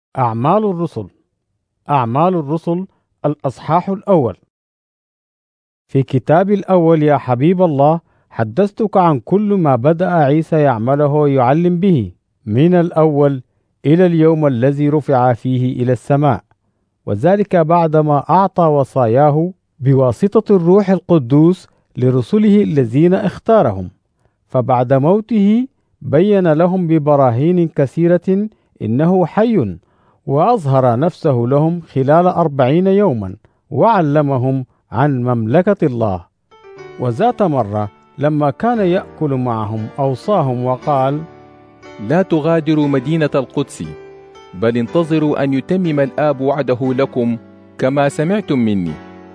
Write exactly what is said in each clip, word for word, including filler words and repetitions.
أعمال الرسل أعمال الرسل الأصحاح الأول. في كتاب الأول يا حبيب الله حدثتك عن كل ما بدأ عيسى يعمله ويعلم به من الأول إلى اليوم الذي رفع فيه إلى السماء، وذلك بعدما أعطى وصاياه بواسطة الروح القدوس لرسله الذين اختارهم. فبعد موته بين لهم ببراهين كثيرة إنه حي، وأظهر نفسه لهم خلال أربعين يوما، وعلمهم عن مملكة الله. وذات مرة لما كان يأكل معهم أوصاهم وقال: لا تغادروا مدينة القدس، بل انتظروا أن يتمم الآب وعده لكم كما سمعتم مني،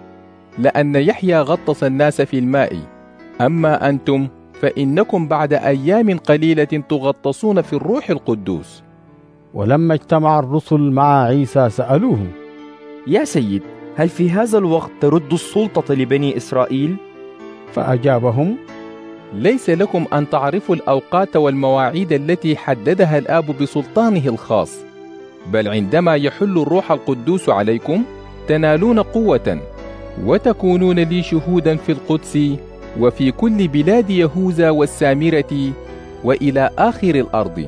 لأن يحيى غطس الناس في الماء، أما أنتم فإنكم بعد أيام قليلة تغطسون في الروح القدوس. ولما اجتمع الرسل مع عيسى سألوه: يا سيد، هل في هذا الوقت ترد السلطة لبني إسرائيل؟ فأجابهم: ليس لكم أن تعرفوا الأوقات والمواعيد التي حددها الآب بسلطانه الخاص، بل عندما يحل الروح القدوس عليكم تنالون قوة، وتكونون لي شهودا في القدس وفي كل بلاد يهوذا والسامرة وإلى آخر الأرض.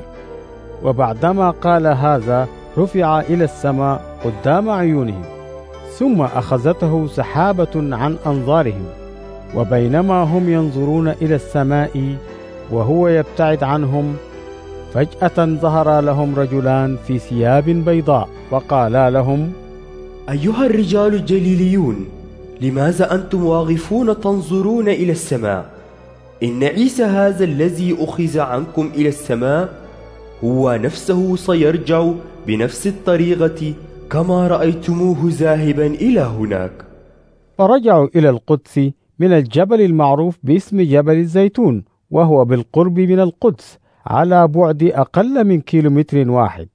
وبعدما قال هذا رفع إلى السماء قدام عيونهم، ثم أخذته سحابة عن أنظارهم، وبينما هم ينظرون إلى السماء وهو يبتعد عنهم، فجأة ظهر لهم رجلان في ثياب بيضاء، وقالا لهم: أيها الرجال الجليليون، لماذا أنتم واقفون تنظرون إلى السماء؟ إن عيسى هذا الذي أخذ عنكم إلى السماء هو نفسه سيرجع بنفس الطريقة كما رأيتموه ذاهبا إلى هناك. فرجعوا إلى القدس من الجبل المعروف باسم جبل الزيتون، وهو بالقرب من القدس على بعد أقل من كيلومتر واحد.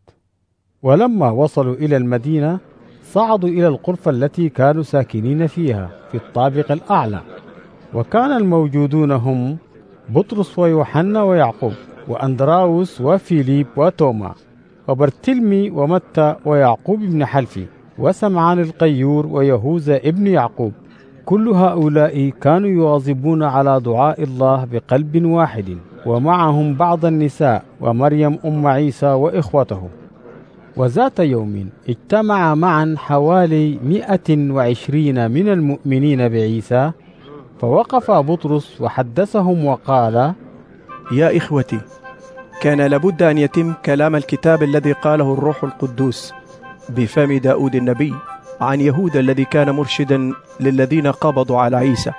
ولما وصلوا إلى المدينة صعدوا إلى الغرفة التي كانوا ساكنين فيها في الطابق الأعلى، وكان الموجودون هم بطرس ويوحنا ويعقوب وأندراوس وفيليب وتوما وبرتلمي ومتى ويعقوب بن حلفي وسمعان القيور ويهوذا ابن يعقوب. كل هؤلاء كانوا يواظبون على دعاء الله بقلب واحد، ومعهم بعض النساء ومريم أم عيسى وإخوته. وذات يوم اجتمع معا حوالي مئة وعشرين من المؤمنين بعيسى، فوقف بطرس وحدثهم وقال: يا إخوتي، كان لابد أن يتم كلام الكتاب الذي قاله الروح القدوس بفم داود النبي عن يهوذا الذي كان مرشدا للذين قبضوا على عيسى،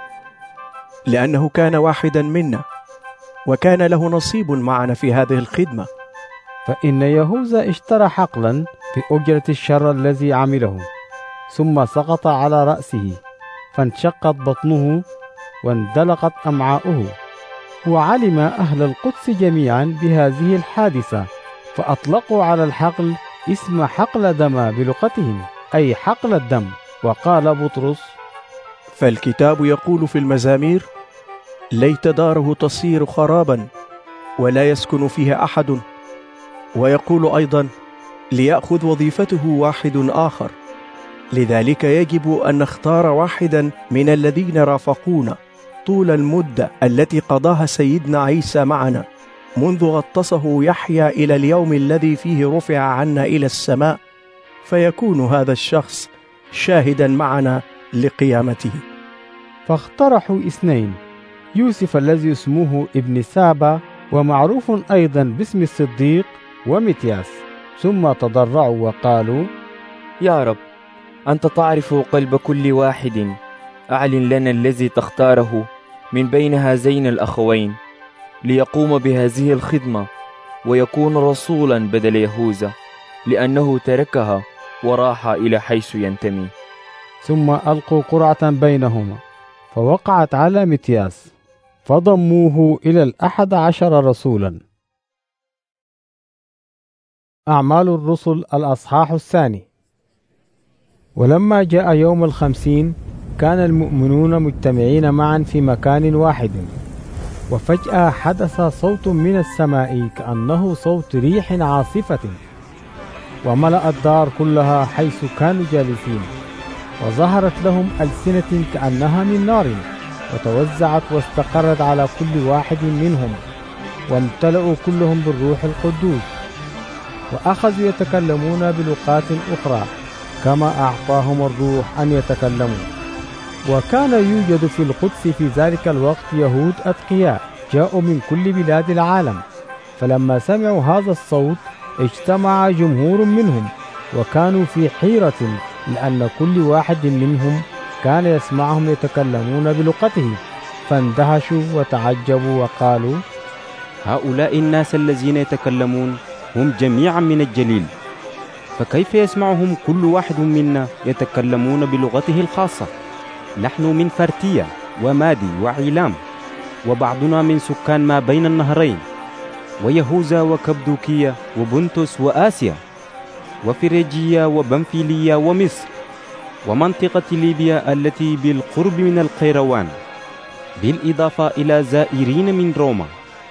لأنه كان واحدا منا وكان له نصيب معنا في هذه الخدمة. فإن يهوذا اشترى حقلا بأجرة الشر الذي عمله، ثم سقط على رأسه، فانشقت بطنه واندلقت أمعاؤه. وعلم أهل القدس جميعا بهذه الحادثة، فأطلقوا على الحقل اسم حقل دم بلغتهم، أي حقل الدم. وقال بطرس: فالكتاب يقول في المزامير: ليت داره تصير خرابا ولا يسكن فيها أحد. ويقول أيضا: ليأخذ وظيفته واحد آخر. لذلك يجب أن نختار واحدا من الذين رافقونا طول المدة التي قضاها سيدنا عيسى معنا، منذ غطسه يحيى إلى اليوم الذي فيه رفع عنا إلى السماء، فيكون هذا الشخص شاهدا معنا لقيامته. فاقترحوا اثنين: يوسف الذي اسمه ابن سابا، ومعروف أيضا باسم الصديق، ومتياس. ثم تضرعوا وقالوا: يا رب، أنت تعرف قلب كل واحد، أعلن لنا الذي تختاره من بين هذين الأخوين ليقوم بهذه الخدمة ويكون رسولا بدل يهوذا، لأنه تركها وراح إلى حيث ينتمي. ثم ألقوا قرعة بينهما، فوقعت على متياس، فضموه إلى الأحد عشر رسولا. أعمال الرسل الأصحاح الثاني. ولما جاء يوم الخمسين كان المؤمنون مجتمعين معا في مكان واحد، وفجأة حدث صوت من السماء كأنه صوت ريح عاصفة، وملأ الدار كلها حيث كانوا جالسين، وظهرت لهم ألسنة كأنها من نار، وتوزعت واستقرت على كل واحد منهم، وامتلأوا كلهم بالروح القدوس، وأخذوا يتكلمون بلغات أخرى كما أعطاهم الروح أن يتكلموا. وكان يوجد في القدس في ذلك الوقت يهود أتقياء جاءوا من كل بلاد العالم، فلما سمعوا هذا الصوت اجتمع جمهور منهم، وكانوا في حيرة لأن كل واحد منهم كان يسمعهم يتكلمون بلغته، فاندهشوا وتعجبوا وقالوا: هؤلاء الناس الذين يتكلمون هم جميعا من الجليل، فكيف يسمعهم كل واحد منا يتكلمون بلغته الخاصة؟ نحن من فرتية ومادي وعيلام، وبعضنا من سكان ما بين النهرين، ويهوذا وكبدوكية وبنتس وآسيا وفريجية وبنفيلية ومصر ومنطقة ليبيا التي بالقرب من القيروان، بالإضافة إلى زائرين من روما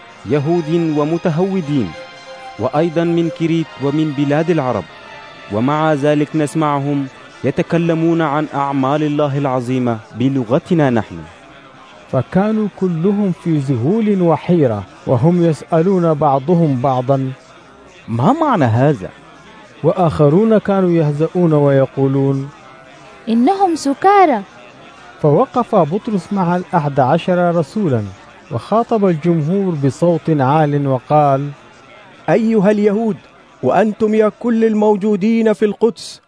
يهود ومتهودين، وأيضا من كريت ومن بلاد العرب، ومع ذلك نسمعهم يتكلمون عن أعمال الله العظيمة بلغتنا نحن. فكانوا كلهم في ذهول وحيرة، وهم يسألون بعضهم بعضا: ما معنى هذا؟ وآخرون كانوا يهزؤون ويقولون: إنهم سكارى. فوقف بطرس مع الأحد عشر رسولا، وخاطب الجمهور بصوت عال وقال: أيها اليهود وأنتم يا كل الموجودين في القدس،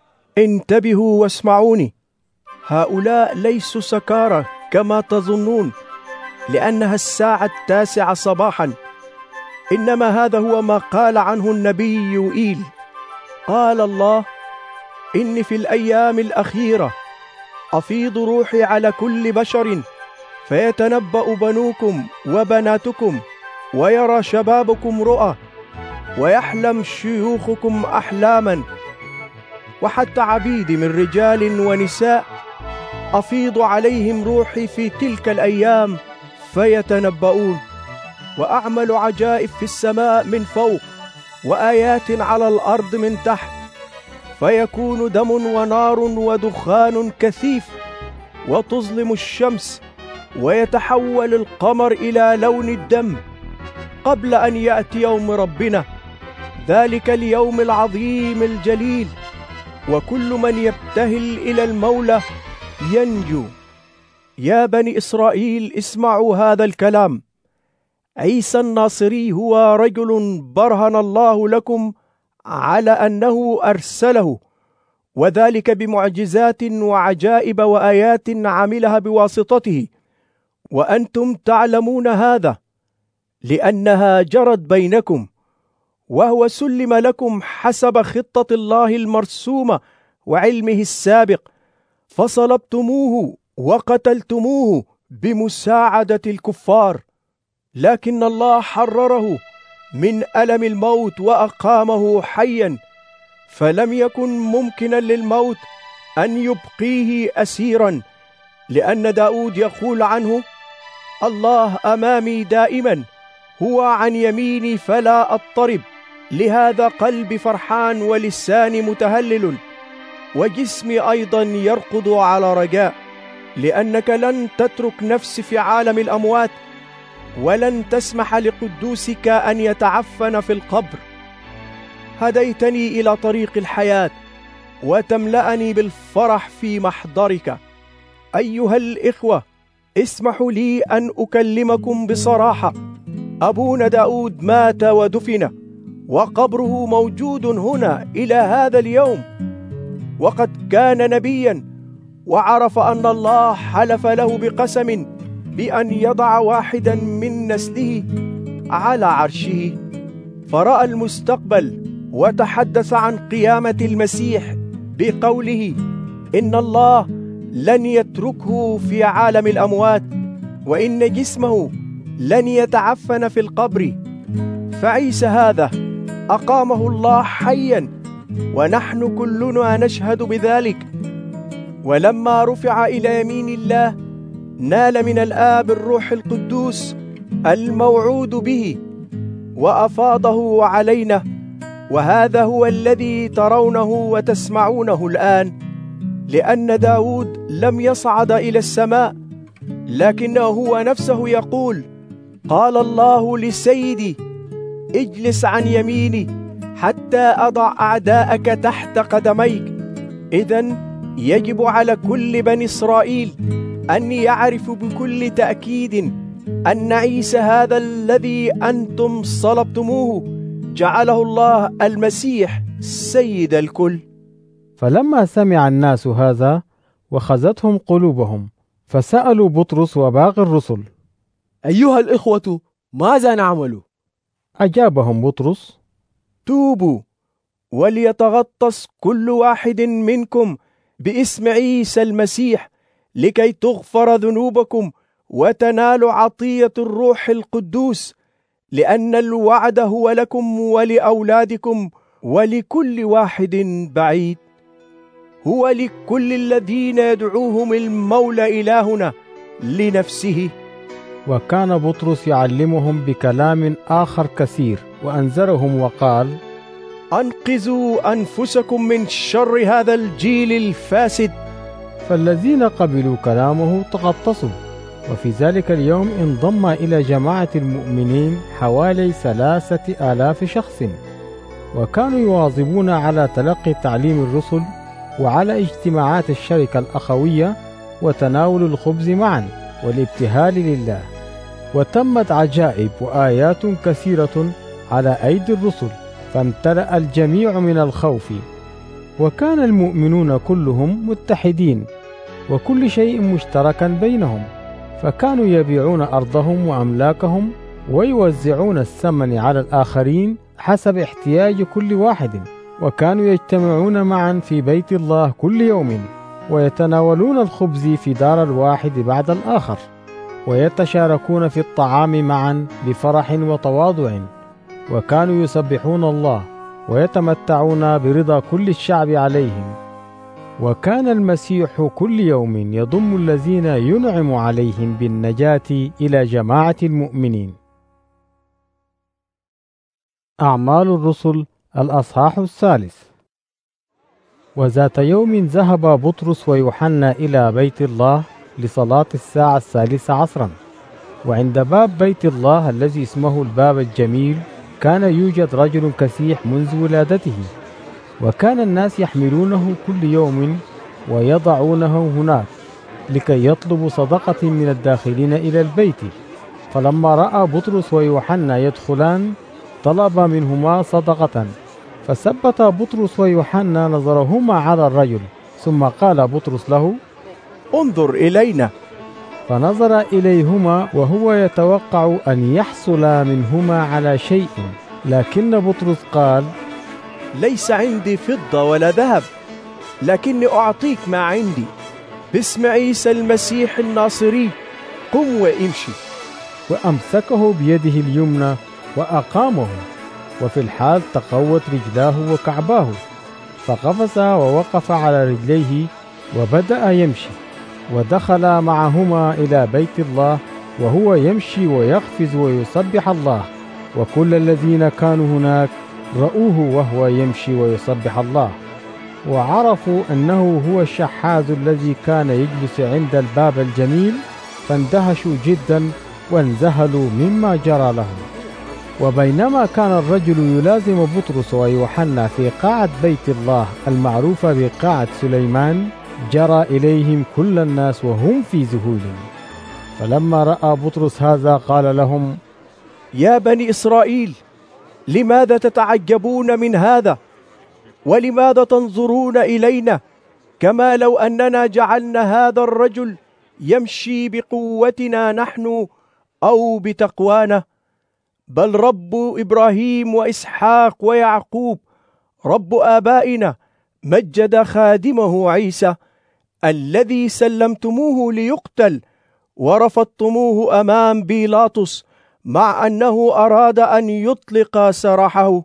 انتبهوا واسمعوني. هؤلاء ليسوا سكارى كما تظنون، لأنها الساعة التاسعة صباحا، إنما هذا هو ما قال عنه النبي يوئيل. قال الله: إني في الأيام الأخيرة أفيض روحي على كل بشر، فيتنبأ بنوكم وبناتكم، ويرى شبابكم رؤى، ويحلم شيوخكم أحلاما، وحتى عبيدي من رجال ونساء أفيض عليهم روحي في تلك الأيام فيتنبؤون، وأعمل عجائب في السماء من فوق وآيات على الأرض من تحت، فيكون دم ونار ودخان كثيف، وتظلم الشمس ويتحول القمر إلى لون الدم قبل أن يأتي يوم ربنا، ذلك اليوم العظيم الجليل، وكل من يبتهل إلى المولى ينجو. يا بني إسرائيل اسمعوا هذا الكلام. عيسى الناصري هو رجل برهن الله لكم على أنه أرسله، وذلك بمعجزات وعجائب وآيات عملها بواسطته، وأنتم تعلمون هذا لأنها جرت بينكم، وهو سلم لكم حسب خطة الله المرسومة وعلمه السابق، فصلبتموه وقتلتموه بمساعدة الكفار، لكن الله حرره من ألم الموت وأقامه حيا، فلم يكن ممكنا للموت أن يبقيه أسيرا، لأن داود يقول عنه: الله أمامي دائما، هو عن يميني فلا أضطرب، لهذا قلبي فرحان ولساني متهلل، وجسمي أيضا يرقد على رجاء، لأنك لن تترك نفسي في عالم الأموات، ولن تسمح لقدوسك أن يتعفن في القبر. هديتني إلى طريق الحياة، وتملأني بالفرح في محضرك. أيها الإخوة، اسمحوا لي أن أكلمكم بصراحة. أبونا داود مات ودفن، وقبره موجود هنا إلى هذا اليوم، وقد كان نبيا، وعرف أن الله حلف له بقسم بأن يضع واحدا من نسله على عرشه، فرأى المستقبل وتحدث عن قيامة المسيح بقوله: إن الله لن يتركه في عالم الأموات، وإن جسمه لن يتعفن في القبر. فعيسى هذا أقامه الله حيا، ونحن كلنا نشهد بذلك. ولما رفع إلى يمين الله نال من الآب الروح القدوس الموعود به، وأفاضه علينا، وهذا هو الذي ترونه وتسمعونه الآن، لأن داود لم يصعد إلى السماء، لكنه هو نفسه يقول: قال الله لسيدي اجلس عن يميني حتى أضع أعداءك تحت قدميك. إذن يجب على كل بني إسرائيل أن يعرفوا بكل تأكيد أن عيسى هذا الذي أنتم صلبتموه جعله الله المسيح سيد الكل. فلما سمع الناس هذا وخزتهم قلوبهم، فسألوا بطرس وباقي الرسل: أيها الإخوة، ماذا نعمل؟ أجابهم بطرس: توبوا وليتغطس كل واحد منكم باسم عيسى المسيح لكي تغفر ذنوبكم وتنالوا عطية الروح القدوس، لأن الوعد هو لكم ولأولادكم ولكل واحد بعيد، هو لكل الذين يدعوهم المولى إلهنا لنفسه. وكان بطرس يعلمهم بكلام آخر كثير، وأنذرهم وقال: أنقذوا أنفسكم من شر هذا الجيل الفاسد. فالذين قبلوا كلامه تغطسوا، وفي ذلك اليوم انضم إلى جماعة المؤمنين حوالي ثلاثة آلاف شخص، وكانوا يواظبون على تلقي تعليم الرسل وعلى اجتماعات الشركة الأخوية وتناول الخبز معا والابتهال لله. وتمت عجائب وآيات كثيرة على أيدي الرسل، فامتلأ الجميع من الخوف. وكان المؤمنون كلهم متحدين وكل شيء مشتركا بينهم، فكانوا يبيعون أرضهم وأملاكهم ويوزعون الثمن على الآخرين حسب احتياج كل واحد. وكانوا يجتمعون معا في بيت الله كل يوم، ويتناولون الخبز في دار الواحد بعد الآخر، ويتشاركون في الطعام معا بفرح وتواضع. وكانوا يسبحون الله ويتمتعون برضا كل الشعب عليهم. وكان المسيح كل يوم يضم الذين ينعم عليهم بالنجاة إلى جماعة المؤمنين. أعمال الرسل الأصحاح الثالث. وذات يوم ذهب بطرس ويوحنا إلى بيت الله لصلاة الساعة الثالثة عصرا، وعند باب بيت الله الذي اسمه الباب الجميل كان يوجد رجل كسيح منذ ولادته، وكان الناس يحملونه كل يوم ويضعونه هناك لكي يطلبوا صدقة من الداخلين إلى البيت. فلما رأى بطرس ويوحنا يدخلان طلب منهما صدقة، فثبت بطرس ويوحنا نظرهما على الرجل، ثم قال بطرس له: انظر إلينا. فنظر إليهما وهو يتوقع أن يحصل منهما على شيء، لكن بطرس قال: ليس عندي فضة ولا ذهب، لكني أعطيك ما عندي. باسم عيسى المسيح الناصري قم وامشي. وأمسكه بيده اليمنى وأقامه، وفي الحال تقوت رجلاه وكعباه، فقفز ووقف على رجليه وبدأ يمشي. ودخل معهما إلى بيت الله وهو يمشي ويقفز ويسبح الله، وكل الذين كانوا هناك رأوه وهو يمشي ويسبح الله، وعرفوا أنه هو الشحاذ الذي كان يجلس عند الباب الجميل، فاندهشوا جدا وانذهلوا مما جرى لهم. وبينما كان الرجل يلازم بطرس ويوحنا في قاعة بيت الله المعروفة بقاعة سليمان، جرى إليهم كل الناس وهم في ذهول. فلما رأى بطرس هذا قال لهم: يا بني إسرائيل، لماذا تتعجبون من هذا؟ ولماذا تنظرون إلينا كما لو أننا جعلنا هذا الرجل يمشي بقوتنا نحن أو بتقوانا؟ بل رب إبراهيم وإسحاق ويعقوب رب آبائنا مجد خادمه عيسى الذي سلمتموه ليقتل ورفضتموه أمام بيلاطس، مع أنه أراد أن يطلق سراحه.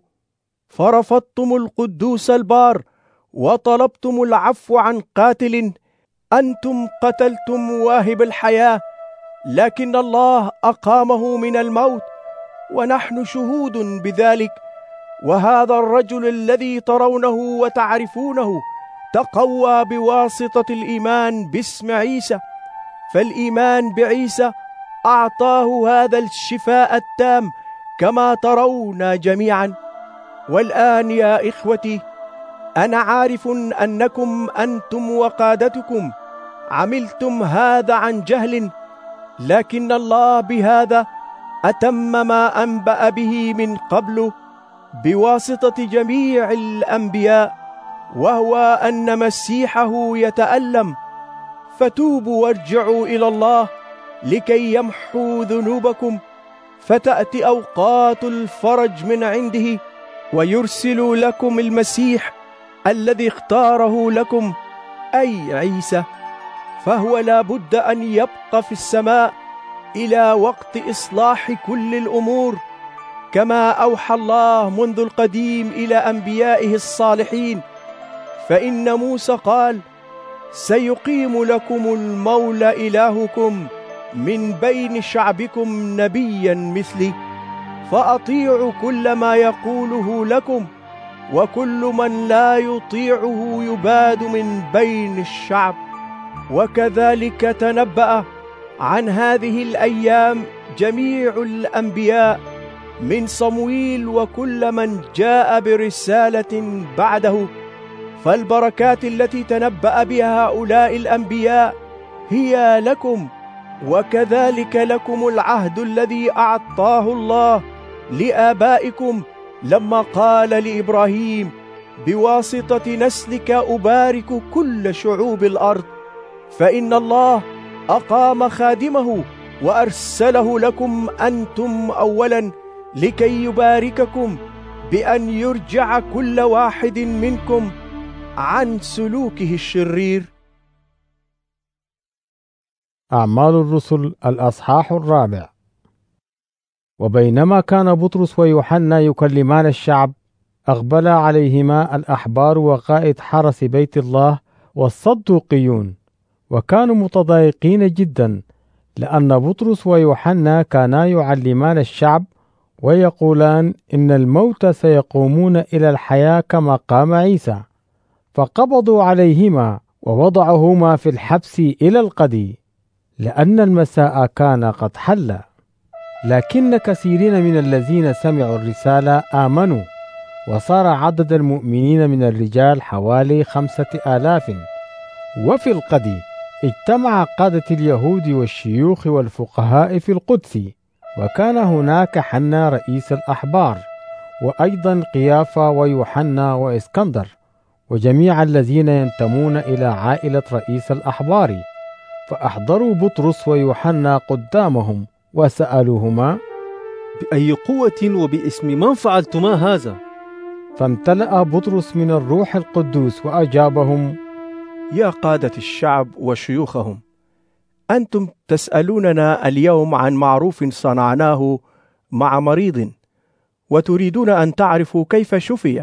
فرفضتم القدوس البار وطلبتم العفو عن قاتل. أنتم قتلتم واهب الحياة، لكن الله أقامه من الموت، ونحن شهود بذلك. وهذا الرجل الذي ترونه وتعرفونه تقوى بواسطة الإيمان باسم عيسى، فالإيمان بعيسى أعطاه هذا الشفاء التام كما ترون جميعا. والآن يا إخوتي، أنا عارف أنكم أنتم وقادتكم عملتم هذا عن جهل، لكن الله بهذا أتم ما أنبأ به من قبل بواسطة جميع الأنبياء، وهو أن مسيحه يتألم. فتوبوا وارجعوا إلى الله لكي يمحو ذنوبكم، فتأتي أوقات الفرج من عنده، ويرسل لكم المسيح الذي اختاره لكم، أي عيسى، فهو لا بد أن يبقى في السماء إلى وقت إصلاح كل الأمور، كما أوحى الله منذ القديم إلى أنبيائه الصالحين. فإن موسى قال: سيقيم لكم المولى إلهكم من بين شعبكم نبيا مثلي، فأطيعوا كل ما يقوله لكم، وكل من لا يطيعه يباد من بين الشعب. وكذلك تنبأ عن هذه الأيام جميع الأنبياء من صمويل وكل من جاء برسالة بعده. فالبركات التي تنبأ بها هؤلاء الأنبياء هي لكم، وكذلك لكم العهد الذي أعطاه الله لآبائكم لما قال لإبراهيم: بواسطة نسلك أبارك كل شعوب الأرض. فإن الله أقام خادمه وأرسله لكم أنتم أولا لكي يبارككم بأن يرجع كل واحد منكم عن سلوكه الشرير. أعمال الرسل الأصحاح الرابع. وبينما كان بطرس ويوحنا يكلمان الشعب، أقبل عليهما الأحبار وقائد حرس بيت الله والصدوقيون، وكانوا متضايقين جدا، لأن بطرس ويوحنا كانا يعلمان الشعب ويقولان إن الموتى سيقومون إلى الحياة كما قام عيسى. فقبضوا عليهما ووضعهما في الحبس إلى القدي، لأن المساء كان قد حل. لكن كثيرين من الذين سمعوا الرسالة آمنوا، وصار عدد المؤمنين من الرجال حوالي خمسة آلاف. وفي القدي اجتمع قادة اليهود والشيوخ والفقهاء في القدس، وكان هناك حنا رئيس الأحبار، وأيضا قيافة ويوحنا وإسكندر، وجميع الذين ينتمون إلى عائلة رئيس الأحبار. فأحضروا بطرس ويوحنا قدامهم وسألوهما: بأي قوة وباسم من فعلتما هذا؟ فامتلأ بطرس من الروح القدوس وأجابهم: يا قادة الشعب وشيوخهم، أنتم تسألوننا اليوم عن معروف صنعناه مع مريض، وتريدون أن تعرفوا كيف شفي.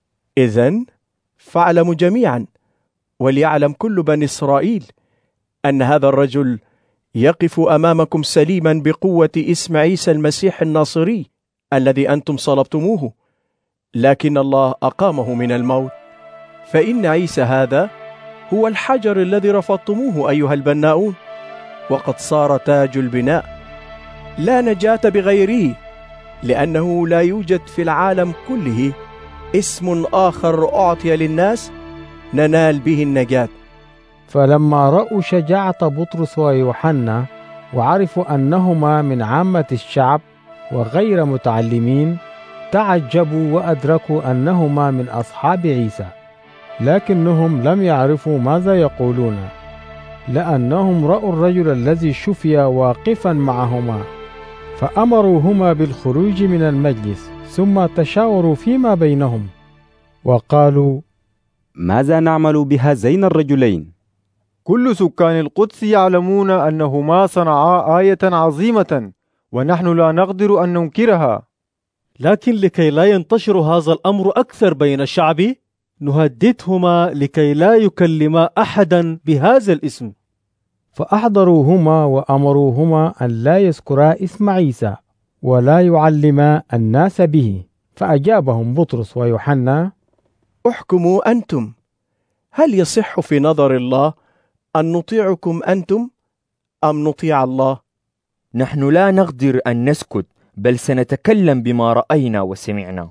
إذن فاعلموا جميعا، وليعلم كل بني إسرائيل، أن هذا الرجل يقف أمامكم سليما بقوة اسم عيسى المسيح الناصري الذي أنتم صلبتموه، لكن الله أقامه من الموت. فإن عيسى هذا هو الحجر الذي رفضتموه أيها البناؤون، وقد صار تاج البناء. لا نجاة بغيره، لأنه لا يوجد في العالم كله اسم آخر أعطي للناس ننال به النجاة. فلما رأوا شجاعة بطرس ويوحنا وعرفوا أنهما من عامة الشعب وغير متعلمين، تعجبوا وأدركوا أنهما من أصحاب عيسى، لكنهم لم يعرفوا ماذا يقولون، لأنهم رأوا الرجل الذي شفي واقفا معهما. فأمروهما بالخروج من المجلس، ثم تشاوروا فيما بينهم وقالوا: ماذا نعمل بهذين الرجلين؟ كل سكان القدس يعلمون أنهما صنعا آية عظيمة، ونحن لا نقدر أن ننكرها. لكن لكي لا ينتشر هذا الأمر أكثر بين الشعب، نهددهما لكي لا يكلما أحدا بهذا الاسم. فأحضروهما وأمروهما أن لا يذكرا اسم عيسى ولا يعلما الناس به. فأجابهم بطرس ويوحنا: احكموا أنتم، هل يصح في نظر الله أن نطيعكم أنتم أم نطيع الله؟ نحن لا نقدر أن نسكت، بل سنتكلم بما رأينا وسمعنا.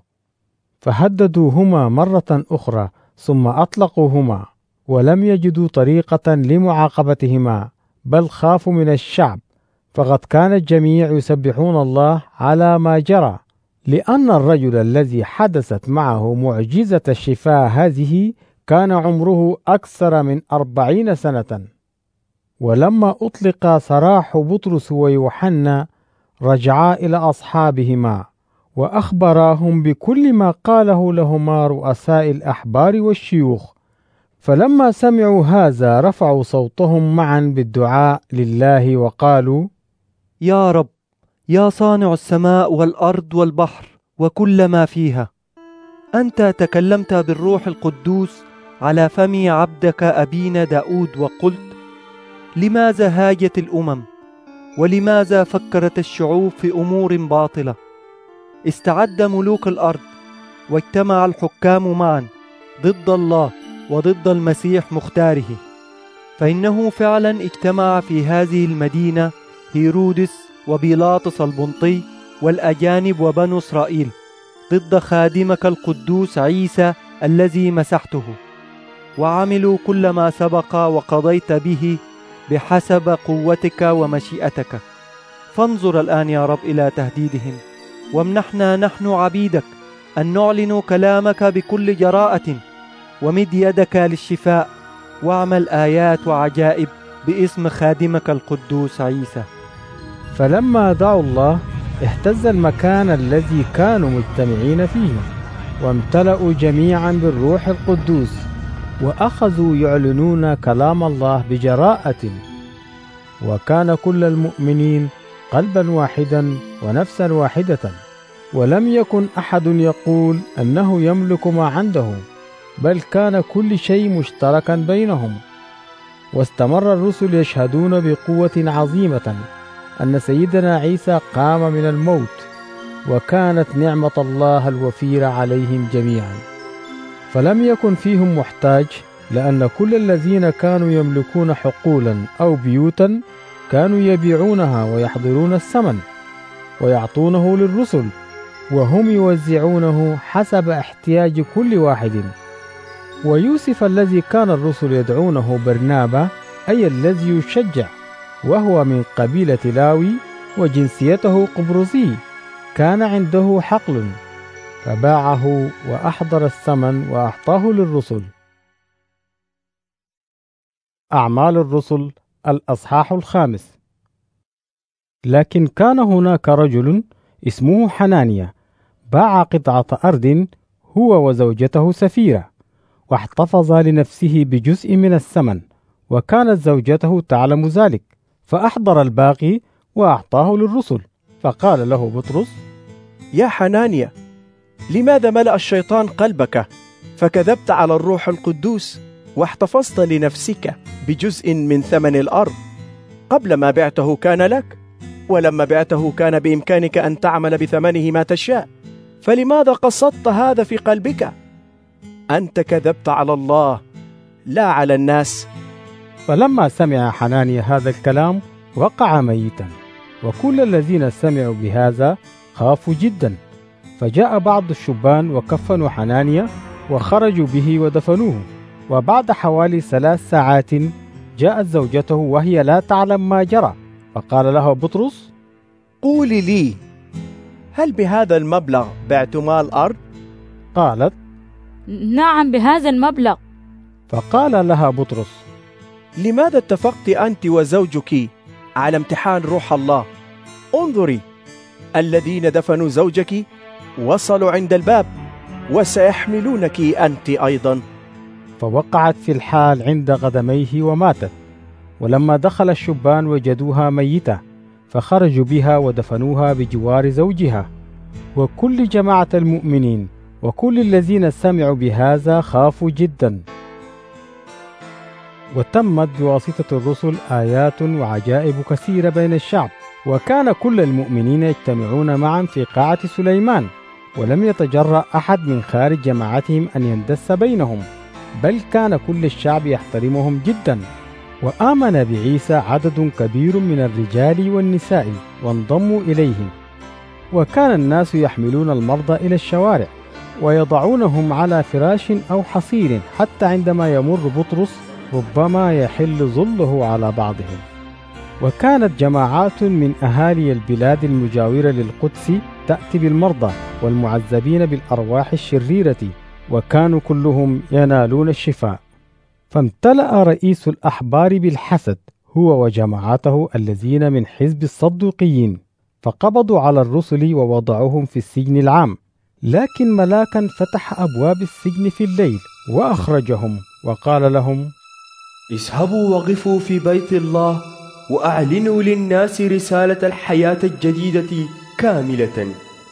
فهددوهما مرة أخرى ثم أطلقوهما، ولم يجدوا طريقة لمعاقبتهما، بل خافوا من الشعب، فقد كان الجميع يسبحون الله على ما جرى، لأن الرجل الذي حدثت معه معجزة الشفاء هذه كان عمره أكثر من أربعين سنة. ولما أطلق سراح بطرس ويوحنا رجعا إلى أصحابهما وأخبراهم بكل ما قاله لهما رؤساء الأحبار والشيوخ. فلما سمعوا هذا رفعوا صوتهم معا بالدعاء لله وقالوا: يا رب، يا صانع السماء والأرض والبحر وكل ما فيها، أنت تكلمت بالروح القدوس على فم عبدك أبينا داود وقلت: لماذا هاجت الأمم ولماذا فكرت الشعوب في أمور باطلة؟ استعد ملوك الأرض واجتمع الحكام معا ضد الله وضد المسيح مختاره، فإنه فعلا اجتمع في هذه المدينة هيرودس وبيلاطس البنطي والأجانب وبنو إسرائيل ضد خادمك القدوس عيسى الذي مسحته، وعملوا كل ما سبق وقضيت به بحسب قوتك ومشيئتك. فانظر الآن يا رب إلى تهديدهم، وامنحنا نحن عبيدك أن نعلن كلامك بكل جراءة، ومد يدك للشفاء، واعمل آيات وعجائب باسم خادمك القدوس عيسى. فلما دعوا الله اهتز المكان الذي كانوا مجتمعين فيه، وامتلأوا جميعا بالروح القدوس، وأخذوا يعلنون كلام الله بجراءة. وكان كل المؤمنين قلبا واحدا ونفسا واحدة، ولم يكن أحد يقول أنه يملك ما عنده، بل كان كل شيء مشتركا بينهم. واستمر الرسل يشهدون بقوة عظيمة أن سيدنا عيسى قام من الموت، وكانت نعمة الله الوفيرة عليهم جميعا. فلم يكن فيهم محتاج، لأن كل الذين كانوا يملكون حقولا أو بيوتا كانوا يبيعونها ويحضرون الثمن ويعطونه للرسل، وهم يوزعونه حسب احتياج كل واحد. ويوسف الذي كان الرسل يدعونه برنابا، أي الذي يشجع، وهو من قبيلة لاوي وجنسيته قبرصي، كان عنده حقل، فباعه وأحضر الثمن وأعطاه للرسل. أعمال الرسل الأصحاح الخامس. لكن كان هناك رجل اسمه حنانيا باع قطعة أرض هو وزوجته سفيرة، واحتفظ لنفسه بجزء من الثمن، وكانت زوجته تعلم ذلك، فأحضر الباقي وأعطاه للرسل. فقال له بطرس: يا حنانيا، لماذا ملأ الشيطان قلبك فكذبت على الروح القدوس واحتفظت لنفسك بجزء من ثمن الأرض؟ قبل ما بعته كان لك، ولما بعته كان بإمكانك أن تعمل بثمنه ما تشاء، فلماذا قصدت هذا في قلبك؟ أنت كذبت على الله لا على الناس. فلما سمع حنانيا هذا الكلام وقع ميتا، وكل الذين سمعوا بهذا خافوا جدا. فجاء بعض الشبان وكفنوا حنانيا وخرجوا به ودفنوه. وبعد حوالي ثلاث ساعات جاءت زوجته وهي لا تعلم ما جرى، فقال لها بطرس: قولي لي، هل بهذا المبلغ بعت مال أرض؟ قالت: نعم، بهذا المبلغ. فقال لها بطرس: لماذا اتفقت أنت وزوجك على امتحان روح الله؟ انظري، الذين دفنوا زوجك وصلوا عند الباب، وسيحملونك أنت أيضا. فوقعت في الحال عند قدميه وماتت. ولما دخل الشبان وجدوها ميتة، فخرجوا بها ودفنوها بجوار زوجها. وكل جماعة المؤمنين وكل الذين سمعوا بهذا خافوا جدا. وتمت بواسطة الرسل آيات وعجائب كثيرة بين الشعب، وكان كل المؤمنين يجتمعون معا في قاعة سليمان. ولم يتجرأ أحد من خارج جماعتهم أن يندس بينهم، بل كان كل الشعب يحترمهم جدا. وآمن بعيسى عدد كبير من الرجال والنساء وانضموا إليهم. وكان الناس يحملون المرضى إلى الشوارع ويضعونهم على فراش أو حصير، حتى عندما يمر بطرس ربما يحل ظله على بعضهم. وكانت جماعات من أهالي البلاد المجاورة للقدس تأتي بالمرضى والمعذبين بالأرواح الشريرة، وكانوا كلهم ينالون الشفاء. فامتلأ رئيس الأحبار بالحسد هو وجماعته الذين من حزب الصدوقيين، فقبضوا على الرسل ووضعوهم في السجن العام. لكن ملاكا فتح أبواب السجن في الليل وأخرجهم وقال لهم: اذهبوا وقفوا في بيت الله وأعلنوا للناس رسالة الحياة الجديدة كاملة.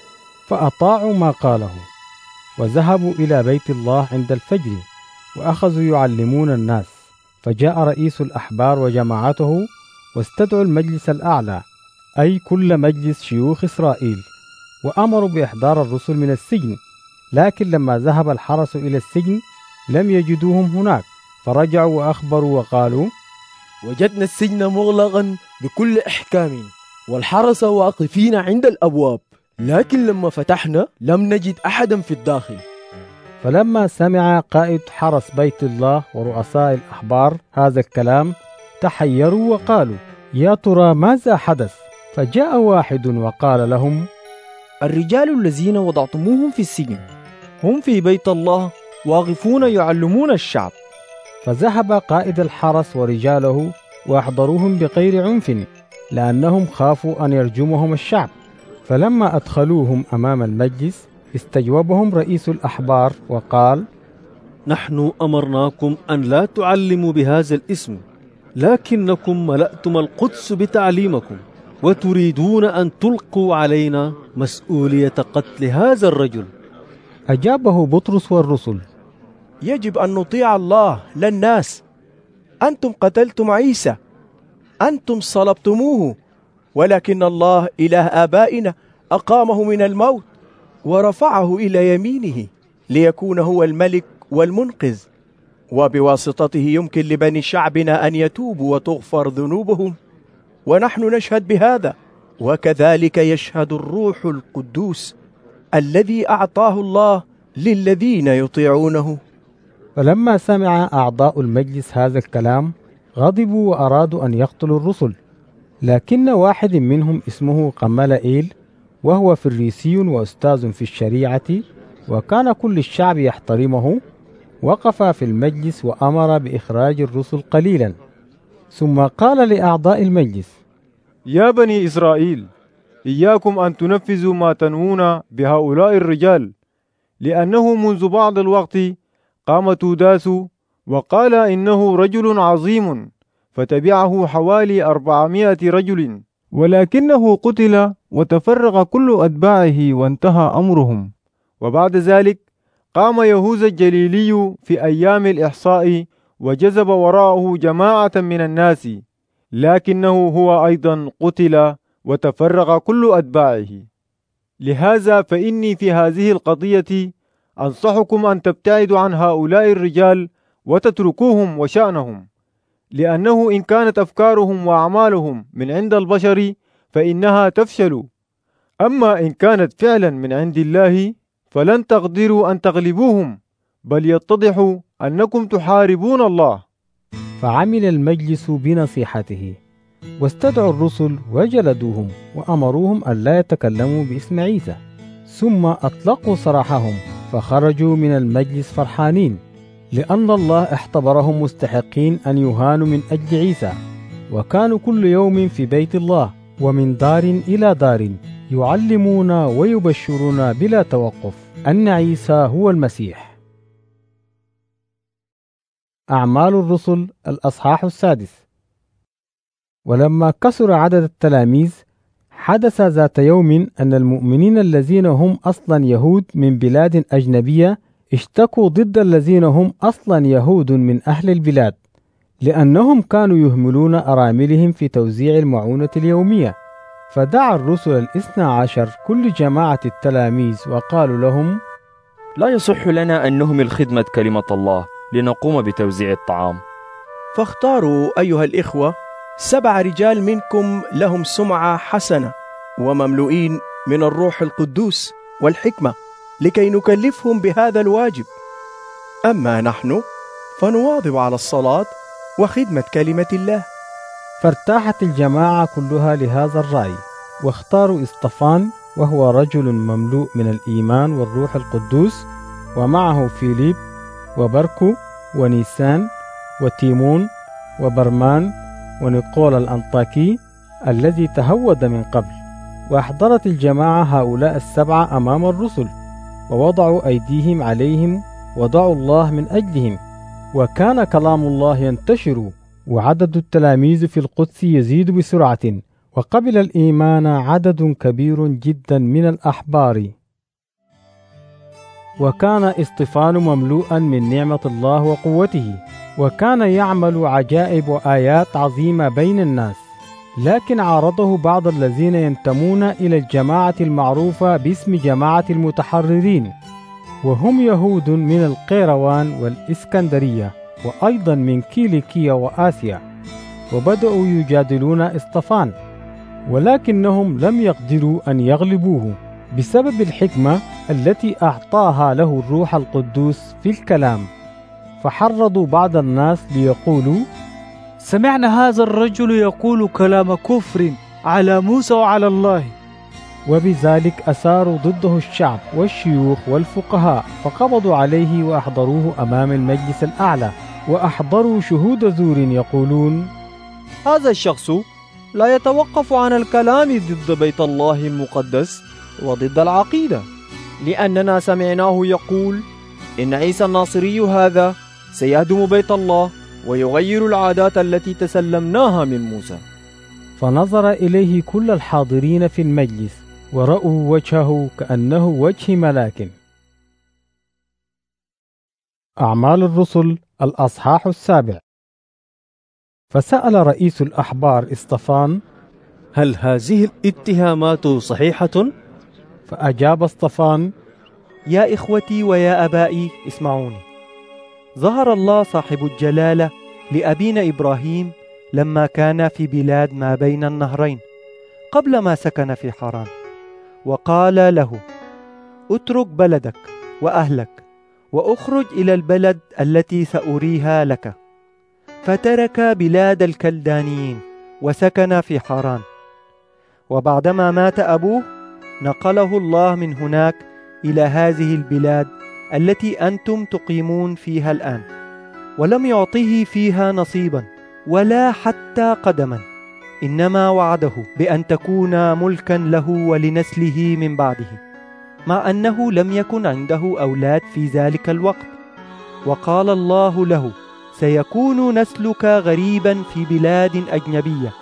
فأطاعوا ما قاله وذهبوا إلى بيت الله عند الفجر وأخذوا يعلمون الناس. فجاء رئيس الأحبار وجماعته واستدعوا المجلس الأعلى، أي كل مجلس شيوخ إسرائيل، وأمروا بإحضار الرسل من السجن. لكن لما ذهب الحرس إلى السجن لم يجدوهم هناك، فرجعوا وأخبروا وقالوا: وجدنا السجن مغلقا بكل إحكام والحرس واقفين عند الأبواب، لكن لما فتحنا لم نجد أحدا في الداخل. فلما سمع قائد حرس بيت الله ورؤساء الأحبار هذا الكلام تحيروا وقالوا: يا ترى ماذا حدث؟ فجاء واحد وقال لهم: الرجال الذين وضعتموهم في السجن هم في بيت الله واقفون يعلمون الشعب. فذهب قائد الحرس ورجاله وأحضروهم بغير عنف، لأنهم خافوا أن يرجمهم الشعب. فلما أدخلوهم أمام المجلس استجوبهم رئيس الأحبار وقال: نحن أمرناكم أن لا تعلموا بهذا الاسم، لكنكم ملأتم القدس بتعليمكم، وتريدون أن تلقوا علينا مسؤولية قتل هذا الرجل. أجابه بطرس والرسل: يجب أن نطيع الله لا الناس. أنتم قتلتم عيسى، أنتم صلبتموه، ولكن الله إله آبائنا أقامه من الموت ورفعه إلى يمينه ليكون هو الملك والمنقذ، وبواسطته يمكن لبني شعبنا أن يتوبوا وتغفر ذنوبهم، ونحن نشهد بهذا، وكذلك يشهد الروح القدوس الذي أعطاه الله للذين يطيعونه. فلما سمع أعضاء المجلس هذا الكلام غضبوا وأرادوا أن يقتلوا الرسل. لكن واحد منهم اسمه قملائيل، وهو فريسي وأستاذ في الشريعة، وكان كل الشعب يحترمه، وقف في المجلس وأمر بإخراج الرسل قليلا. ثم قال لأعضاء المجلس: يا بني إسرائيل، إياكم أن تنفذوا ما تنوون بهؤلاء الرجال، لأنه منذ بعض الوقت قام توداس وقال إنه رجل عظيم، فتبعه حوالي أربعمائة رجل، ولكنه قتل وتفرق كل أتباعه وانتهى أمرهم. وبعد ذلك قام يهوذا الجليلي في أيام الإحصاء وجذب وراءه جماعة من الناس، لكنه هو أيضا قتل وتفرق كل أتباعه. لهذا فإني في هذه القضية أنصحكم أن تبتعدوا عن هؤلاء الرجال وتتركوهم وشأنهم، لأنه إن كانت أفكارهم وأعمالهم من عند البشر فإنها تفشل، أما إن كانت فعلا من عند الله فلن تقدروا أن تغلبوهم، بل يتضح أنكم تحاربون الله. فعمل المجلس بنصيحته، واستدعوا الرسل وجلدوهم وأمروهم أن لا يتكلموا باسم عيسى، ثم أطلقوا سراحهم، فخرجوا من المجلس فرحانين، لأن الله اختبرهم مستحقين أن يهانوا من أجل عيسى. وكانوا كل يوم في بيت الله ومن دار إلى دار يعلمون ويبشرون بلا توقف أن عيسى هو المسيح. أعمال الرسل الأصحاح السادس. ولما كثر عدد التلاميذ حدث ذات يوم أن المؤمنين الذين هم أصلا يهود من بلاد أجنبية اشتكوا ضد الذين هم أصلا يهود من أهل البلاد، لأنهم كانوا يهملون أراملهم في توزيع المعونة اليومية. فدعا الرسل الاثنى عشر كل جماعة التلاميذ وقالوا لهم: لا يصح لنا أن نهمل خدمة كلمة الله لنقوم بتوزيع الطعام. فاختاروا أيها الإخوة سبع رجال منكم لهم سمعة حسنة ومملوئين من الروح القدوس والحكمة لكي نكلفهم بهذا الواجب. أما نحن فنواظب على الصلاة وخدمة كلمة الله. فارتاحت الجماعة كلها لهذا الرأي، واختاروا اسطفان وهو رجل مملوء من الإيمان والروح القدوس، ومعه فيليب وبركو ونيسان وتيمون وبرمان ونيقول الأنطاكي الذي تهود من قبل. وأحضرت الجماعة هؤلاء السبعة أمام الرسل، ووضعوا أيديهم عليهم ودعوا الله من أجلهم، وكان كلام الله ينتشر، وعدد التلاميذ في القدس يزيد بسرعة، وقبل الإيمان عدد كبير جدا من الأحبار. وكان اسطفان مملوءا من نعمة الله وقوته، وكان يعمل عجائب وآيات عظيمة بين الناس. لكن عارضه بعض الذين ينتمون إلى الجماعة المعروفة باسم جماعة المتحررين، وهم يهود من القيروان والإسكندرية، وأيضا من كيليكية وآسيا، وبدأوا يجادلون اسطفان، ولكنهم لم يقدروا أن يغلبوه بسبب الحكمة التي أعطاها له الروح القدوس في الكلام. فحرضوا بعض الناس ليقولوا: سمعنا هذا الرجل يقول كلام كفر على موسى وعلى الله. وبذلك أثاروا ضده الشعب والشيوخ والفقهاء، فقبضوا عليه وأحضروه أمام المجلس الأعلى، وأحضروا شهود زور يقولون: هذا الشخص لا يتوقف عن الكلام ضد بيت الله المقدس وضد العقيدة، لأننا سمعناه يقول إن عيسى الناصري هذا سيهدم بيت الله ويغير العادات التي تسلمناها من موسى. فنظر إليه كل الحاضرين في المجلس، ورأوا وجهه كأنه وجه ملاك. أعمال الرسل الأصحاح السابع. فسأل رئيس الأحبار اسطفان: هل هذه الاتهامات صحيحة؟ فأجاب اسطفان: يا إخوتي ويا أبائي اسمعوني. ظهر الله صاحب الجلالة لأبينا إبراهيم لما كان في بلاد ما بين النهرين قبل ما سكن في حران، وقال له: اترك بلدك وأهلك وأخرج إلى البلد التي سأريها لك. فترك بلاد الكلدانيين وسكن في حران. وبعدما مات أبوه نقله الله من هناك إلى هذه البلاد التي أنتم تقيمون فيها الآن، ولم يعطه فيها نصيبا ولا حتى قدما، إنما وعده بأن تكون ملكا له ولنسله من بعده، مع أنه لم يكن عنده أولاد في ذلك الوقت. وقال الله له: سيكون نسلك غريبا في بلاد أجنبية،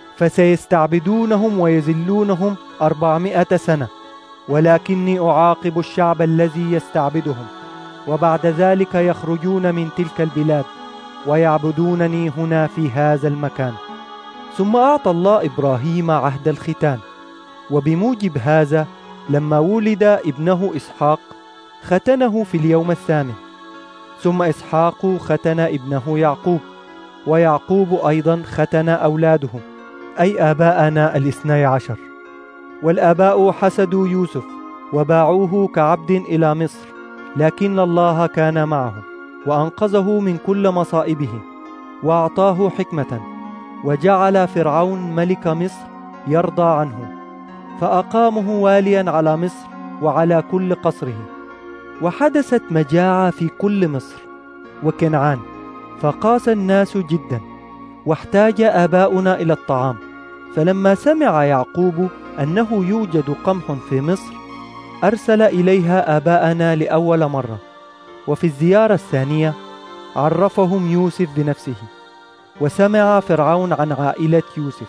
فسيستعبدونهم ويذلونهم أربعمائة سنة، ولكني أعاقب الشعب الذي يستعبدهم، وبعد ذلك يخرجون من تلك البلاد ويعبدونني هنا في هذا المكان. ثم أعطى الله إبراهيم عهد الختان، وبموجب هذا لما ولد ابنه إسحاق ختنه في اليوم الثامن. ثم إسحاق ختن ابنه يعقوب، ويعقوب أيضا ختن أولاده أي آباءنا الاثني عشر. والآباء حسدوا يوسف وباعوه كعبد إلى مصر، لكن الله كان معه وأنقذه من كل مصائبه، وأعطاه حكمة، وجعل فرعون ملك مصر يرضى عنه، فأقامه واليا على مصر وعلى كل قصره. وحدثت مجاعة في كل مصر وكنعان، فقاس الناس جدا، واحتاج آباؤنا إلى الطعام. فلما سمع يعقوب أنه يوجد قمح في مصر أرسل إليها آباءنا لأول مرة، وفي الزيارة الثانية عرفهم يوسف بنفسه. وسمع فرعون عن عائلة يوسف،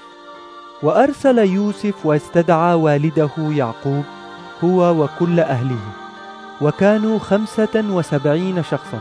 وأرسل يوسف واستدعى والده يعقوب هو وكل أهله، وكانوا خمسة وسبعين شخصا.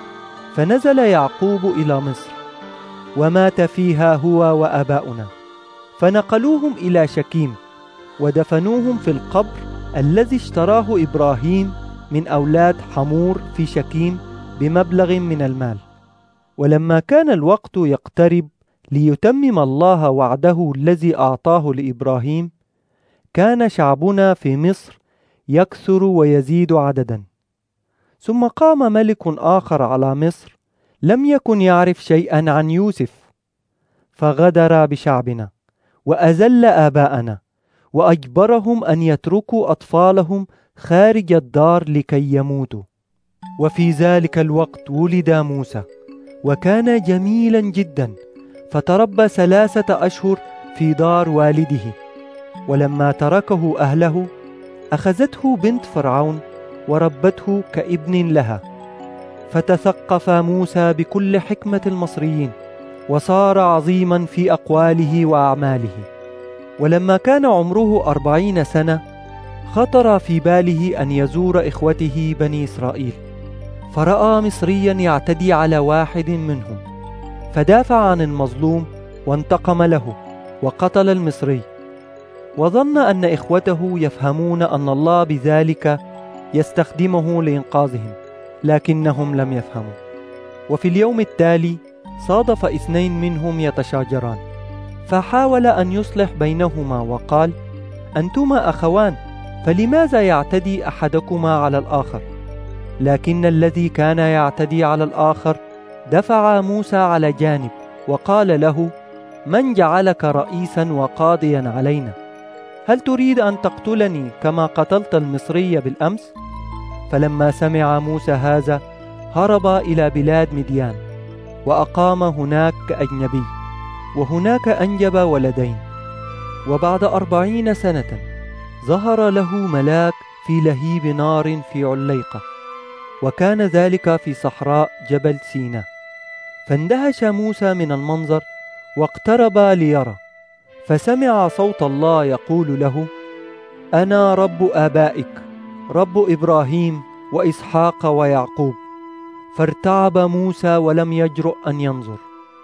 فنزل يعقوب إلى مصر ومات فيها هو وآباؤنا، فنقلوهم إلى شكيم ودفنوهم في القبر الذي اشتراه إبراهيم من أولاد حمور في شكيم بمبلغ من المال. ولما كان الوقت يقترب ليتمم الله وعده الذي أعطاه لإبراهيم، كان شعبنا في مصر يكثر ويزيد عددا. ثم قام ملك آخر على مصر لم يكن يعرف شيئا عن يوسف، فغدر بشعبنا وأذل آباءنا وأجبرهم أن يتركوا أطفالهم خارج الدار لكي يموتوا. وفي ذلك الوقت ولد موسى، وكان جميلا جدا، فتربى ثلاثة أشهر في دار والده. ولما تركه أهله أخذته بنت فرعون وربته كابن لها. فتثقف موسى بكل حكمة المصريين، وصار عظيما في أقواله وأعماله. ولما كان عمره أربعين سنة خطر في باله أن يزور إخوته بني إسرائيل، فرأى مصريا يعتدي على واحد منهم، فدافع عن المظلوم وانتقم له وقتل المصري، وظن أن إخوته يفهمون أن الله بذلك يستخدمه لإنقاذهم، لكنهم لم يفهموا. وفي اليوم التالي صادف اثنين منهم يتشاجران، فحاول أن يصلح بينهما وقال: أنتما أخوان، فلماذا يعتدي أحدكما على الآخر؟ لكن الذي كان يعتدي على الآخر دفع موسى على جانب وقال له: من جعلك رئيسا وقاضيا علينا؟ هل تريد أن تقتلني كما قتلت المصري بالأمس؟ فلما سمع موسى هذا هرب إلى بلاد مديان، وأقام هناك كأجنبي، وهناك أنجب ولدين. وبعد أربعين سنة ظهر له ملاك في لهيب نار في عليقة، وكان ذلك في صحراء جبل سيناء. فاندهش موسى من المنظر واقترب ليرى، فسمع صوت الله يقول له: أنا رب آبائك، رب إبراهيم وإسحاق ويعقوب. فارتعب موسى ولم يجرؤ أن ينظر.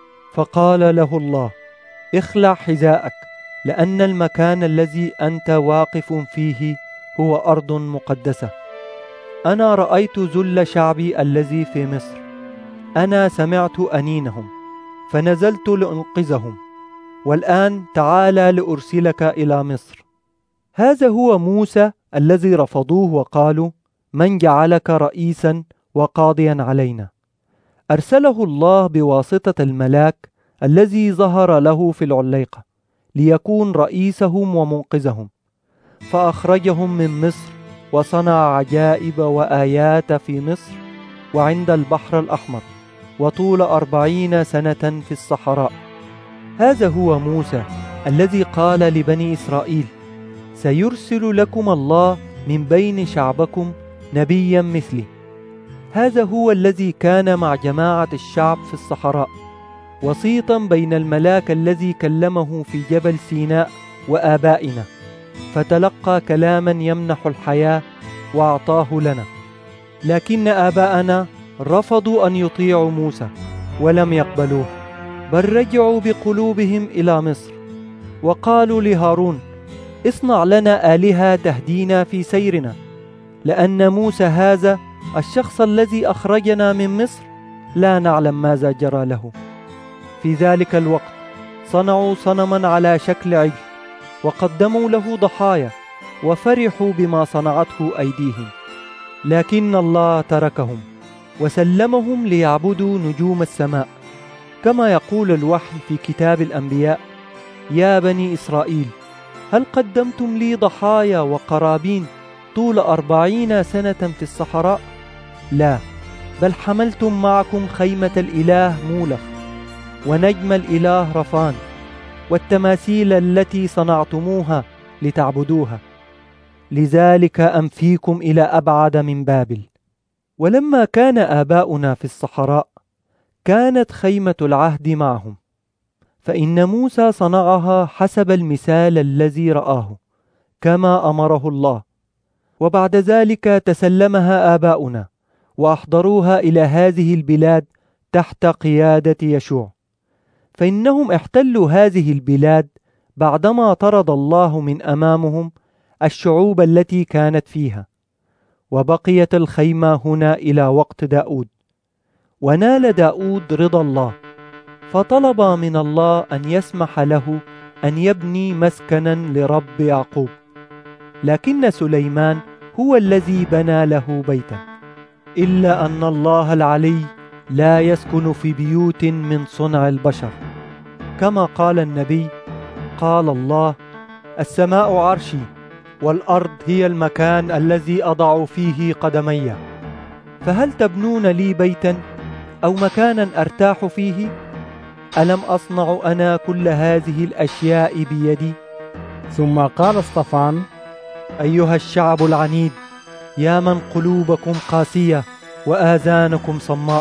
فقال له الله: اخلع حذاءك، لأن المكان الذي أنت واقف فيه هو أرض مقدسة. أنا رأيت ذل شعبي الذي في مصر، أنا سمعت أنينهم فنزلت لأنقذهم، والآن تعالى لأرسلك إلى مصر. هذا هو موسى الذي رفضوه وقالوا: من جعلك رئيسا وقاضيا علينا؟ أرسله الله بواسطة الملاك الذي ظهر له في العليقة ليكون رئيسهم ومنقذهم، فأخرجهم من مصر وصنع عجائب وآيات في مصر وعند البحر الأحمر، وطول أربعين سنة في الصحراء. هذا هو موسى الذي قال لبني إسرائيل: سيرسل لكم الله من بين شعبكم نبيا مثلي. هذا هو الذي كان مع جماعة الشعب في الصحراء، وسيطا بين الملاك الذي كلمه في جبل سيناء وآبائنا، فتلقى كلاما يمنح الحياة وأعطاه لنا. لكن آباءنا رفضوا أن يطيعوا موسى ولم يقبلوه، بل رجعوا بقلوبهم إلى مصر، وقالوا لهارون: اصنع لنا آلهة تهدينا في سيرنا، لأن موسى هذا الشخص الذي أخرجنا من مصر لا نعلم ماذا جرى له. في ذلك الوقت صنعوا صنما على شكل عجل، وقدموا له ضحايا، وفرحوا بما صنعته أيديهم. لكن الله تركهم وسلمهم ليعبدوا نجوم السماء، كما يقول الوحي في كتاب الأنبياء: يا بني إسرائيل، هل قدمتم لي ضحايا وقرابين طول أربعين سنة في الصحراء؟ لا، بل حملتم معكم خيمة الإله مولخ، ونجم الإله رفان، والتماثيل التي صنعتموها لتعبدوها. لذلك أنفيكم إلى أبعد من بابل. ولما كان آباؤنا في الصحراء كانت خيمة العهد معهم، فإن موسى صنعها حسب المثال الذي رآه كما أمره الله. وبعد ذلك تسلمها آباؤنا وأحضروها إلى هذه البلاد تحت قيادة يشوع، فإنهم احتلوا هذه البلاد بعدما طرد الله من أمامهم الشعوب التي كانت فيها. وبقيت الخيمة هنا إلى وقت داود. ونال داود رضا الله، فطلب من الله أن يسمح له أن يبني مسكنا لرب يعقوب، لكن سليمان هو الذي بنى له بيتا. إلا أن الله العلي لا يسكن في بيوت من صنع البشر، كما قال النبي: قال الله: السماء عرشي والأرض هي المكان الذي أضع فيه قدمي، فهل تبنون لي بيتا أو مكانا أرتاح فيه؟ ألم أصنع أنا كل هذه الأشياء بيدي؟ ثم قال اصطفان: أيها الشعب العنيد، يا من قلوبكم قاسية وآذانكم صماء،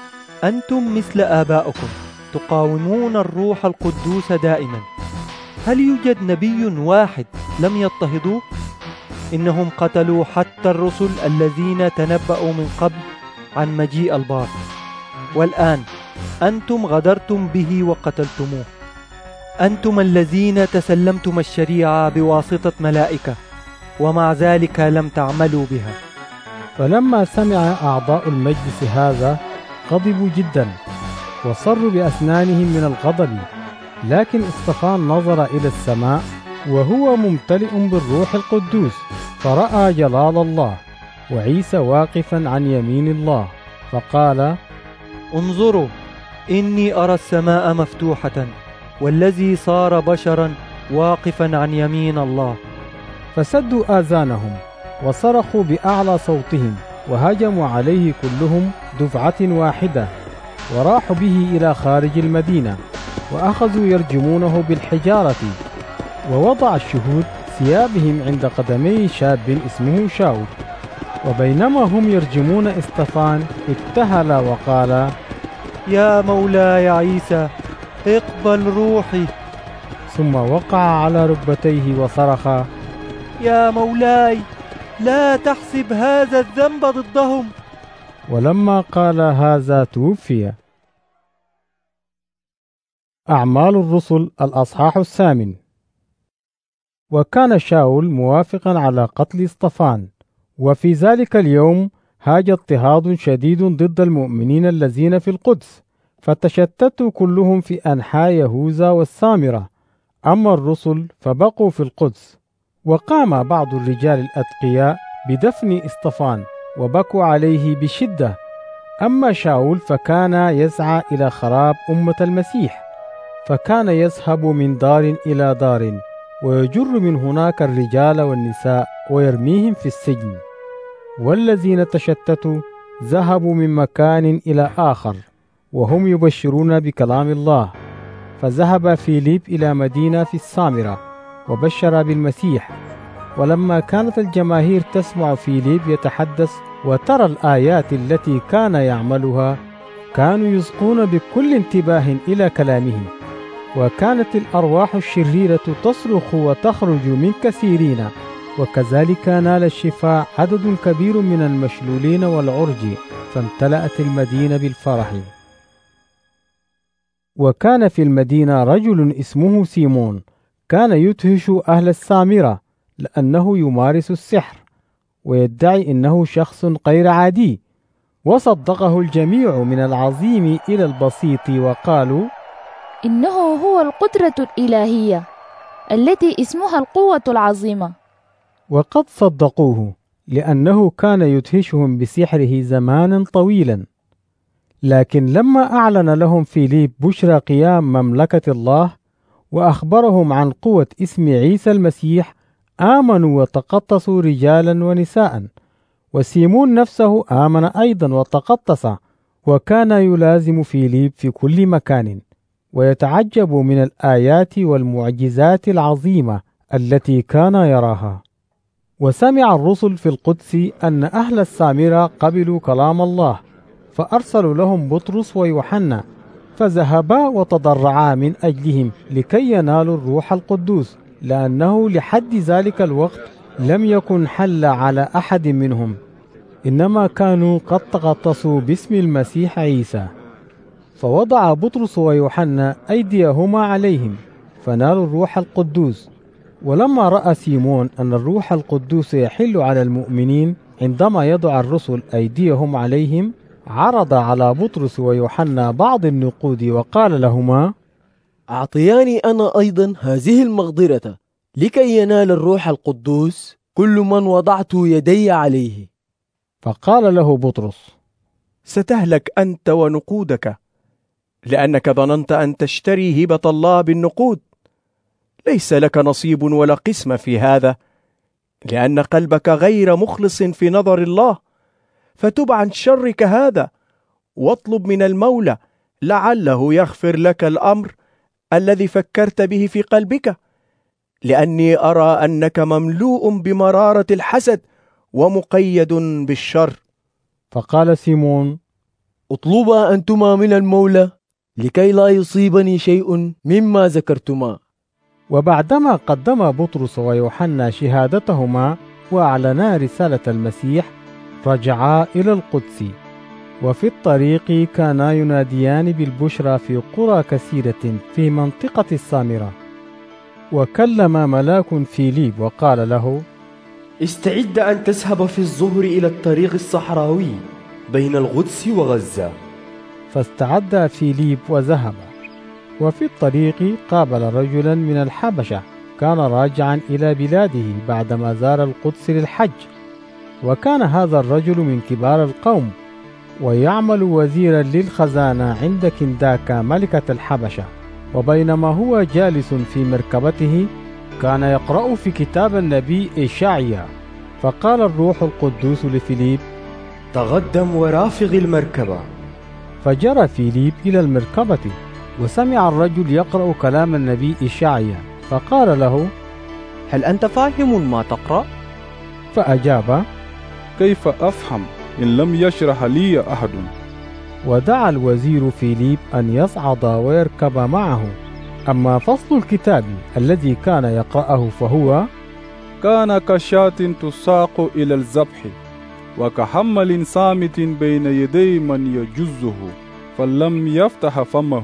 أنتم مثل آبائكم تقاومون الروح القدوس دائما. هل يوجد نبي واحد لم يضطهدوه؟ إنهم قتلوا حتى الرسل الذين تنبأوا من قبل عن مجيء البار، والآن أنتم غدرتم به وقتلتموه. أنتم الذين تسلمتم الشريعة بواسطة ملائكة، ومع ذلك لم تعملوا بها. فلما سمع أعضاء المجلس هذا غضبوا جدا وصروا بأسنانهم من الغضب، لكن اصطفان نظر إلى السماء وهو ممتلئ بالروح القدوس، فرأى جلال الله وعيسى واقفا عن يمين الله، فقال: انظروا، إني أرى السماء مفتوحة والذي صار بشرا واقفا عن يمين الله. فسدوا آذانهم وصرخوا بأعلى صوتهم وهجموا عليه كلهم دفعة واحدة، وراحوا به إلى خارج المدينة وأخذوا يرجمونه بالحجارة. ووضع الشهود ثيابهم عند قدمي شاب اسمه شاول. وبينما هم يرجمون اصطفان ابتهل وقال: يا مولاي عيسى، اقبل روحي. ثم وقع على ركبتيه وصرخ: يا مولاي، لا تحسب هذا الذنب ضدهم. ولما قال هذا توفي. أعمال الرسل الأصحاح الثامن. وكان شاول موافقا على قتل اصطفان، وفي ذلك اليوم هاج اضطهاد شديد ضد المؤمنين الذين في القدس، فتشتتوا كلهم في أنحاء يهوذا والسامرة، أما الرسل فبقوا في القدس. وقام بعض الرجال الأتقياء بدفن اصطفان وبكوا عليه بشدة، أما شاول فكان يسعى إلى خراب أمة المسيح، فكان يذهب من دار إلى دار ويجر من هناك الرجال والنساء ويرميهم في السجن. والذين تشتتوا ذهبوا من مكان إلى آخر وهم يبشرون بكلام الله. فذهب فيليب إلى مدينة في السامرة وبشر بالمسيح. ولما كانت الجماهير تسمع فيليب يتحدث وترى الآيات التي كان يعملها، كانوا يسقون بكل انتباه إلى كلامه. وكانت الأرواح الشريرة تصرخ وتخرج من كثيرين، وكذلك نال الشفاء عدد كبير من المشلولين والعرج، فامتلأت المدينة بالفرح. وكان في المدينة رجل اسمه سيمون، كان يدهش أهل السامرة لأنه يمارس السحر ويدعي أنه شخص غير عادي. وصدقه الجميع من العظيم إلى البسيط، وقالوا: إنه هو القدرة الإلهية التي اسمها القوة العظيمة. وقد صدقوه لأنه كان يدهشهم بسحره زمانا طويلا. لكن لما أعلن لهم فيليب بشرى قيام مملكة الله وأخبرهم عن قوة اسم عيسى المسيح، آمنوا وتقدسوا رجالا ونساء. وسيمون نفسه آمن أيضا وتقدس، وكان يلازم فيليب في كل مكان ويتعجب من الآيات والمعجزات العظيمة التي كان يراها. وسمع الرسل في القدس أن أهل السامرة قبلوا كلام الله، فأرسلوا لهم بطرس ويوحنا، فذهبا وتضرعا من أجلهم لكي ينالوا الروح القدوس، لأنه لحد ذلك الوقت لم يكن حل على أحد منهم، إنما كانوا قد تغطسوا باسم المسيح عيسى. فوضع بطرس ويوحنا أيديهما عليهم فنالوا الروح القدوس. ولما رأى سيمون أن الروح القدوس يحل على المؤمنين عندما يضع الرسل أيديهم عليهم، عرض على بطرس ويوحنا بعض النقود وقال لهما: أعطياني أنا أيضا هذه المقدرة لكي ينال الروح القدوس كل من وضعت يدي عليه. فقال له بطرس: ستهلك أنت ونقودك، لأنك ظننت أن تشتري هبة الله بالنقود. ليس لك نصيب ولا قسم في هذا، لأن قلبك غير مخلص في نظر الله. فتب عن شرك هذا، واطلب من المولى لعله يغفر لك الأمر الذي فكرت به في قلبك، لأني أرى أنك مملوء بمرارة الحسد ومقيد بالشر. فقال سيمون: اطلبا أنتما من المولى لكي لا يصيبني شيء مما ذكرتما. وبعدما قدم بطرس ويوحنا شهادتهما وأعلنا رسالة المسيح، رجعا إلى القدس. وفي الطريق كانا يناديان بالبشرى في قرى كثيرة في منطقة السامرة. وكلم ملاك فيليب وقال له: استعد أن تذهب في الظهر إلى الطريق الصحراوي بين القدس وغزة. فاستعد فيليب وذهب. وفي الطريق قابل رجلا من الحبشة كان راجعا إلى بلاده بعدما زار القدس للحج. وكان هذا الرجل من كبار القوم، ويعمل وزيرا للخزانة عند كنداكا ملكة الحبشة. وبينما هو جالس في مركبته كان يقرأ في كتاب النبي إشعيا. فقال الروح القدوس لفيليب: تقدم ورافق المركبة. فجرى فيليب إلى المركبة، وسمع الرجل يقرأ كلام النبي إشعيا، فقال له: هل أنت فاهم ما تقرأ؟ فأجاب: كيف أفهم إن لم يشرح لي أحد؟ ودعا الوزير فيليب أن يصعد ويركب معه. أما فصل الكتاب الذي كان يقرأه فهو: كان كشاة تساق إلى الذبح، وكحمل صامت بين يدي من يجزه، فلم يفتح فمه.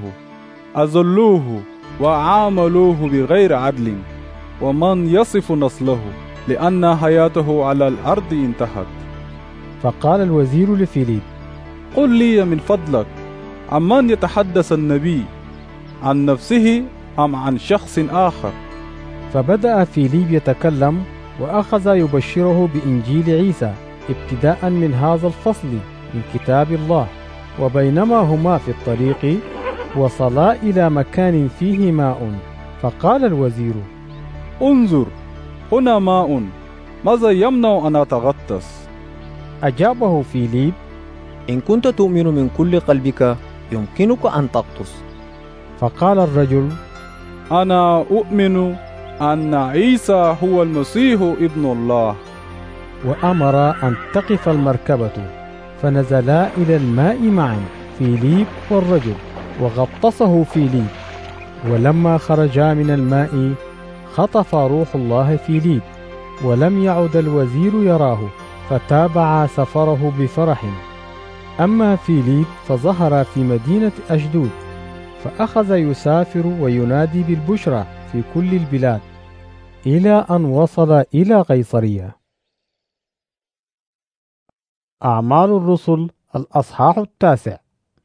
أذلوه وعاملوه بغير عدل، ومن يصف نسله، لأن حياته على الأرض انتهت. فقال الوزير لفيليب: قل لي من فضلك، عمن يتحدث النبي؟ عن نفسه أم عن شخص آخر؟ فبدأ فيليب يتكلم وأخذ يبشره بإنجيل عيسى ابتداء من هذا الفصل من كتاب الله. وبينما هما في الطريق وصلا إلى مكان فيه ماء، فقال الوزير: انظر، هنا ماء، ماذا يمنع أن أتغطس؟ أجابه فيليب: إن كنت تؤمن من كل قلبك يمكنك أن تغطس. فقال الرجل: أنا أؤمن أن عيسى هو المسيح ابن الله. وأمر أن تقف المركبة، فنزلا إلى الماء معا فيليب والرجل، وغطسه فيليب. ولما خرجا من الماء خطف روح الله فيليب، ولم يعد الوزير يراه، فتابع سفره بفرح. أما فيليب فظهر في مدينة أشدود، فأخذ يسافر وينادي بالبشرى في كل البلاد إلى أن وصل إلى قيصرية. أعمال الرسل الأصحاح التاسع.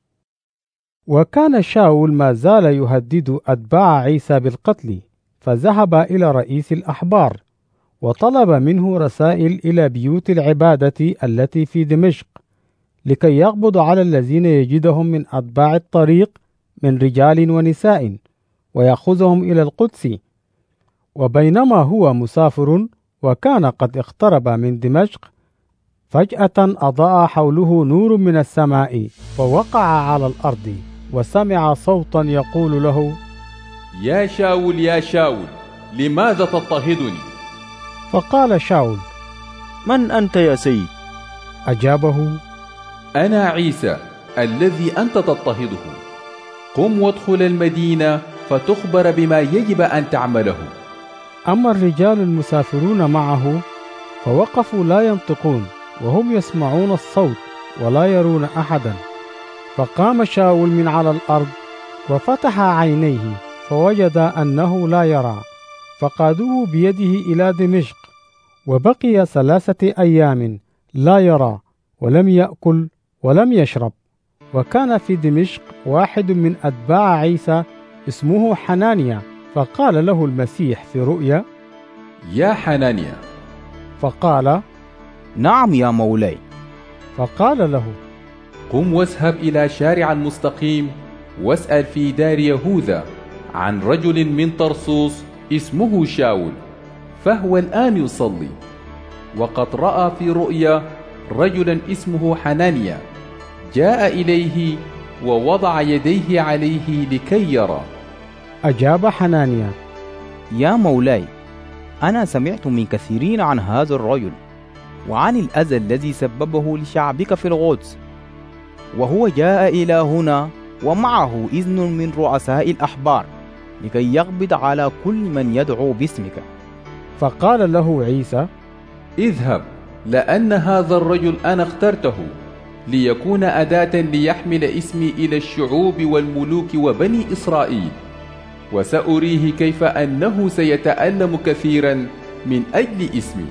وكان شاول ما زال يهدد أتباع عيسى بالقتل، فذهب إلى رئيس الأحبار وطلب منه رسائل إلى بيوت العبادة التي في دمشق، لكي يقبض على الذين يجدهم من أتباع الطريق من رجال ونساء ويأخذهم إلى القدس. وبينما هو مسافر وكان قد اقترب من دمشق، فجأة أضاء حوله نور من السماء، فوقع على الأرض، وسمع صوتا يقول له: يا شاول يا شاول، لماذا تضطهدني؟ فقال شاول: من أنت يا سيد؟ أجابه: أنا عيسى الذي أنت تضطهده. قم وادخل المدينة فتخبر بما يجب أن تعمله. أما الرجال المسافرون معه فوقفوا لا ينطقون، وهم يسمعون الصوت ولا يرون أحدا. فقام شاول من على الأرض وفتح عينيه، فوجد أنه لا يرى، فقادوه بيده إلى دمشق، وبقي ثلاثة أيام لا يرى ولم يأكل ولم يشرب. وكان في دمشق واحد من أتباع عيسى اسمه حنانيا، فقال له المسيح في رؤيا: يا حنانيا. فقال: نعم يا مولاي. فقال له: قم واذهب إلى شارع المستقيم واسأل في دار يهوذا عن رجل من طرسوس اسمه شاول، فهو الآن يصلي، وقد رأى في رؤيا رجلا اسمه حنانيا جاء إليه ووضع يديه عليه لكي يرى. أجاب حنانيا: يا مولاي، أنا سمعت من كثيرين عن هذا الرجل وعن الأذى الذي سببه لشعبك في القدس، وهو جاء إلى هنا ومعه إذن من رؤساء الأحبار لكي يقبض على كل من يدعو باسمك. فقال له عيسى: اذهب، لأن هذا الرجل أنا اخترته ليكون أداة ليحمل اسمي إلى الشعوب والملوك وبني إسرائيل، وسأريه كيف أنه سيتألم كثيرا من أجل اسمي.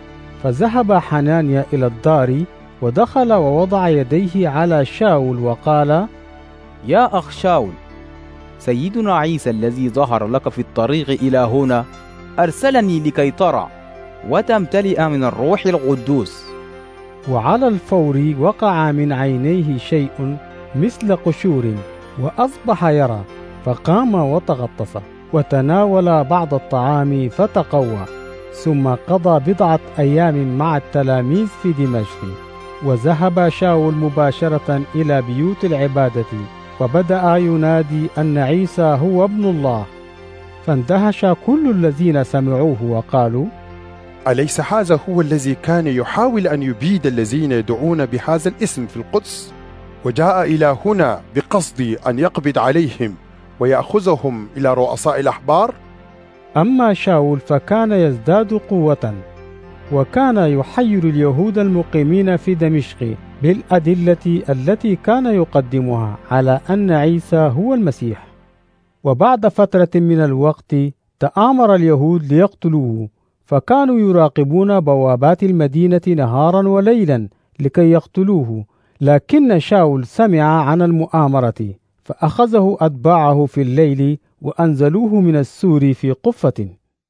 فذهب حنانيا إلى الدار ودخل ووضع يديه على شاول وقال: يا أخ شاول، سيدنا عيسى الذي ظهر لك في الطريق إلى هنا أرسلني لكي ترى وتمتلئ من الروح القدوس. وعلى الفور وقع من عينيه شيء مثل قشور وأصبح يرى، فقام وتغطس وتناول بعض الطعام فتقوى، ثم قضى بضعة أيام مع التلاميذ في دمشق. وذهب شاول مباشرة إلى بيوت العبادة وبدأ ينادي أن عيسى هو ابن الله، فاندهش كل الذين سمعوه وقالوا: أليس هذا هو الذي كان يحاول أن يبيد الذين يدعون بهذا الاسم في القدس، وجاء إلى هنا بقصد أن يقبض عليهم ويأخذهم إلى رؤساء الأحبار؟ أما شاول فكان يزداد قوة، وكان يحير اليهود المقيمين في دمشق بالأدلة التي كان يقدمها على أن عيسى هو المسيح. وبعد فترة من الوقت تآمر اليهود ليقتلوه، فكانوا يراقبون بوابات المدينة نهارا وليلا لكي يقتلوه، لكن شاول سمع عن المؤامرة، فأخذه أتباعه في الليل وأنزلوه من السور في قفة.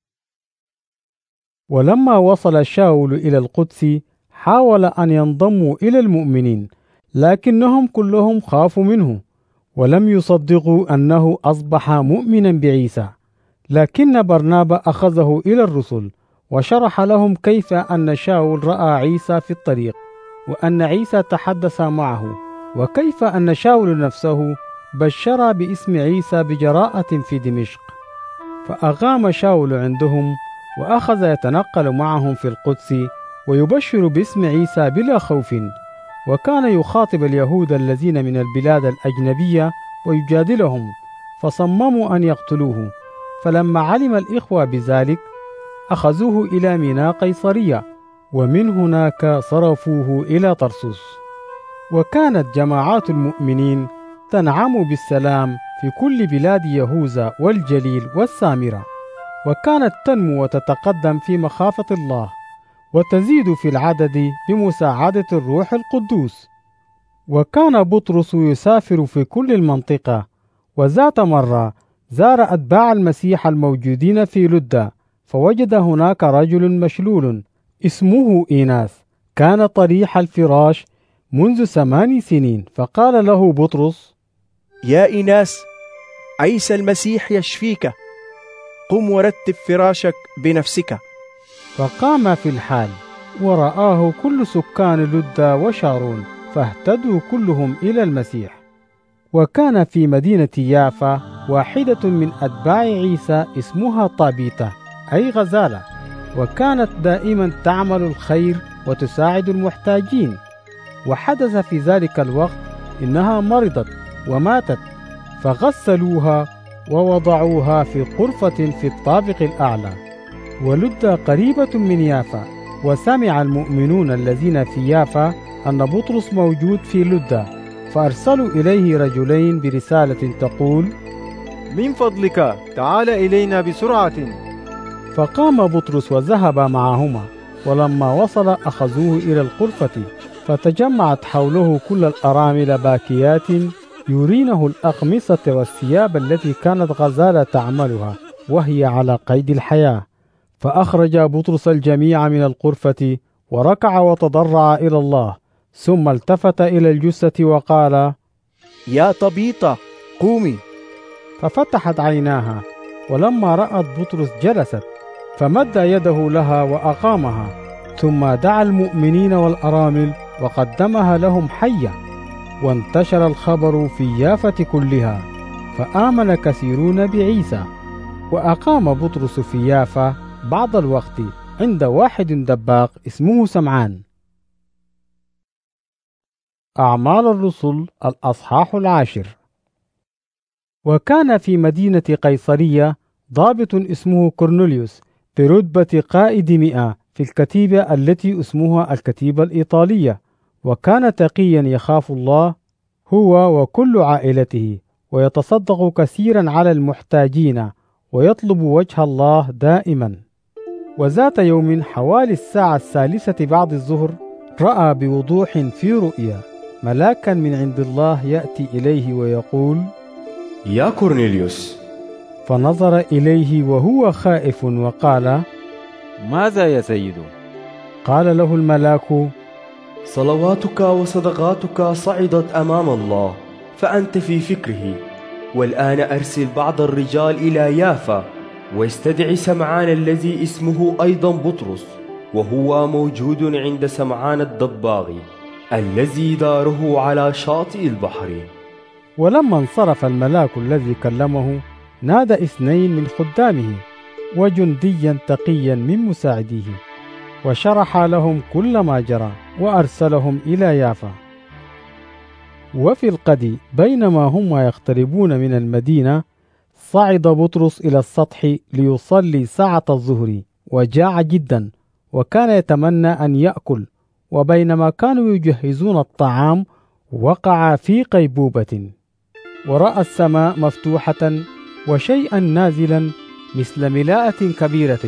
ولما وصل شاول إلى القدس حاول أن ينضموا إلى المؤمنين، لكنهم كلهم خافوا منه ولم يصدقوا أنه أصبح مؤمنا بعيسى. لكن برنابا أخذه إلى الرسل وشرح لهم كيف أن شاول رأى عيسى في الطريق، وأن عيسى تحدث معه، وكيف أن شاول نفسه بشر باسم عيسى بجراءة في دمشق. فأقام شاول عندهم وأخذ يتنقل معهم في القدس ويبشر باسم عيسى بلا خوف، وكان يخاطب اليهود الذين من البلاد الأجنبية ويجادلهم، فصمموا أن يقتلوه. فلما علم الإخوة بذلك أخذوه إلى ميناء قيصرية، ومن هناك صرفوه إلى طرسوس. وكانت جماعات المؤمنين تنعم بالسلام في كل بلاد يهوذا والجليل والسامرة، وكانت تنمو وتتقدم في مخافة الله، وتزيد في العدد بمساعدة الروح القدوس. وكان بطرس يسافر في كل المنطقة، وذات مرة زار أتباع المسيح الموجودين في لدة، فوجد هناك رجل مشلول اسمه إيناس، كان طريح الفراش منذ ثمان سنين. فقال له بطرس: يا إيناس، عيسى المسيح يشفيك، قم ورتب فراشك بنفسك. فقام في الحال، ورآه كل سكان لدة وشارون، فاهتدوا كلهم إلى المسيح. وكان في مدينة يافا واحدة من أتباع عيسى اسمها طابيتا أي غزالة، وكانت دائما تعمل الخير وتساعد المحتاجين. وحدث في ذلك الوقت إنها مرضت وماتت، فغسلوها ووضعوها في غرفة في الطابق الأعلى. ولدة قريبة من يافا، وسمع المؤمنون الذين في يافا أن بطرس موجود في لدة، فأرسلوا إليه رجلين برسالة تقول: من فضلك تعال إلينا بسرعة. فقام بطرس وذهب معهما، ولما وصل أخذوه إلى الغرفة، فتجمعت حوله كل الأرامل باكيات يرينه الأقمصة والثياب التي كانت غزالة تعملها وهي على قيد الحياة. فأخرج بطرس الجميع من الغرفة وركع وتضرع إلى الله، ثم التفت إلى الجثة وقال: يا طبيطة قومي. ففتحت عيناها، ولما رأت بطرس جلست، فمد يده لها وأقامها، ثم دعا المؤمنين والأرامل وقدمها لهم حية. وانتشر الخبر في يافة كلها، فآمن كثيرون بعيسى. وأقام بطرس في يافا بعض الوقت عند واحد دباق اسمه سمعان. أعمال الرسل الأصحاح العاشر. وكان في مدينة قيصرية ضابط اسمه كورنيليوس برتبة قائد مئة في الكتيبة التي اسمها الكتيبة الإيطالية، وكان تقيا يخاف الله هو وكل عائلته، ويتصدق كثيرا على المحتاجين، ويطلب وجه الله دائما. وذات يوم حوالي الساعة الثالثة بعد الظهر رأى بوضوح في رؤيا ملاكا من عند الله يأتي إليه ويقول: يا كورنيليوس. فنظر إليه وهو خائف وقال: ماذا يا سيد؟ قال له الملاك: صلواتك وصدقاتك صعدت أمام الله، فأنت في فكره. والآن أرسل بعض الرجال إلى يافا، واستدعي سمعان الذي اسمه أيضا بطرس، وهو موجود عند سمعان الضباغ الذي داره على شاطئ البحر. ولما انصرف الملاك الذي كلمه، نادى اثنين من خدامه وجنديا تقيا من مساعديه، وشرح لهم كل ما جرى، وأرسلهم إلى يافا. وفي الغد بينما هم يقتربون من المدينة، صعد بطرس إلى السطح ليصلي ساعة الظهر، وجاع جدا، وكان يتمنى أن يأكل. وبينما كانوا يجهزون الطعام، وقع في غيبوبة، ورأى السماء مفتوحة وشيئا نازلا مثل ملاءة كبيرة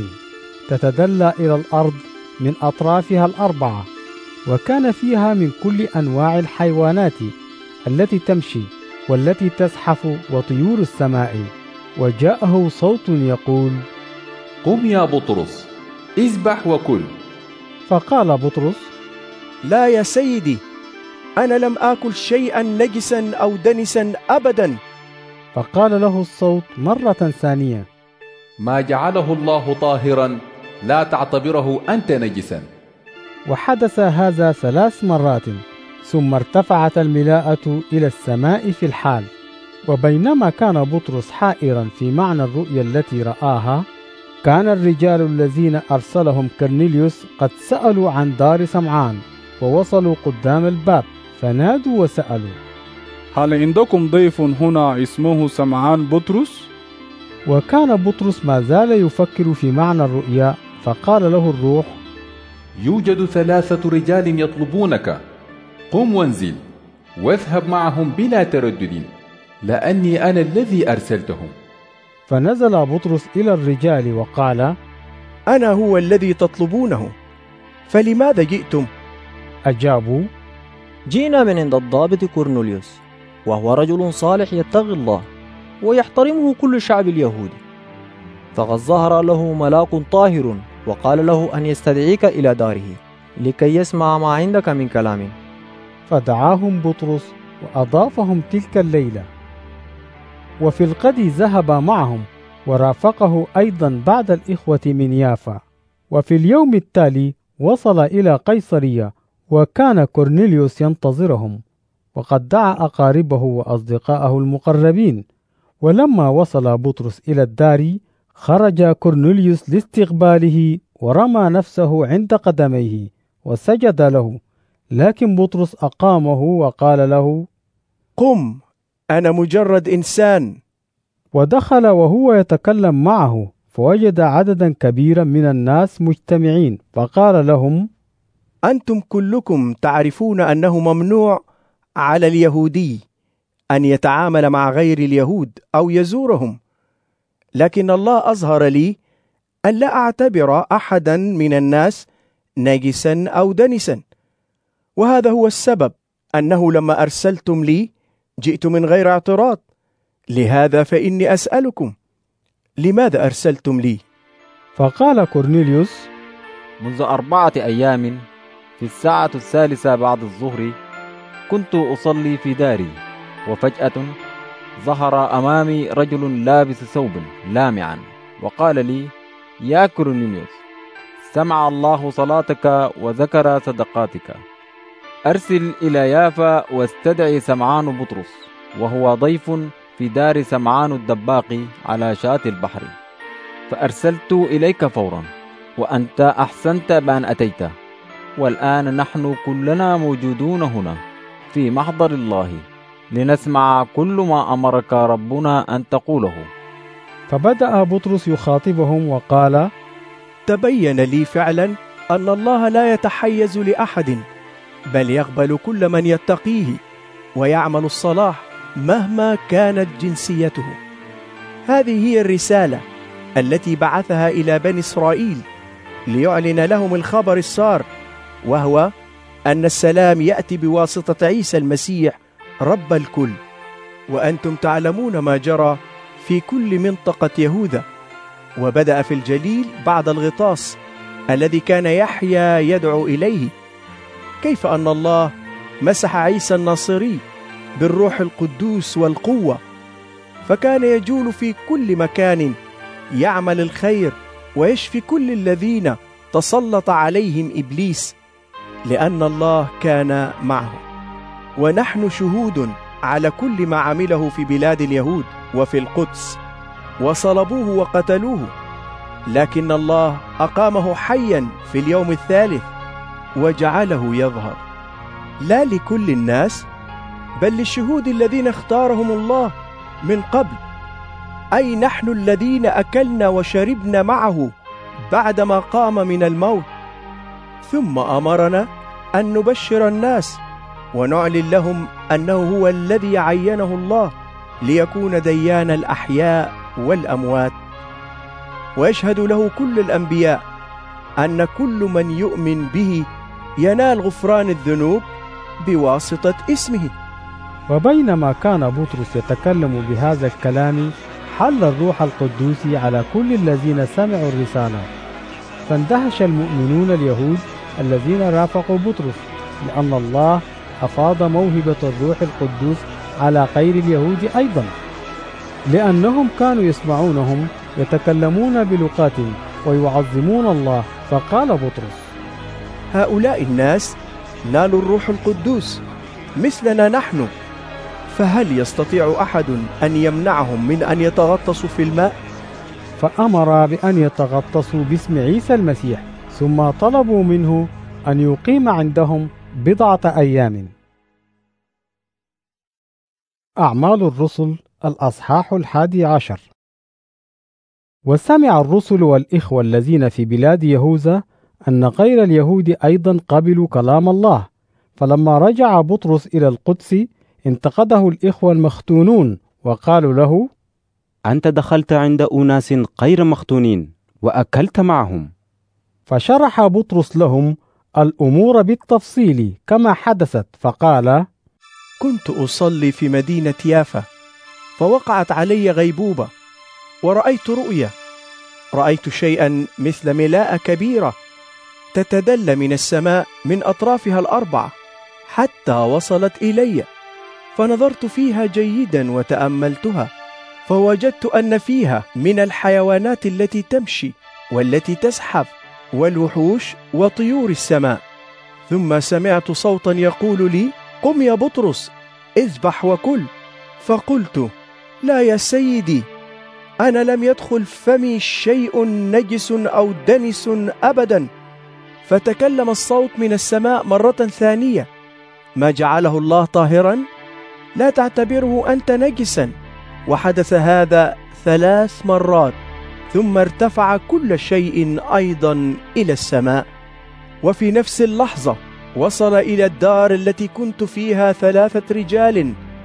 تتدلى إلى الأرض من أطرافها الأربعة، وكان فيها من كل أنواع الحيوانات التي تمشي والتي تزحف وطيور السماء. وجاءه صوت يقول: قم يا بطرس، اذبح وكل. فقال بطرس: لا يا سيدي، أنا لم آكل شيئا نجسا أو دنسا أبدا. فقال له الصوت مرة ثانية: ما جعله الله طاهرا لا تعتبره أنت نجسا. وحدث هذا ثلاث مرات، ثم ارتفعت الملاءة إلى السماء في الحال. وبينما كان بطرس حائرا في معنى الرؤيا التي رآها، كان الرجال الذين أرسلهم كورنيليوس قد سألوا عن دار سمعان، ووصلوا قدام الباب، فنادوا وسألوا: هل عندكم ضيف هنا اسمه سمعان بطرس؟ وكان بطرس ما زال يفكر في معنى الرؤيا، فقال له الروح: يوجد ثلاثة رجال يطلبونك، قم وانزل واذهب معهم بلا تردد، لأني أنا الذي أرسلتهم. فنزل بطرس إلى الرجال وقال: أنا هو الذي تطلبونه، فلماذا جئتم؟ أجابوا: جئنا من عند الضابط كورنيليوس، وهو رجل صالح يتقي الله ويحترمه كل الشعب اليهودي، فقد ظهر له ملاك طاهر وقال له أن يستدعيك إلى داره لكي يسمع ما عندك من كلام. فدعاهم بطرس وأضافهم تلك الليلة. وفي الغد ذهب معهم، ورافقه أيضا بعض الإخوة من يافا. وفي اليوم التالي وصل إلى قيصرية، وكان كورنيليوس ينتظرهم، وقد دعا أقاربه وأصدقائه المقربين. ولما وصل بطرس إلى الدار، خرج كورنيليوس لاستقباله، ورمى نفسه عند قدميه وسجد له. لكن بطرس أقامه وقال له: قم، أنا مجرد إنسان. ودخل وهو يتكلم معه، فوجد عددا كبيرا من الناس مجتمعين، فقال لهم: أنتم كلكم تعرفون أنه ممنوع على اليهودي أن يتعامل مع غير اليهود أو يزورهم، لكن الله أظهر لي أن لا أعتبر أحدا من الناس نجسا أو دنسا، وهذا هو السبب أنه لما أرسلتم لي جئت من غير اعتراض. لهذا فإني أسألكم، لماذا أرسلتم لي؟ فقال كورنيليوس: منذ أربعة أيام في الساعة الثالثة بعد الظهر كنت أصلي في داري، وفجأة ظهر أمامي رجل لابس ثوب لامعا وقال لي: يا كورنيليوس، سمع الله صلاتك وذكر صدقاتك، أرسل إلى يافا واستدعي سمعان بطرس، وهو ضيف في دار سمعان الدباق على شاطئ البحر. فأرسلت إليك فورا، وأنت أحسنت بأن أتيت، والآن نحن كلنا موجودون هنا في محضر الله لنسمع كل ما أمرك ربنا أن تقوله. فبدأ بطرس يخاطبهم وقال: تبين لي فعلا أن الله لا يتحيز لأحد، بل يقبل كل من يتقيه ويعمل الصلاح مهما كانت جنسيته. هذه هي الرسالة التي بعثها إلى بني إسرائيل ليعلن لهم الخبر السار، وهو أن السلام يأتي بواسطة عيسى المسيح رب الكل. وأنتم تعلمون ما جرى في كل منطقة يهوذا، وبدأ في الجليل بعد الغطاس الذي كان يحيى يدعو إليه، كيف أن الله مسح عيسى الناصري بالروح القدوس والقوة، فكان يجول في كل مكان يعمل الخير ويشفي كل الذين تسلط عليهم إبليس، لأن الله كان معه. ونحن شهود على كل ما عمله في بلاد اليهود وفي القدس، وصلبوه وقتلوه، لكن الله أقامه حيا في اليوم الثالث وجعله يظهر، لا لكل الناس بل للشهود الذين اختارهم الله من قبل، أي نحن الذين أكلنا وشربنا معه بعدما قام من الموت. ثم أمرنا أن نبشر الناس ونعلن لهم أنه هو الذي عينه الله ليكون ديان الأحياء والأموات، ويشهد له كل الأنبياء أن كل من يؤمن به ينال غفران الذنوب بواسطة اسمه. وبينما كان بطرس يتكلم بهذا الكلام حل الروح القدوس على كل الذين سمعوا الرسالة، فاندهش المؤمنون اليهود الذين رافقوا بطرس، لأن الله أفاض موهبة الروح القدوس على غير اليهود أيضا، لأنهم كانوا يسمعونهم يتكلمون بلغات ويعظمون الله. فقال بطرس: هؤلاء الناس نالوا الروح القدوس مثلنا نحن، فهل يستطيع أحد أن يمنعهم من أن يتغطسوا في الماء؟ فأمر بأن يتغطسوا باسم عيسى المسيح، ثم طلبوا منه أن يقيم عندهم بضعة أيام. أعمال الرسل الأصحاح الحادي عشر. وسمع الرسل والإخوة الذين في بلاد يهوذا أن غير اليهود أيضا قبلوا كلام الله، فلما رجع بطرس إلى القدس انتقده الإخوة المختونون وقالوا له: أنت دخلت عند أناس غير مختونين وأكلت معهم. فشرح بطرس لهم الأمور بالتفصيل كما حدثت، فقال: كنت أصلي في مدينة يافا، فوقعت علي غيبوبة ورأيت رؤيا، رأيت شيئا مثل ملاءة كبيرة تتدلى من السماء من أطرافها الأربعة حتى وصلت إلي، فنظرت فيها جيدا وتأملتها، فوجدت أن فيها من الحيوانات التي تمشي والتي تزحف والوحوش وطيور السماء. ثم سمعت صوتا يقول لي: قم يا بطرس، اذبح وكل. فقلت: لا يا سيدي، أنا لم يدخل فمي شيء نجس أو دنس أبدا. فتكلم الصوت من السماء مرة ثانية: ما جعله الله طاهرا لا تعتبره أنت نجسا. وحدث هذا ثلاث مرات، ثم ارتفع كل شيء أيضا إلى السماء. وفي نفس اللحظة وصل إلى الدار التي كنت فيها ثلاثة رجال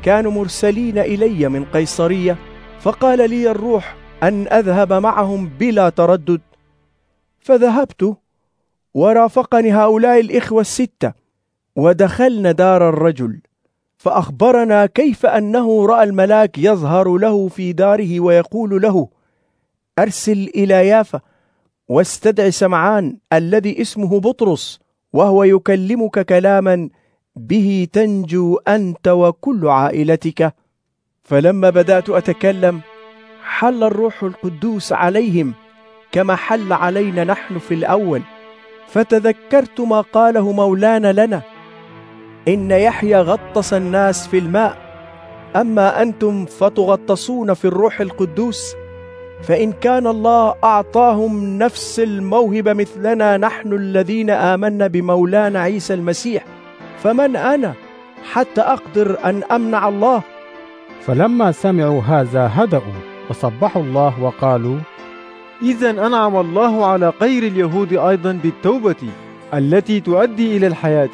كانوا مرسلين إلي من قيصرية، فقال لي الروح أن أذهب معهم بلا تردد، فذهبت ورافقني هؤلاء الإخوة الستة، ودخلنا دار الرجل، فأخبرنا كيف أنه رأى الملاك يظهر له في داره ويقول له: أرسل إلى يافا واستدع سمعان الذي اسمه بطرس، وهو يكلمك كلاما به تنجو أنت وكل عائلتك. فلما بدأت أتكلم حل الروح القدوس عليهم كما حل علينا نحن في الأول، فتذكرت ما قاله مولانا لنا: إن يحيى غطس الناس في الماء، أما أنتم فتغطسون في الروح القدوس. فإن كان الله أعطاهم نفس الموهبة مثلنا نحن الذين آمنا بمولانا عيسى المسيح، فمن أنا حتى أقدر أن أمنع الله؟ فلما سمعوا هذا هدأوا وسبحوا الله وقالوا: إذا أنعم الله على غير اليهود أيضا بالتوبة التي تؤدي إلى الحياة.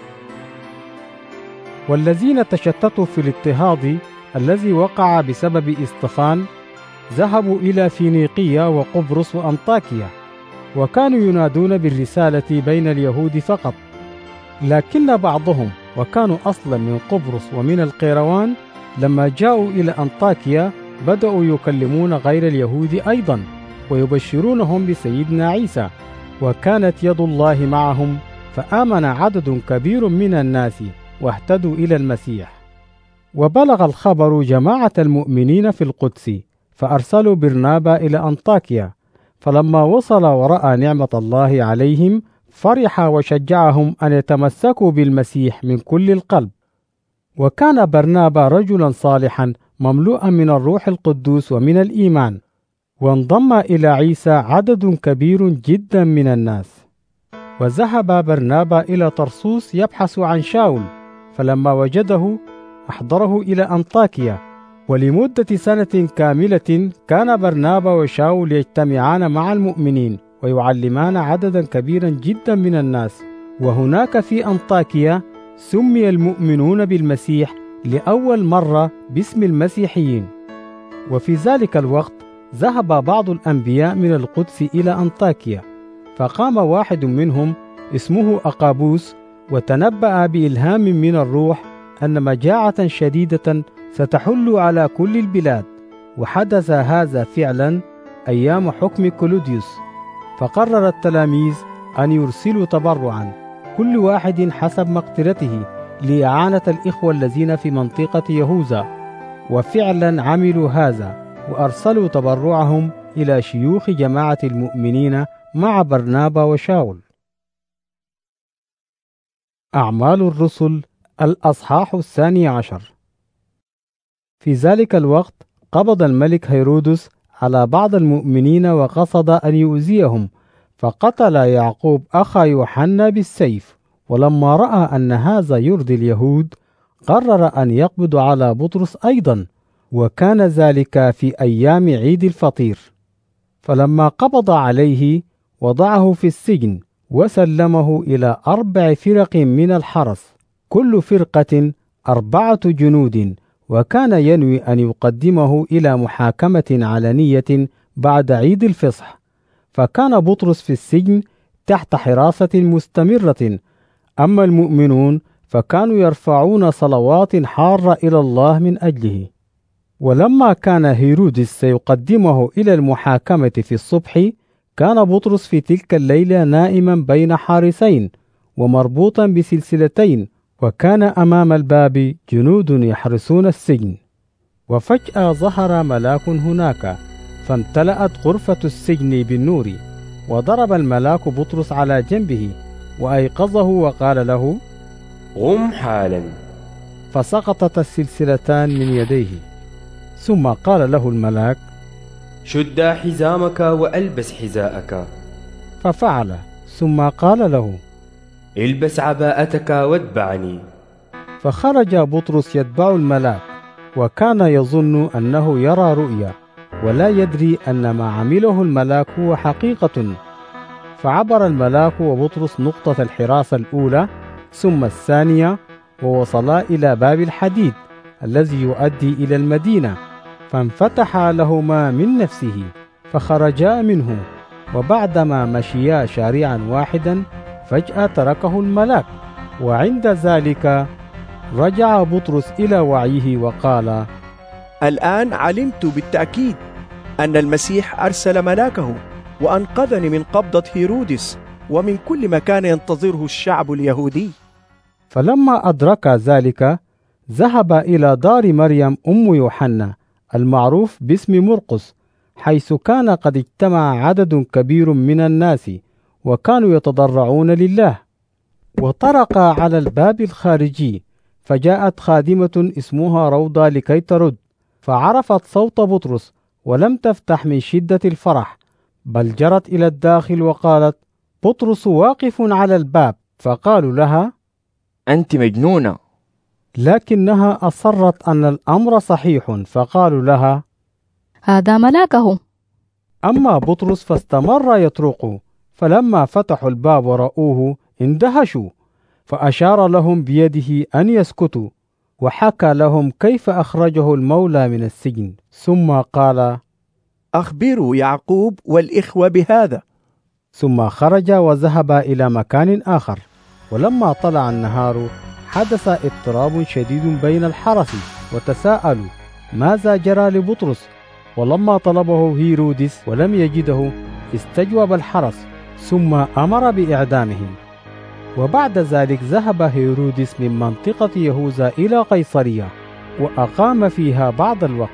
والذين تشتتوا في الاضطهاد الذي وقع بسبب اسطفان ذهبوا إلى فينيقية وقبرص وأنطاكيا، وكانوا ينادون بالرسالة بين اليهود فقط. لكن بعضهم، وكانوا أصلا من قبرص ومن القيروان، لما جاءوا إلى أنطاكيا بدأوا يكلمون غير اليهود أيضا ويبشرونهم بسيدنا عيسى، وكانت يد الله معهم، فآمن عدد كبير من الناس واهتدوا إلى المسيح. وبلغ الخبر جماعة المؤمنين في القدس، فأرسلوا برنابا إلى أنطاكيا، فلما وصل ورأى نعمة الله عليهم فرح وشجعهم أن يتمسكوا بالمسيح من كل القلب. وكان برنابا رجلا صالحا مملوءا من الروح القدوس ومن الإيمان، وانضم إلى عيسى عدد كبير جدا من الناس. وذهب برنابا إلى طرسوس يبحث عن شاول، فلما وجده أحضره إلى أنطاكيا. ولمدة سنة كاملة كان برنابا وشاول يجتمعان مع المؤمنين ويعلمان عددا كبيرا جدا من الناس. وهناك في أنطاكيا سمي المؤمنون بالمسيح لأول مرة باسم المسيحيين. وفي ذلك الوقت ذهب بعض الأنبياء من القدس إلى أنطاكيا، فقام واحد منهم اسمه أقابوس وتنبأ بإلهام من الروح أن مجاعة شديدة ستحل على كل البلاد. وحدث هذا فعلا أيام حكم كلوديوس. فقرر التلاميذ أن يرسلوا تبرعا كل واحد حسب مقدرته لإعانة الإخوة الذين في منطقة يهوذا، وفعلا عملوا هذا وأرسلوا تبرعهم إلى شيوخ جماعة المؤمنين مع برنابا وشاول. أعمال الرسل الأصحاح الثاني عشر. في ذلك الوقت قبض الملك هيرودس على بعض المؤمنين وقصد أن يؤذيهم، فقتل يعقوب أخا يوحنا بالسيف. ولما رأى أن هذا يرضي اليهود قرر أن يقبض على بطرس أيضا، وكان ذلك في أيام عيد الفطير. فلما قبض عليه وضعه في السجن وسلمه إلى أربع فرق من الحرس، كل فرقة أربعة جنود، وكان ينوي أن يقدمه إلى محاكمة علنية بعد عيد الفصح. فكان بطرس في السجن تحت حراسة مستمرة، أما المؤمنون فكانوا يرفعون صلوات حارة إلى الله من أجله. ولما كان هيرودس سيقدمه إلى المحاكمة في الصبح، كان بطرس في تلك الليلة نائما بين حارسين ومربوطا بسلسلتين، وكان أمام الباب جنود يحرسون السجن. وفجأة ظهر ملاك هناك، فامتلأت غرفة السجن بالنور، وضرب الملاك بطرس على جنبه وأيقظه وقال له: قم حالا. فسقطت السلسلتان من يديه. ثم قال له الملاك: شد حزامك وألبس حذاءك. ففعل. ثم قال له: البس عباءتك واتبعني. فخرج بطرس يتبع الملاك، وكان يظن أنه يرى رؤيا، ولا يدري أن ما عمله الملاك هو حقيقة. فعبر الملاك وبطرس نقطة الحراسة الأولى ثم الثانية، ووصلا إلى باب الحديد الذي يؤدي إلى المدينة، فانفتح لهما من نفسه فخرجا منه. وبعدما مشيا شارعا واحدا فجأة تركه الملاك، وعند ذلك رجع بطرس إلى وعيه وقال: الآن علمت بالتأكيد أن المسيح أرسل ملاكه وأنقذني من قبضة هيرودس ومن كل ما كان ينتظره الشعب اليهودي. فلما أدرك ذلك ذهب إلى دار مريم أم يوحنا المعروف باسم مرقس، حيث كان قد اجتمع عدد كبير من الناس وكانوا يتضرعون لله. وطرق على الباب الخارجي، فجاءت خادمة اسمها روضة لكي ترد، فعرفت صوت بطرس ولم تفتح من شدة الفرح، بل جرت إلى الداخل وقالت: بطرس واقف على الباب. فقالوا لها: أنت مجنونة. لكنها أصرت أن الأمر صحيح، فقالوا لها: هذا ملاكه. أما بطرس فاستمر يطرق، فلما فتحوا الباب ورأوه اندهشوا، فأشار لهم بيده أن يسكتوا، وحكى لهم كيف أخرجه المولى من السجن، ثم قال: أخبروا يعقوب والإخوة بهذا. ثم خرج وذهب إلى مكان آخر. ولما طلع النهار حدث اضطراب شديد بين الحرس، وتساءلوا ماذا جرى لبطرس. ولما طلبه هيرودس ولم يجده استجوب الحرس، ثم أمر بإعدامهم. وبعد ذلك ذهب هيرودس من منطقة يهوذا إلى قيصرية، وأقام فيها بعض الوقت.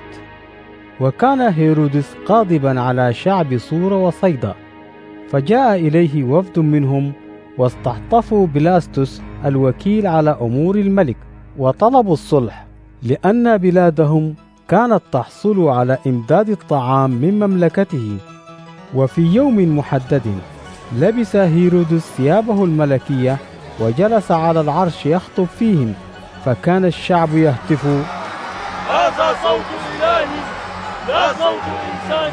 وكان هيرودس غاضبا على شعب صور وصيدا، فجاء إليه وفد منهم واستحطفوا بلاستوس الوكيل على أمور الملك، وطلبوا الصلح، لأن بلادهم كانت تحصل على إمداد الطعام من مملكته. وفي يوم محدد لبس هيرودس ثيابه الملكية وجلس على العرش يخطب فيهم، فكان الشعب يهتف: هذا صوت إله لا صوت إنسان.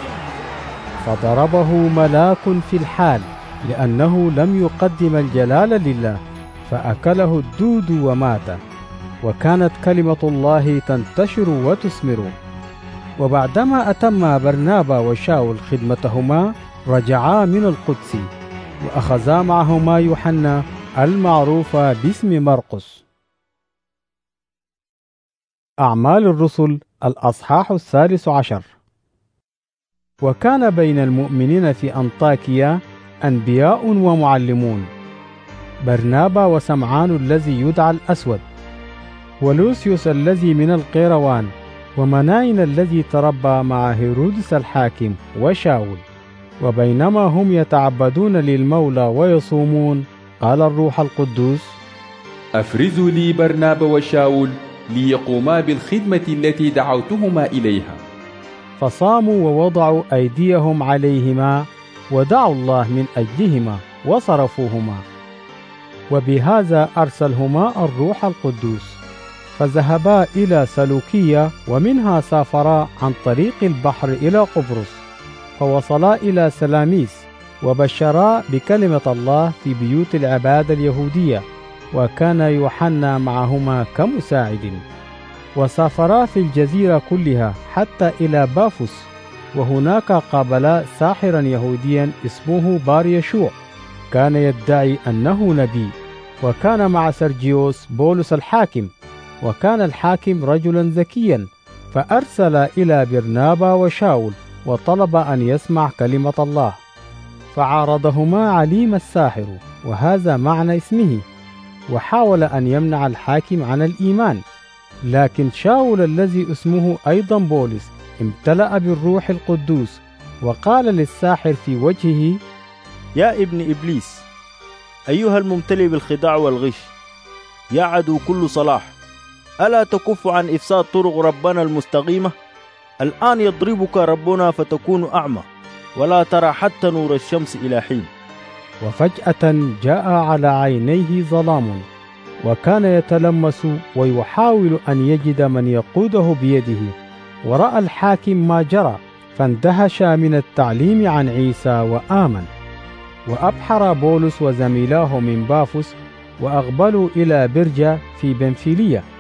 فضربه ملاك في الحال، لأنه لم يقدم الجلال لله، فأكله الدود ومات. وكانت كلمة الله تنتشر وتثمر. وبعدما أتم برنابا وشاول خدمتهما رجعا من القدس، وأخذا معهما يوحنا المعروف باسم مرقس. أعمال الرسل الأصحاح الثالث عشر. وكان بين المؤمنين في أنطاكيا أنبياء ومعلمون: برنابا وسمعان الذي يدعى الأسود، ولوسيوس الذي من القيروان، ومناين الذي تربى مع هيرودس الحاكم، وشاول. وبينما هم يتعبدون للمولى ويصومون، قال الروح القدوس: أفرزوا لي برنابا وشاول ليقوما بالخدمة التي دعوتهما إليها. فصاموا ووضعوا أيديهم عليهما ودعوا الله من أجلهما وصرفوهما. وبهذا أرسلهما الروح القدوس، فذهبا إلى سلوكية، ومنها سافرا عن طريق البحر إلى قبرص، فوصلا إلى سلاميس، وبشرا بكلمة الله في بيوت العبادة اليهودية، وكان يوحنا معهما كمساعد. وسافرا في الجزيرة كلها حتى إلى بافوس، وهناك قابلا ساحرا يهوديا اسمه بار يشوع، كان يدعي أنه نبي، وكان مع سرجيوس بولس الحاكم. وكان الحاكم رجلا ذكيا، فأرسل إلى برنابا وشاول وطلب أن يسمع كلمة الله. فعارضهما عليم الساحر، وهذا معنى اسمه، وحاول أن يمنع الحاكم عن الإيمان. لكن شاول الذي اسمه أيضا بولس امتلأ بالروح القدوس، وقال للساحر في وجهه: يا ابن إبليس، أيها الممتلئ بالخداع والغش، يا عدو كل صلاح، ألا تكف عن إفساد طرق ربنا المستقيمة؟ الآن يضربك ربنا فتكون أعمى، ولا ترى حتى نور الشمس إلى حين. وفجأة جاء على عينيه ظلام، وكان يتلمس ويحاول أن يجد من يقوده بيده. ورأى الحاكم ما جرى، فاندهش من التعليم عن عيسى وآمن. وأبحر بولس وزميلاه من بافوس، وأقبلوا إلى برجة في بنفيلية.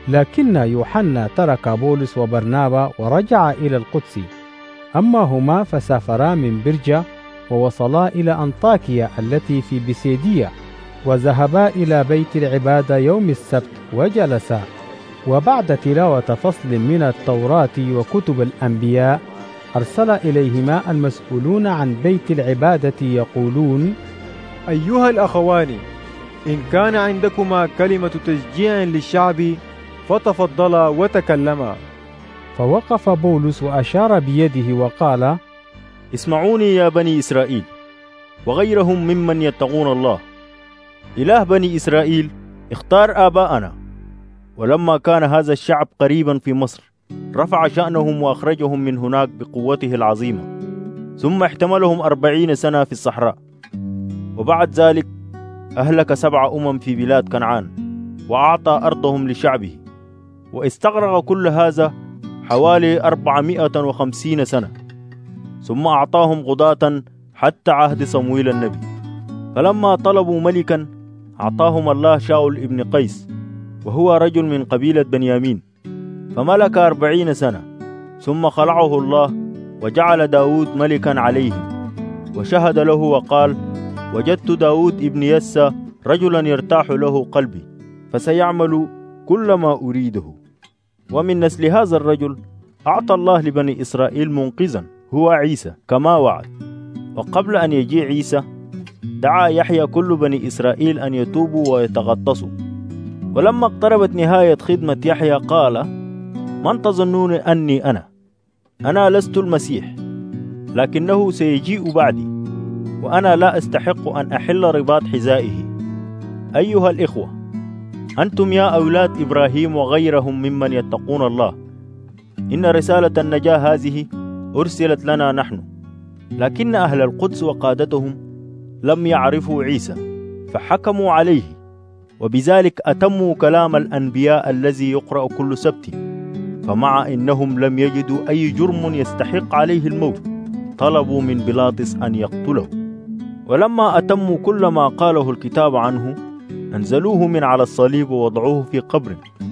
لكن يوحنا ترك بولس وبرنابا ورجع إلى القدس. أما هما فسافرا من برجة ووصلا إلى أنطاكيا التي في بيسيدية، وذهبا إلى بيت العبادة يوم السبت وجلسا. وبعد تلاوة فصل من التوراة وكتب الأنبياء أرسل إليهما المسؤولون عن بيت العبادة يقولون: أيها الأخوان، إن كان عندكما كلمة تشجيع للشعب فتفضلا وتكلما. فوقف بولس وأشار بيده وقال: اسمعوني يا بني إسرائيل وغيرهم ممن يتقون الله. إله بني إسرائيل اختار آباءنا، ولما كان هذا الشعب قريبا في مصر رفع شأنهم وأخرجهم من هناك بقوته العظيمة، ثم احتملهم أربعين سنة في الصحراء. وبعد ذلك أهلك سبع أمم في بلاد كنعان، وأعطى أرضهم لشعبه، واستغرق كل هذا حوالي أربعمائة وخمسين سنة، ثم أعطاهم قضاة حتى عهد صمويل النبي. فلما طلبوا ملكا أعطاهم الله شاول ابن قيس، وهو رجل من قبيلة بنيامين، فملك أربعين سنة، ثم خلعه الله وجعل داود ملكا عليهم، وشهد له وقال: وجدت داود ابن يسى رجلا يرتاح له قلبي، فسيعمل كل ما أريده. ومن نسل هذا الرجل أعطى الله لبني إسرائيل منقذا هو عيسى كما وعد. وقبل أن يجيء عيسى دعا يحيى كل بني إسرائيل أن يتوبوا ويتغطسوا. ولما اقتربت نهاية خدمة يحيى قال: من تظنون أني أنا؟ أنا لست المسيح، لكنه سيجيء بعدي، وأنا لا أستحق أن أحل رباط حذائه. أيها الإخوة، أنتم يا أولاد إبراهيم وغيرهم ممن يتقون الله، إن رسالة النجاة هذه أرسلت لنا نحن، لكن أهل القدس وقادتهم لم يعرفوا عيسى فحكموا عليه، وبذلك أتموا كلام الأنبياء الذي يقرأ كل سبت. فمع إنهم لم يجدوا أي جرم يستحق عليه الموت طلبوا من بيلاطس أن يقتله. ولما أتموا كل ما قاله الكتاب عنه أنزلوه من على الصليب ووضعوه في قبر،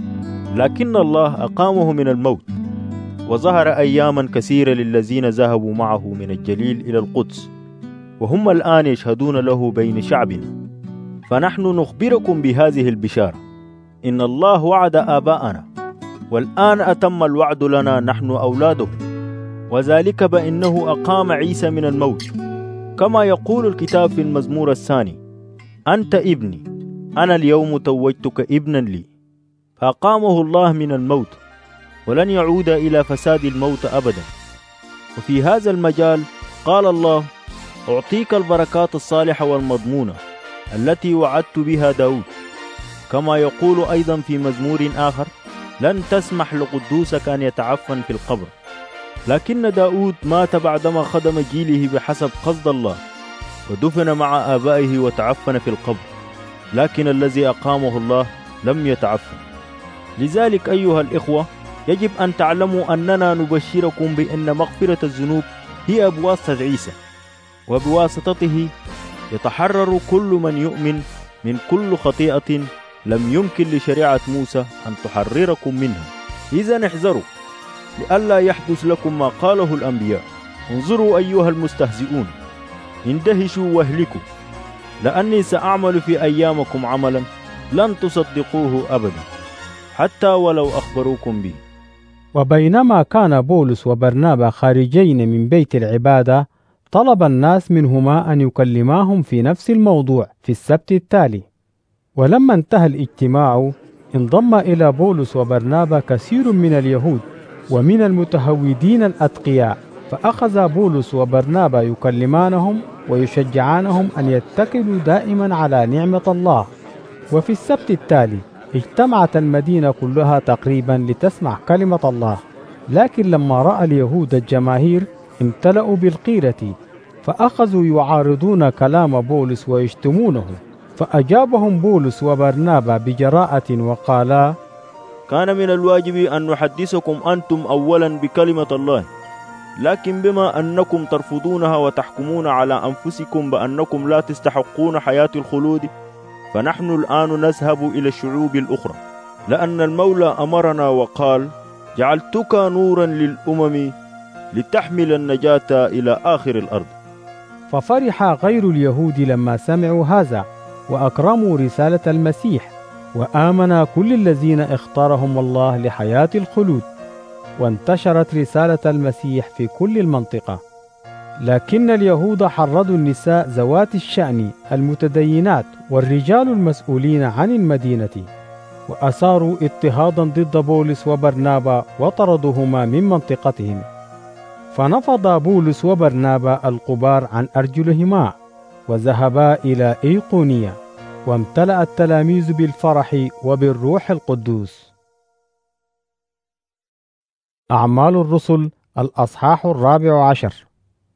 لكن الله أقامه من الموت، وظهر أياما كثيرة للذين ذهبوا معه من الجليل إلى القدس، وهم الآن يشهدون له بين شعبنا. فنحن نخبركم بهذه البشارة: إن الله وعد آباءنا، والآن أتم الوعد لنا نحن أولاده، وذلك بأنه أقام عيسى من الموت، كما يقول الكتاب في المزمور الثاني: أنت ابني، أنا اليوم توجتك ابنا لي. فأقامه الله من الموت، ولن يعود إلى فساد الموت أبدا. وفي هذا المجال قال الله: أعطيك البركات الصالحة والمضمونة التي وعدت بها داود، كما يقول أيضا في مزمور آخر: لن تسمح لقدوسك أن يتعفن في القبر. لكن داود مات بعدما خدم جيله بحسب قصد الله، ودفن مع آبائه وتعفن في القبر، لكن الذي أقامه الله لم يتعفن. لذلك أيها الإخوة، يجب أن تعلموا أننا نبشركم بأن مغفرة الذنوب هي بواسطة عيسى، وبواسطته يتحرر كل من يؤمن من كل خطيئة لم يمكن لشريعة موسى أن تحرركم منها. إذا احذروا لئلا يحدث لكم ما قاله الأنبياء: انظروا أيها المستهزئون، اندهشوا واهلكوا، لأني سأعمل في أيامكم عملا لن تصدقوه أبدا، حتى ولو أخبروكم به. وبينما كان بولس وبرنابا خارجين من بيت العبادة، طلب الناس منهما أن يكلماهم في نفس الموضوع في السبت التالي. ولما انتهى الاجتماع انضم إلى بولس وبرنابا كثير من اليهود ومن المتهودين الأتقياء، فأخذ بولس وبرنابا يكلمانهم ويشجعانهم أن يتكلوا دائما على نعمة الله. وفي السبت التالي اجتمعت المدينة كلها تقريبا لتسمع كلمة الله، لكن لما رأى اليهود الجماهير امتلأوا بالقيرة، فأخذوا يعارضون كلام بولس ويشتمونه. فأجابهم بولس وبرنابا بجراءة وقالا: كان من الواجب أن نحدثكم أنتم أولا بكلمة الله، لكن بما أنكم ترفضونها وتحكمون على أنفسكم بأنكم لا تستحقون حياة الخلود، فنحن الآن نذهب إلى الشعوب الأخرى لأن المولى أمرنا وقال: جعلتك نورا للأمم لتحمل النجاة إلى آخر الأرض. ففرح غير اليهود لما سمعوا هذا وأكرموا رسالة المسيح، وآمن كل الذين اختارهم الله لحياة الخلود، وانتشرت رسالة المسيح في كل المنطقة. لكن اليهود حرضوا النساء ذوات الشأن المتدينات والرجال المسؤولين عن المدينة، وأثاروا اضطهادا ضد بولس وبرنابا وطردوهما من منطقتهم. فنفض بولس وبرنابا القبار عن أرجلهما وذهبا إلى إيقونية، وامتلأ التلاميذ بالفرح وبالروح القدوس. أعمال الرسل الأصحاح الرابع عشر.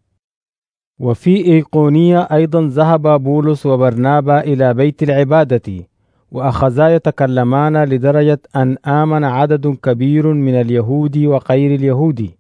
وفي إيقونية أيضا ذهب بولس وبرنابا إلى بيت العبادة، وأخذا يتكلمان لدرجة أن آمن عدد كبير من اليهود وغير اليهود.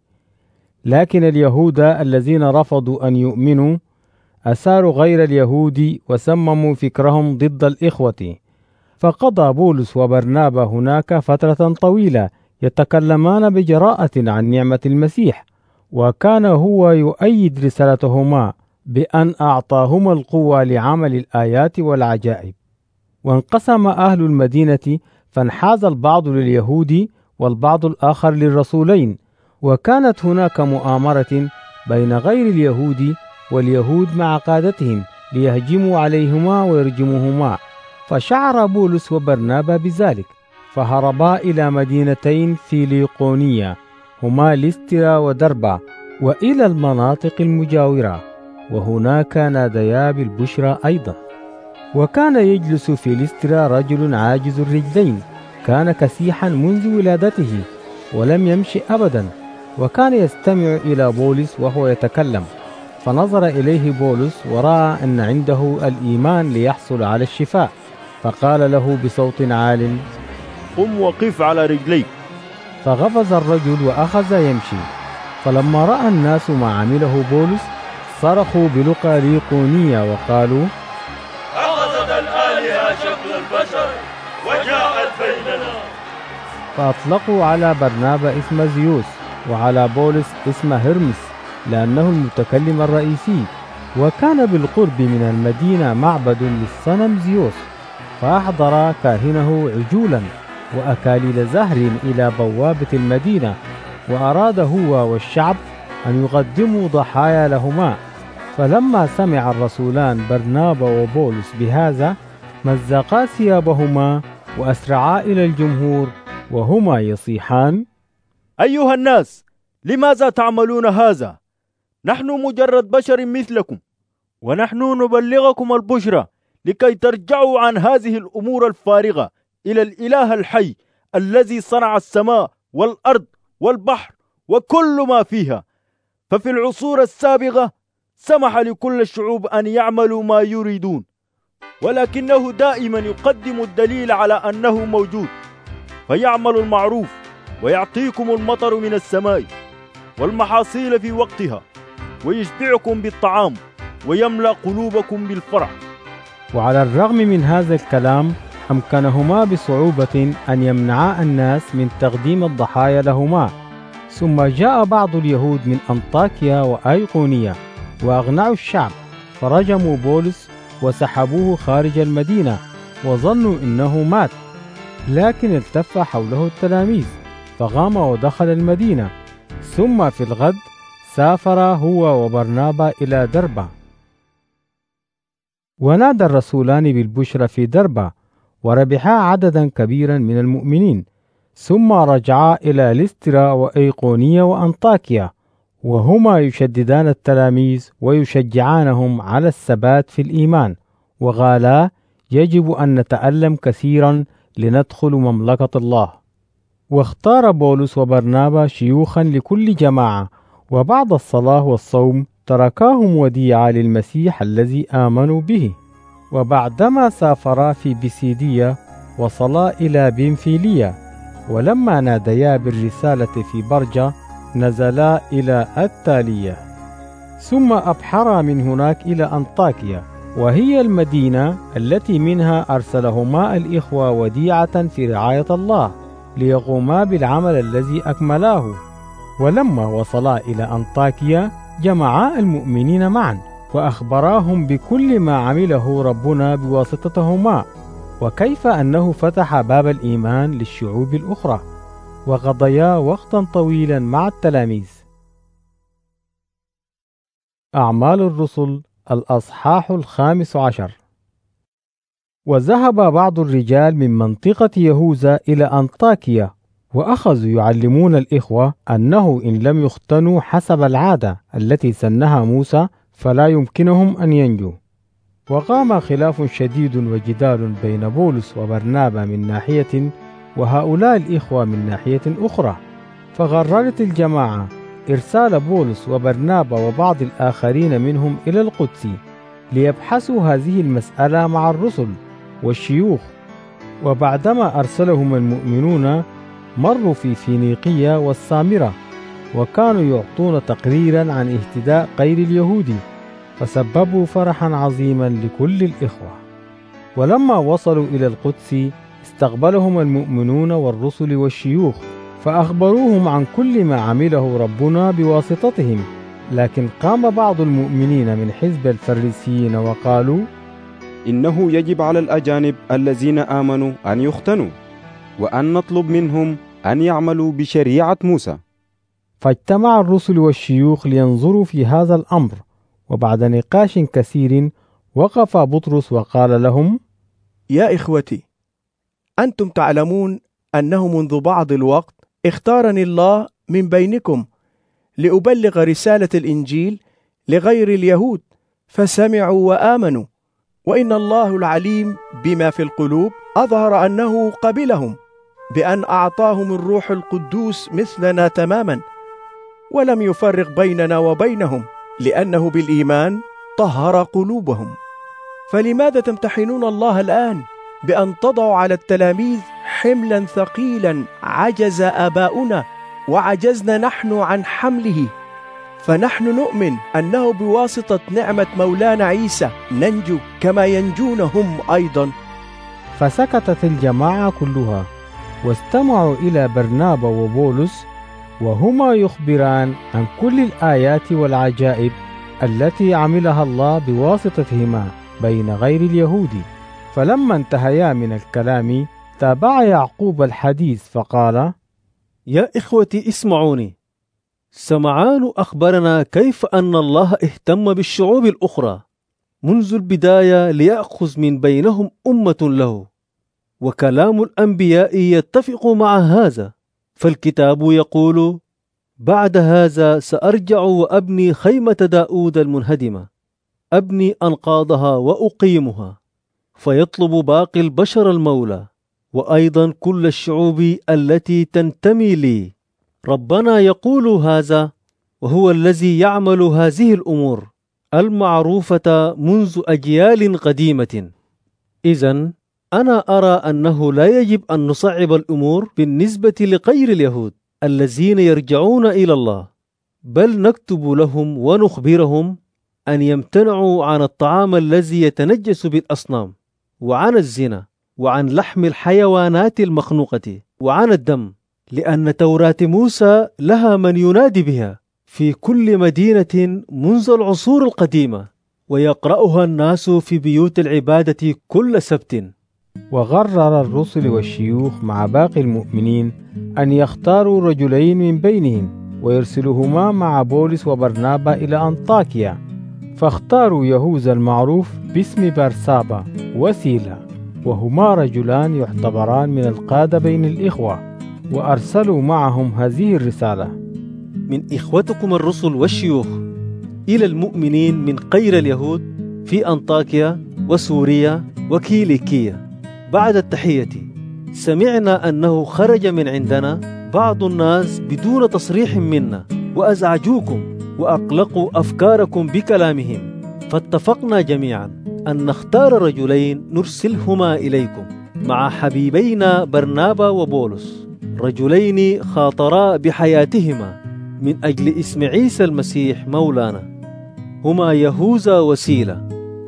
لكن اليهود الذين رفضوا أن يؤمنوا أثاروا غير اليهود وسمموا فكرهم ضد الإخوة. فقضى بولس وبرنابا هناك فترة طويلة يتكلمان بجراءة عن نعمة المسيح، وكان هو يؤيد رسالتهما بأن أعطاهما القوة لعمل الآيات والعجائب. وانقسم أهل المدينة، فانحاز البعض لليهود والبعض الآخر للرسولين، وكانت هناك مؤامرة بين غير اليهود واليهود مع قادتهم ليهجموا عليهما ويرجموهما. فشعر بولس وبرنابا بذلك، فهربا إلى مدينتين في ليقونية هما ليسترا ودربا، وإلى المناطق المجاورة، وهناك ناديا بالبشرى أيضا. وكان يجلس في ليسترا رجل عاجز الرجلين، كان كسيحا منذ ولادته ولم يمشي أبدا، وكان يستمع إلى بولس وهو يتكلم. فنظر إليه بولس ورأى أن عنده الإيمان ليحصل على الشفاء، فقال له بصوت عال: قم وقف على رجليك. فغفز الرجل وأخذ يمشي. فلما رأى الناس ما عمله بولس صرخوا بلغة ليقونية وقالوا: أخذت الآلهة شكل البشر وجاءت بيننا. فأطلقوا على برنابا اسم زيوس، وعلى بولس اسم هرمس، لأنه المتكلم الرئيسي. وكان بالقرب من المدينة معبد للصنم زيوس، فأحضر كاهنه عجولا وأكاليل زهر إلى بوابة المدينة، وأراد هو والشعب أن يقدموا ضحايا لهما. فلما سمع الرسولان برنابا وبولس بهذا مزقا ثيابهما وأسرعا إلى الجمهور وهما يصيحان: أيها الناس، لماذا تعملون هذا؟ نحن مجرد بشر مثلكم، ونحن نبلغكم البشرى لكي ترجعوا عن هذه الأمور الفارغة إلى الإله الحي الذي صنع السماء والأرض والبحر وكل ما فيها. ففي العصور السابقة سمح لكل الشعوب أن يعملوا ما يريدون، ولكنه دائما يقدم الدليل على أنه موجود، فيعمل المعروف ويعطيكم المطر من السماء والمحاصيل في وقتها، ويشبعكم بالطعام ويملأ قلوبكم بالفرح. وعلى الرغم من هذا الكلام أمكنهما بصعوبة أن يمنعا الناس من تقديم الضحايا لهما. ثم جاء بعض اليهود من أنطاكيا وأيقونية وأغنعوا الشعب، فرجموا بولس وسحبوه خارج المدينة وظنوا إنه مات. لكن التف حوله التلاميذ فقام ودخل المدينة. ثم في الغد سافر هو وبرنابا إلى دربة. ونادى الرسولان بالبشرى في دربة، وربحا عددا كبيرا من المؤمنين. ثم رجعا إلى ليسترا وإيقونية وأنطاكيا، وهما يشددان التلاميذ ويشجعانهم على الثبات في الإيمان، وقالا: يجب أن نتألم كثيرا لندخل مملكة الله. واختار بولس وبرنابا شيوخا لكل جماعة، وبعد الصلاة والصوم تركاهم وديعا للمسيح الذي آمنوا به. وبعدما سافرا في بيسيدية وصلا إلى بنفيلية، ولما ناديا بالرسالة في برجة نزلا إلى التالية. ثم أبحرا من هناك إلى أنطاكيا، وهي المدينة التي منها أرسلهما الإخوة وديعة في رعاية الله ليقوما بالعمل الذي أكملاه. ولما وصلا إلى أنطاكيا جمعا المؤمنين معا وأخبراهم بكل ما عمله ربنا بواسطتهما، وكيف أنه فتح باب الإيمان للشعوب الأخرى، وقضيا وقتا طويلا مع التلاميذ. أعمال الرسل الأصحاح الخامس عشر. وذهب بعض الرجال من منطقة يهوذا إلى أنطاكيا، وأخذوا يعلمون الإخوة أنه إن لم يختنوا حسب العادة التي سنها موسى فلا يمكنهم أن ينجوا. وقام خلاف شديد وجدال بين بولس وبرنابا من ناحية وهؤلاء الإخوة من ناحية أخرى، فقررت الجماعة إرسال بولس وبرنابا وبعض الآخرين منهم إلى القدس ليبحثوا هذه المسألة مع الرسل والشيوخ. وبعدما أرسلهم المؤمنون مروا في فينيقية والسامرة، وكانوا يعطون تقريرا عن اهتداء غير اليهود، فسببوا فرحا عظيما لكل الإخوة. ولما وصلوا إلى القدس استقبلهم المؤمنون والرسل والشيوخ، فأخبروهم عن كل ما عمله ربنا بواسطتهم. لكن قام بعض المؤمنين من حزب الفريسيين وقالوا: إنه يجب على الأجانب الذين آمنوا أن يختنوا، وأن نطلب منهم أن يعملوا بشريعة موسى. فاجتمع الرسل والشيوخ لينظروا في هذا الأمر، وبعد نقاش كثير وقف بطرس وقال لهم: يا إخوتي، أنتم تعلمون أنه منذ بعض الوقت اختارني الله من بينكم لأبلغ رسالة الإنجيل لغير اليهود، فسمعوا وآمنوا. وإن الله العليم بما في القلوب أظهر أنه قبلهم بأن أعطاهم الروح القدوس مثلنا تماما، ولم يفرق بيننا وبينهم، لأنه بالإيمان طهر قلوبهم. فلماذا تمتحنون الله الآن بأن تضعوا على التلاميذ حملا ثقيلا عجز آباؤنا وعجزنا نحن عن حمله؟ فنحن نؤمن أنه بواسطة نعمة مولانا عيسى ننجو كما ينجون هم أيضا. فسكتت الجماعة كلها واستمعوا إلى برنابا وبولس، وهما يخبران عن كل الآيات والعجائب التي عملها الله بواسطتهما بين غير اليهود. فلما انتهيا من الكلام تابع يعقوب الحديث فقال: يا إخوتي اسمعوني. سمعان أخبرنا كيف أن الله اهتم بالشعوب الأخرى منذ البداية ليأخذ من بينهم أمة له، وكلام الأنبياء يتفق مع هذا. فالكتاب يقول: بعد هذا سأرجع وأبني خيمة داود المنهدمة، أبني أنقاضها وأقيمها، فيطلب باقي البشر المولى، وأيضا كل الشعوب التي تنتمي لي. ربنا يقول هذا، وهو الذي يعمل هذه الأمور المعروفة منذ أجيال قديمة. إذن أنا أرى أنه لا يجب أن نصعب الأمور بالنسبة لغير اليهود الذين يرجعون إلى الله، بل نكتب لهم ونخبرهم أن يمتنعوا عن الطعام الذي يتنجس بالأصنام، وعن الزنا، وعن لحم الحيوانات المخنوقة، وعن الدم، لأن توراة موسى لها من ينادي بها في كل مدينة منذ العصور القديمة، ويقرأها الناس في بيوت العبادة كل سبت. وغرر الرسل والشيوخ مع باقي المؤمنين أن يختاروا رجلين من بينهم ويرسلهما مع بولس وبرنابا إلى أنطاكيا، فاختاروا يهوذا المعروف باسم برسابا وسيلا، وهما رجلان يعتبران من القادة بين الإخوة، وأرسلوا معهم هذه الرسالة: من إخوتكم الرسل والشيوخ إلى المؤمنين من غير اليهود في أنطاكيا وسوريا وكيليكية، بعد التحية، سمعنا أنه خرج من عندنا بعض الناس بدون تصريح منا، وأزعجوكم وأقلقوا أفكاركم بكلامهم، فاتفقنا جميعا أن نختار رجلين نرسلهما إليكم مع حبيبينا برنابا وبولس، رجلين خاطرا بحياتهما من أجل اسم عيسى المسيح مولانا، هما يهوذا وسيلة.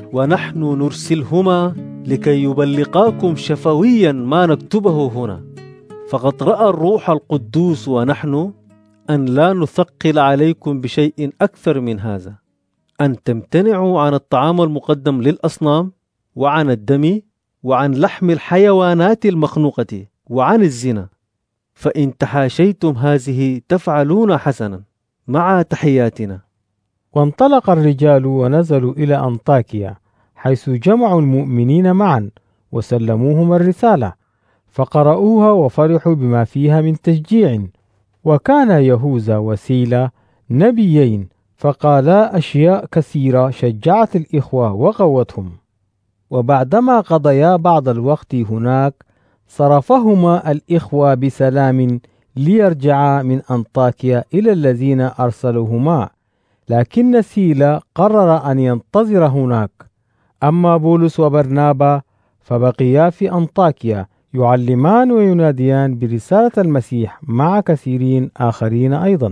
ونحن نرسلهما لكي يبلغاكم شفويا ما نكتبه هنا. فقد رأى الروح القدوس ونحن أن لا نثقل عليكم بشيء أكثر من هذا، أن تمتنعوا عن الطعام المقدم للأصنام، وعن الدم، وعن لحم الحيوانات المخنوقة، وعن الزنا. فإن تحاشيتم هذه تفعلون حسنا. مع تحياتنا. وانطلق الرجال ونزلوا إلى أنطاكيا، حيث جمعوا المؤمنين معا وسلموهم الرسالة، فقرأوها وفرحوا بما فيها من تشجيع. وكان يهوذا وسيلا نبيين، فقالا أشياء كثيرة شجعت الإخوة وقوتهم. وبعدما قضيا بعض الوقت هناك، صرفهما الإخوة بسلام ليرجعا من أنطاكيا إلى الذين أرسلوهما، لكن سيلا قرر أن ينتظر هناك. أما بولس وبرنابا فبقيا في أنطاكيا يعلمان ويناديان برسالة المسيح مع كثيرين آخرين أيضا.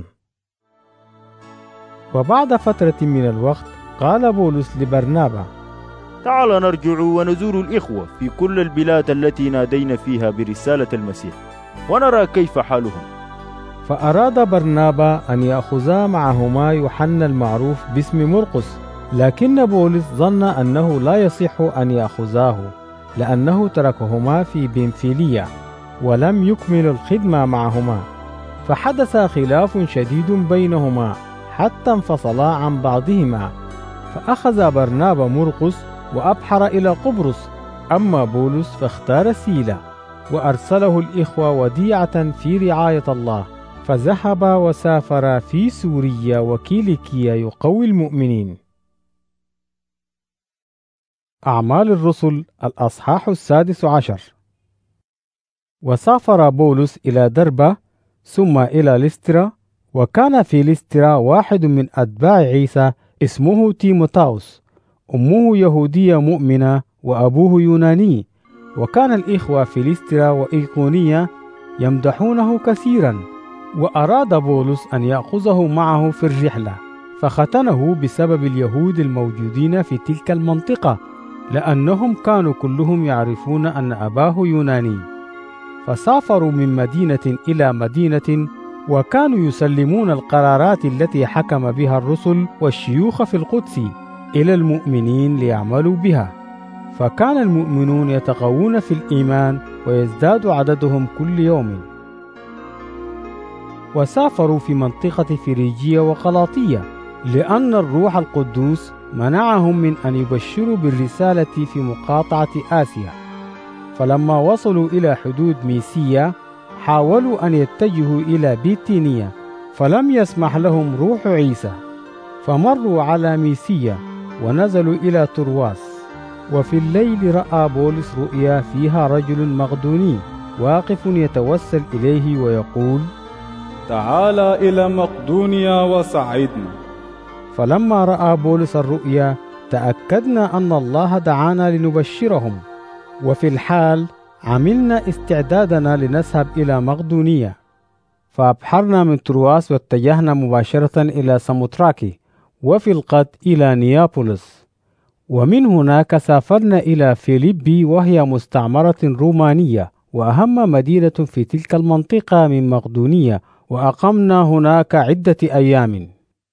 وبعد فترة من الوقت قال بولس لبرنابا: تعال نرجع ونزور الإخوة في كل البلاد التي نادينا فيها برسالة المسيح، ونرى كيف حالهم. فأراد برنابا أن يأخذا معهما يوحنا المعروف باسم مرقس، لكن بولس ظن أنه لا يصح أن يأخذاه، لأنه تركهما في بنفيلية ولم يكمل الخدمة معهما. فحدث خلاف شديد بينهما حتى انفصلا عن بعضهما، فأخذ برنابا مرقس وأبحر إلى قبرص، أما بولس فاختار سيلا وأرسله الإخوة وديعة في رعاية الله، فذهب وسافر في سوريا وكيليكيا يقوي المؤمنين. أعمال الرسل الأصحاح السادس عشر. وسافر بولس إلى دربة ثم إلى ليسترا، وكان في ليسترا واحد من أتباع عيسى اسمه تيموثاوس، أمه يهودية مؤمنة وأبوه يوناني. وكان الإخوة في ليسترا وإيقونية يمدحونه كثيرا، وأراد بولس أن يأخذه معه في الرحلة، فختنه بسبب اليهود الموجودين في تلك المنطقة، لأنهم كانوا كلهم يعرفون أن أباه يوناني. فسافروا من مدينة إلى مدينة، وكانوا يسلمون القرارات التي حكم بها الرسل والشيوخ في القدس إلى المؤمنين ليعملوا بها. فكان المؤمنون يتقوون في الإيمان ويزداد عددهم كل يوم. وسافروا في منطقة فريجية وغلاطية، لأن الروح القدوس منعهم من أن يبشروا بالرسالة في مقاطعة آسيا. فلما وصلوا إلى حدود ميسيا حاولوا أن يتجهوا إلى بيتينيا، فلم يسمح لهم روح عيسى، فمروا على ميسيا ونزلوا إلى ترواس. وفي الليل رأى بولس رؤيا فيها رجل مقدوني واقف يتوسل إليه ويقول: تعال إلى مقدونيا وساعدنا. فلما رأى بولس الرؤيا تأكدنا أن الله دعانا لنبشرهم، وفي الحال عملنا استعدادنا لنذهب إلى مقدونية. فأبحرنا من ترواس واتجهنا مباشرة إلى ساموتراكي، وفي الغد إلى نيابولس، ومن هناك سافرنا إلى فيليبي، وهي مستعمرة رومانية وأهم مدينة في تلك المنطقة من مقدونية، وأقمنا هناك عدة أيام.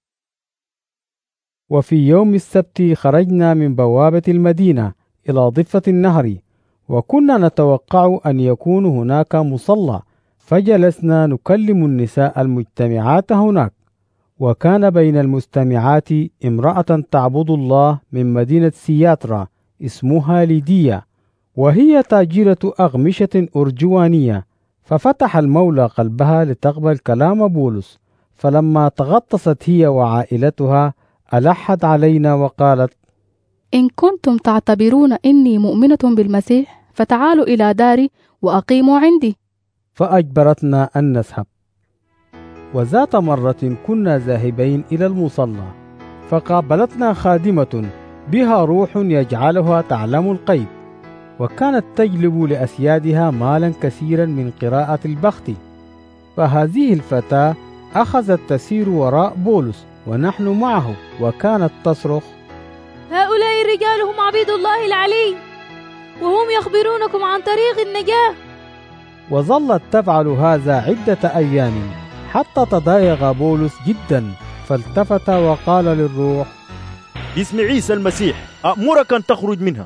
وفي يوم السبت خرجنا من بوابة المدينة إلى ضفة النهر، وكنا نتوقع أن يكون هناك مصلى، فجلسنا نكلم النساء المجتمعات هناك. وكان بين المستمعات امرأة تعبد الله من مدينة سياترا اسمها ليديا، وهي تاجرة أغمشة أرجوانية. ففتح المولى قلبها لتقبل كلام بولس، فلما تغطست هي وعائلتها ألحت علينا وقالت: إن كنتم تعتبرون إني مؤمنة بالمسيح فتعالوا إلى داري وأقيموا عندي. فأجبرتنا أن نذهب. وذات مرة كنا ذاهبين إلى المصلى، فقابلتنا خادمة بها روح يجعلها تعلم الغيب، وكانت تجلب لأسيادها مالا كثيرا من قراءة البخت. فهذه الفتاة أخذت تسير وراء بولس ونحن معه، وكانت تصرخ: هؤلاء الرجال هم عبيد الله العلي، وهم يخبرونكم عن طريق النجاة. وظلت تفعل هذا عدة أيام حتى تضايق بولس جدا، فالتفت وقال للروح: باسم عيسى المسيح أأمرك أن تخرج منها.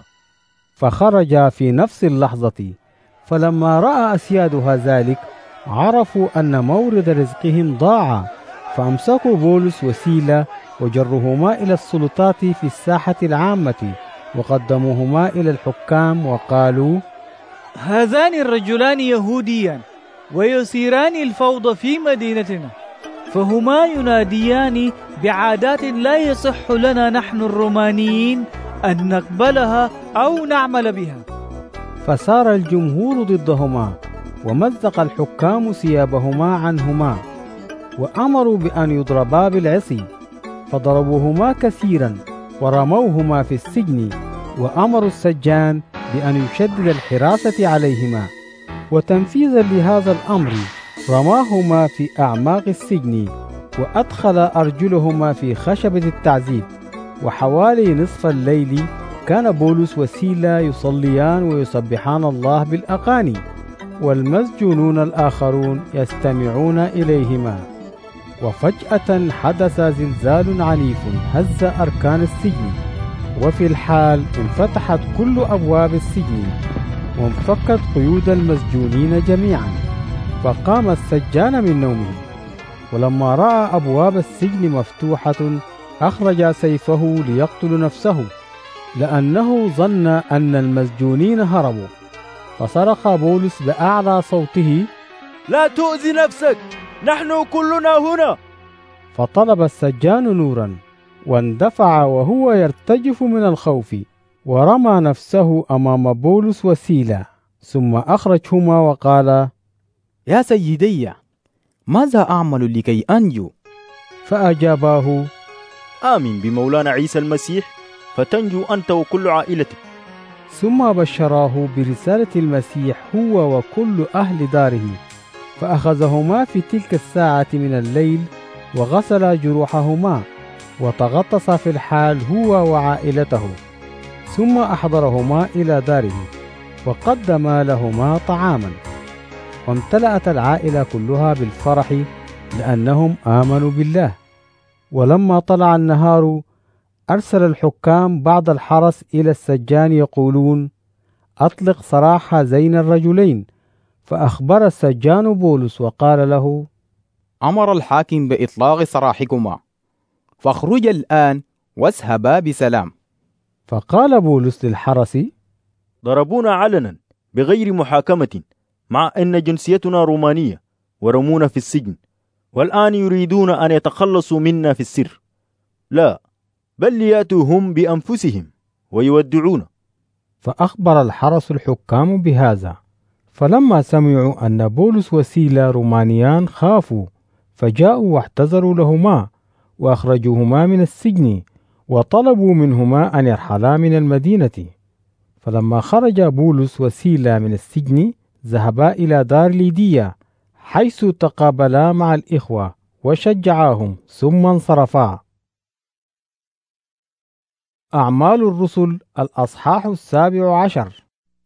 فخرج في نفس اللحظة. فلما رأى أسيادها ذلك عرفوا أن مورد رزقهم ضاع، فأمسكوا بولس وسيلة وجرهما إلى السلطات في الساحة العامة، وقدموهما إلى الحكام وقالوا: هذان الرجلان يهوديان ويثيران الفوضى في مدينتنا، فهما يناديان بعادات لا يصح لنا نحن الرومانيين أن نقبلها أو نعمل بها. فصار الجمهور ضدهما، ومزق الحكام ثيابهما عنهما، وأمروا بأن يضربا بالعصي، فضربوهما كثيرا ورموهما في السجن، وأمروا السجان بأن يشدد الحراسة عليهما. وتنفيذا لهذا الأمر رماهما في أعماق السجن، وأدخل أرجلهما في خشبة التعذيب. وحوالي نصف الليل كان بولس وسيلا يصليان ويسبحان الله بالأغاني، والمسجونون الآخرون يستمعون إليهما. وفجأة حدث زلزال عنيف هز أركان السجن، وفي الحال انفتحت كل أبواب السجن وانفكت قيود المسجونين جميعا، فقام السجان من نومه، ولما رأى أبواب السجن مفتوحة أخرج سيفه ليقتل نفسه، لأنه ظن أن المسجونين هربوا. فصرخ بولس بأعلى صوته: لا تؤذي نفسك، نحن كلنا هنا. فطلب السجان نورا واندفع وهو يرتجف من الخوف، ورمى نفسه أمام بولس وسيلا، ثم أخرجهما وقال: يا سيدي، ماذا أعمل لكي أنجو؟ فأجاباه: آمن بمولانا عيسى المسيح فتنجو أنت وكل عائلتك. ثم بشراه برسالة المسيح هو وكل أهل داره، فأخذهما في تلك الساعة من الليل وغسل جروحهما، وتغطس في الحال هو وعائلته، ثم أحضرهما إلى داره وقدم لهما طعاما. وامتلأت العائلة كلها بالفرح لأنهم آمنوا بالله. ولما طلع النهار أرسل الحكام بعض الحرس إلى السجان يقولون: أطلق سراح هذين الرجلين. فأخبر السجان بولس وقال له: أمر الحاكم بإطلاق سراحكما، فاخرجا الآن واذهبا بسلام. فقال بولس للحرس: ضربونا علنا بغير محاكمة، مع أن جنسيتنا رومانية، ورمونا في السجن، والآن يريدون أن يتخلصوا منا في السر. لا، بل ليأتوا هم بأنفسهم ويودعون. فأخبر الحرس الحكام بهذا، فلما سمعوا أن بولس وسيلا رومانيان خافوا، فجاءوا واعتذروا لهما وأخرجوهما من السجن، وطلبوا منهما أن يرحلا من المدينة. فلما خرج بولس وسيلا من السجن ذهبا إلى دار ليديا، حيث تقابلا مع الإخوة وشجعاهم، ثم انصرفا. أعمال الرسل الأصحاح السابع عشر.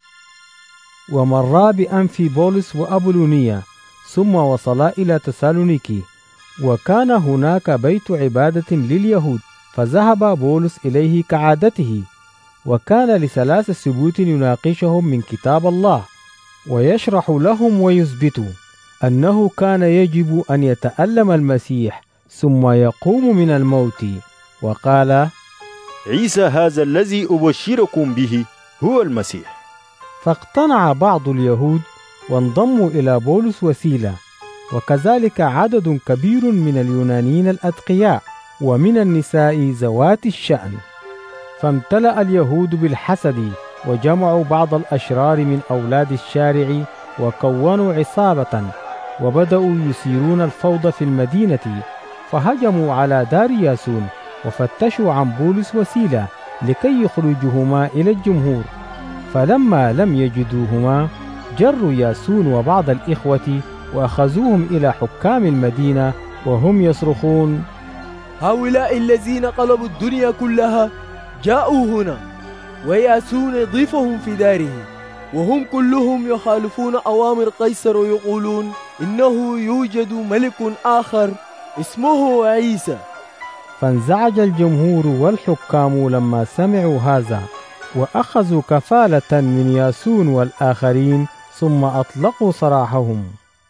ومرا بأنف بولس وأبولونيا، ثم وصلا إلى تسالونيكي، وكان هناك بيت عبادة لليهود، فذهب بولس إليه كعادته، وكان لثلاث سبوت يناقشهم من كتاب الله، ويشرح لهم ويثبت أنه كان يجب أن يتألم المسيح ثم يقوم من الموت. وقال: عيسى هذا الذي أبشركم به هو المسيح. فاقتنع بعض اليهود وانضموا إلى بولس وسيلا، وكذلك عدد كبير من اليونانيين الأتقياء ومن النساء ذوات الشأن. فامتلأ اليهود بالحسد، وجمعوا بعض الأشرار من أولاد الشارع وكونوا عصابة، وبدأوا يثيرون الفوضى في المدينة، فهجموا على دار ياسون وفتشوا عن بولس وسيلا لكي يخرجوهما إلى الجمهور. فلما لم يجدوهما جروا ياسون وبعض الإخوة وأخذوهم إلى حكام المدينة وهم يصرخون: هؤلاء الذين قلبوا الدنيا كلها جاءوا هنا ويأسون ضيفهم في داره، وهم كلهم يخالفون أوامر قيصر ويقولون إنه يوجد ملك آخر اسمه عيسى. فانزعج الجمهور والحكام لما سمعوا هذا، وأخذوا كفالة من ياسون والآخرين، ثم أطلقوا سراحهم.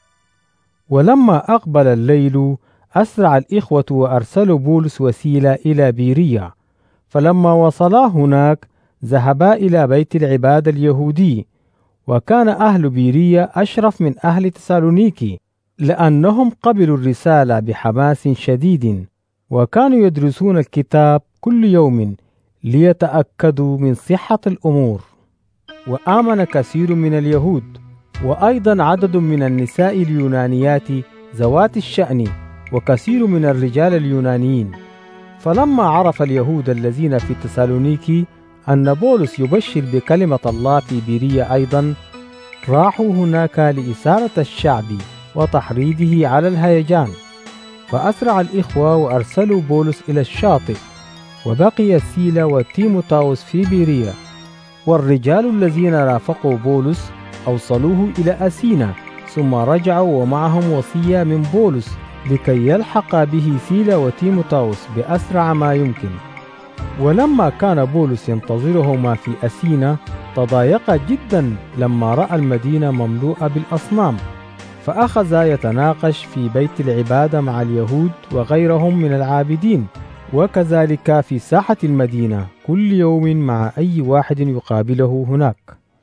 ولما أقبل الليل أسرع الإخوة وأرسلوا بولس وسيلة إلى بيرية، فلما وصلا هناك ذهبا إلى بيت العباد اليهودي، وكان أهل بيرية أشرف من أهل تسالونيكي، لأنهم قبلوا الرسالة بحماس شديد، وكانوا يدرسون الكتاب كل يوم ليتأكدوا من صحة الأمور. وآمن كثير من اليهود، وأيضا عدد من النساء اليونانيات ذوات الشأن، وكثير من الرجال اليونانيين. فلما عرف اليهود الذين في تسالونيكي أن بولس يبشر بكلمة الله في بيرية أيضا، راحوا هناك لإثارة الشعب وتحريضه على الهيجان. فأسرع الإخوة وأرسلوا بولس إلى الشاطئ، وبقي سيلا وتيموثاوس في بيرية. والرجال الذين رافقوا بولس أوصلوه إلى أثينا، ثم رجعوا ومعهم وصية من بولس لكي يلحق به سيلا وتيموثاوس بأسرع ما يمكن. ولما كان بولس ينتظرهما في أثينا تضايق جدا لما رأى المدينة مملوءة بالأصنام، فأخذ يتناقش في بيت العبادة مع اليهود وغيرهم من العابدين، وكذلك في ساحة المدينة كل يوم مع أي واحد يقابله هناك.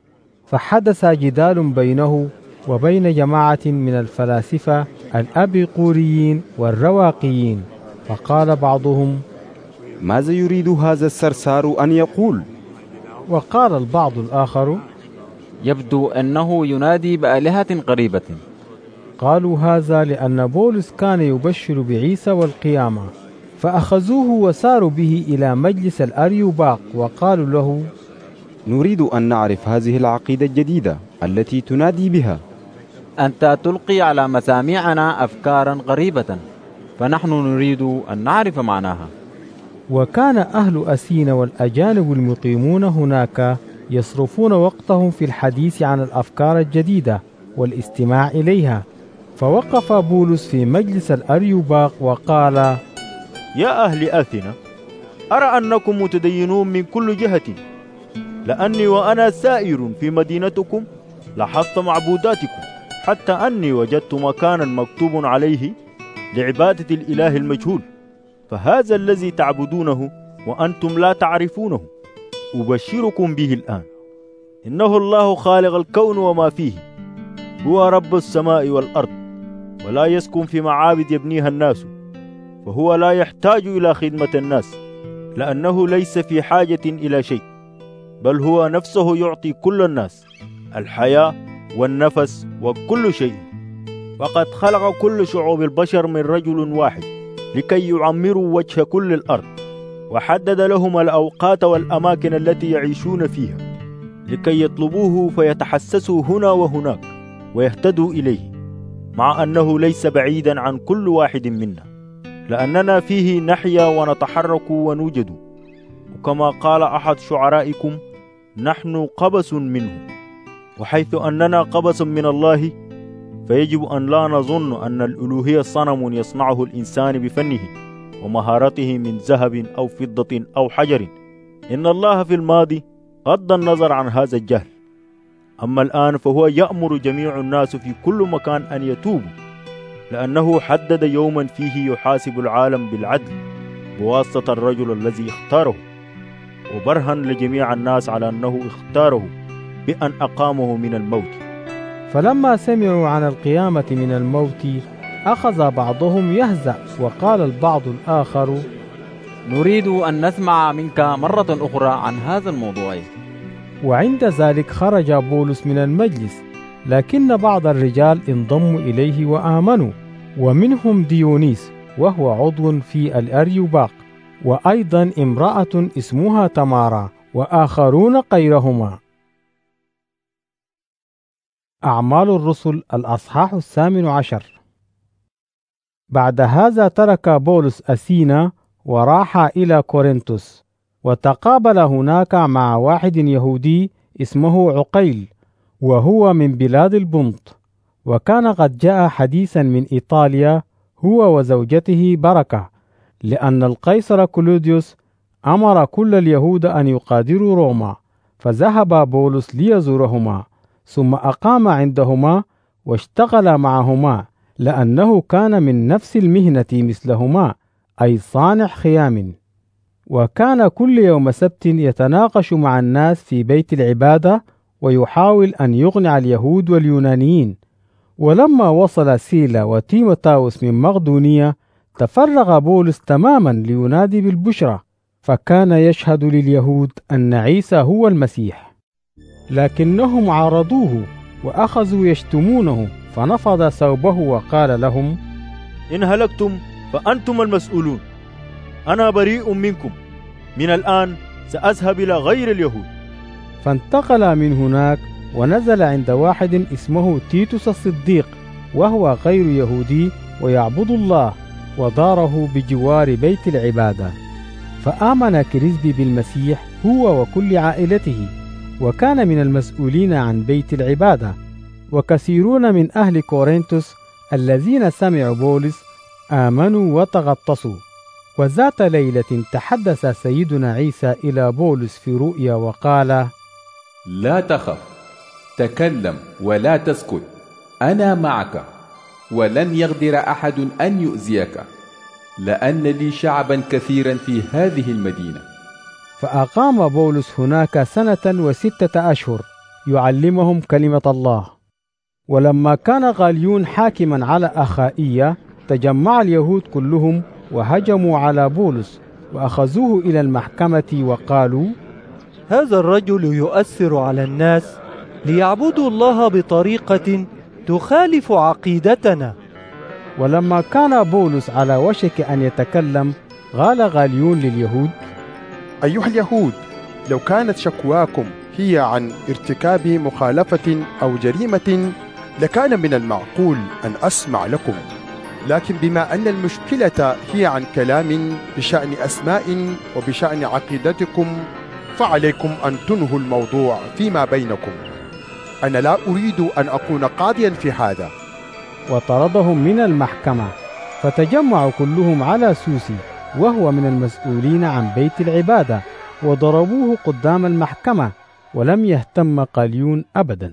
فحدث جدال بينه وبين جماعة من الفلاسفة الأبيقوريين والرواقيين، فقال بعضهم: ماذا يريد هذا السرسار أن يقول؟ وقال البعض الآخر: يبدو أنه ينادي بآلهة قريبة. قالوا هذا لأن بولس كان يبشر بعيسى والقيامة، فأخذوه وساروا به إلى مجلس الأريوباق وقالوا له: نريد أن نعرف هذه العقيدة الجديدة التي تنادي بها. أنت تلقي على مسامعنا أفكارا غريبة، فنحن نريد أن نعرف معناها. وكان أهل أثينا والأجانب المقيمون هناك يصرفون وقتهم في الحديث عن الأفكار الجديدة والاستماع إليها. فوقف بولس في مجلس الأريوباق وقال: يا أهل أثينا، أرى أنكم متدينون من كل جهة، لأني وأنا سائر في مدينتكم لاحظت معبوداتكم، حتى أني وجدت مكانا مكتوب عليه لعبادة الإله المجهول، فهذا الذي تعبدونه وأنتم لا تعرفونه أبشركم به الآن. إنه الله خالق الكون وما فيه، هو رب السماء والأرض، ولا يسكن في معابد يبنيها الناس، فهو لا يحتاج إلى خدمة الناس، لأنه ليس في حاجة إلى شيء، بل هو نفسه يعطي كل الناس الحياة والنفس وكل شيء. وقد خلق كل شعوب البشر من رجل واحد لكي يعمروا وجه كل الأرض، وحدد لهم الأوقات والأماكن التي يعيشون فيها لكي يطلبوه فيتحسسوا هنا وهناك ويهتدوا إليه، مع أنه ليس بعيدا عن كل واحد منا، لأننا فيه نحيا ونتحرك ونوجد. وكما قال أحد شعرائكم: نحن قبس منه. وحيث أننا قبس من الله، فيجب أن لا نظن أن الألوهية صنم يصنعه الإنسان بفنه ومهارته من ذهب أو فضة أو حجر. إن الله في الماضي غض النظر عن هذا الجهل، أما الآن فهو يأمر جميع الناس في كل مكان أن يتوبوا، لأنه حدد يوما فيه يحاسب العالم بالعدل بواسطة الرجل الذي اختاره، وبرهن لجميع الناس على أنه اختاره بأن أقامه من الموت. فلما سمعوا عن القيامة من الموت أخذ بعضهم يهزأ، وقال البعض الآخر: نريد أن نسمع منك مرة أخرى عن هذا الموضوع. وعند ذلك خرج بولس من المجلس، لكن بعض الرجال انضموا إليه وآمنوا، ومنهم ديونيس وهو عضو في الأريوباق، وأيضا امرأة اسمها تمارا، وآخرون غيرهما. أعمال الرسل الأصحاح الثامن عشر. بعد هذا ترك بولس أثينا وراح إلى كورنثوس، وتقابل هناك مع واحد يهودي اسمه عقيل، وهو من بلاد البنط، وكان قد جاء حديثا من إيطاليا هو وزوجته بركة، لأن القيصر كلوديوس أمر كل اليهود أن يقادروا روما، فذهب بولس ليزورهما، ثم أقام عندهما واشتغل معهما، لأنه كان من نفس المهنة مثلهما، أي صانع خيام. وكان كل يوم سبت يتناقش مع الناس في بيت العبادة، ويحاول أن يقنع اليهود واليونانيين. ولما وصل سيلا وتيموثاوس من مقدونية، تفرغ بولس تماما لينادي بالبشرى، فكان يشهد لليهود أن عيسى هو المسيح. لكنهم عارضوه وأخذوا يشتمونه، فنفض ثوبه وقال لهم: إن هلكتم فأنتم المسؤولون، أنا بريء منكم، من الآن سأذهب إلى غير اليهود. فانتقل من هناك ونزل عند واحد اسمه تيتوس الصديق، وهو غير يهودي ويعبد الله، وداره بجوار بيت العبادة. فآمن كريسبي بالمسيح هو وكل عائلته، وكان من المسؤولين عن بيت العبادة. وكثيرون من أهل كورنثوس الذين سمعوا بولس آمنوا وتغطسوا. وذات ليلة تحدث سيدنا عيسى إلى بولس في رؤيا وقال: لا تخف، تكلم ولا تسكت، أنا معك، ولن يقدر أحد أن يؤذيك، لأن لي شعبا كثيرا في هذه المدينة. فأقام بولس هناك سنة وستة أشهر يعلمهم كلمة الله. ولما كان غاليون حاكما على أخائية، تجمع اليهود كلهم وهجموا على بولس وأخذوه إلى المحكمة وقالوا: هذا الرجل يؤثر على الناس ليعبدوا الله بطريقة تخالف عقيدتنا. ولما كان بولس على وشك أن يتكلم، قال غاليون لليهود: أيها اليهود، لو كانت شكواكم هي عن ارتكاب مخالفة أو جريمة لكان من المعقول أن أسمع لكم، لكن بما أن المشكلة هي عن كلام بشأن أسماء وبشأن عقيدتكم، فعليكم أن تنهوا الموضوع فيما بينكم. أنا لا أريد أن أكون قاضيا في هذا. وطردهم من المحكمة، فتجمعوا كلهم على سوسي، وهو من المسؤولين عن بيت العبادة، وضربوه قدام المحكمة، ولم يهتم قاليون أبدا.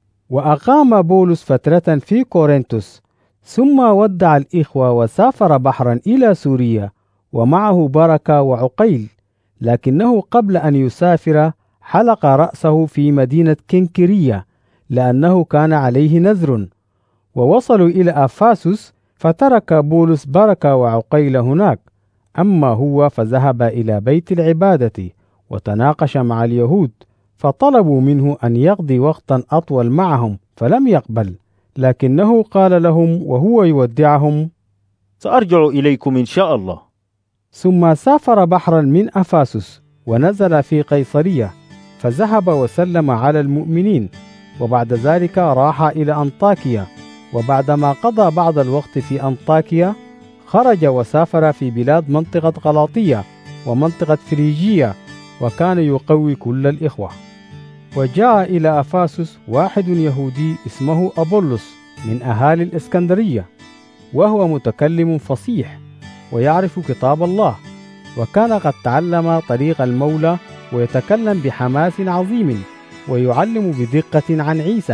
وأقام بولس فترة في كورنثوس، ثم ودع الإخوة وسافر بحرا إلى سوريا، ومعه بركة وعقيل. لكنه قبل أن يسافر حلق رأسه في مدينة كنكرية، لأنه كان عليه نذر. ووصلوا إلى أفاسس، فترك بولس بركة وعقيل هناك، أما هو فذهب إلى بيت العبادة وتناقش مع اليهود، فطلبوا منه أن يقضي وقتا أطول معهم، فلم يقبل، لكنه قال لهم وهو يودعهم: سأرجع إليكم إن شاء الله. ثم سافر بحرا من أفاسس ونزل في قيصرية، فذهب وسلم على المؤمنين، وبعد ذلك راح إلى أنطاكيا. وبعدما قضى بعض الوقت في أنطاكيا، خرج وسافر في بلاد منطقة غلاطية ومنطقة فريجية، وكان يقوي كل الإخوة. وجاء إلى أفاسس واحد يهودي اسمه أبولس من أهالي الإسكندرية، وهو متكلم فصيح ويعرف كتاب الله، وكان قد تعلم طريق المولى، ويتكلم بحماس عظيم، ويعلم بدقة عن عيسى،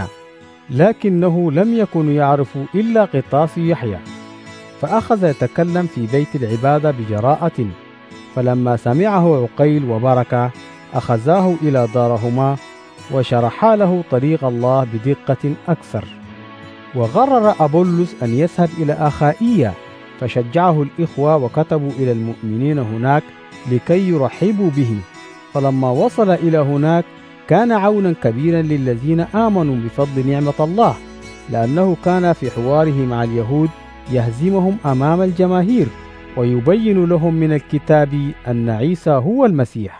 لكنه لم يكن يعرف إلا قطاس يحيى. فأخذ يتكلم في بيت العبادة بجراءة. فلما سمعه عقيل وبركة، أخذاه إلى دارهما وشرحا له طريق الله بدقة أكثر. وغرر أبولس أن يذهب إلى أخائية، فشجعه الإخوة وكتبوا إلى المؤمنين هناك لكي يرحبوا به. فلما وصل إلى هناك كان عونا كبيرا للذين آمنوا بفضل نعمة الله، لأنه كان في حواره مع اليهود يهزمهم أمام الجماهير، ويبين لهم من الكتاب أن عيسى هو المسيح.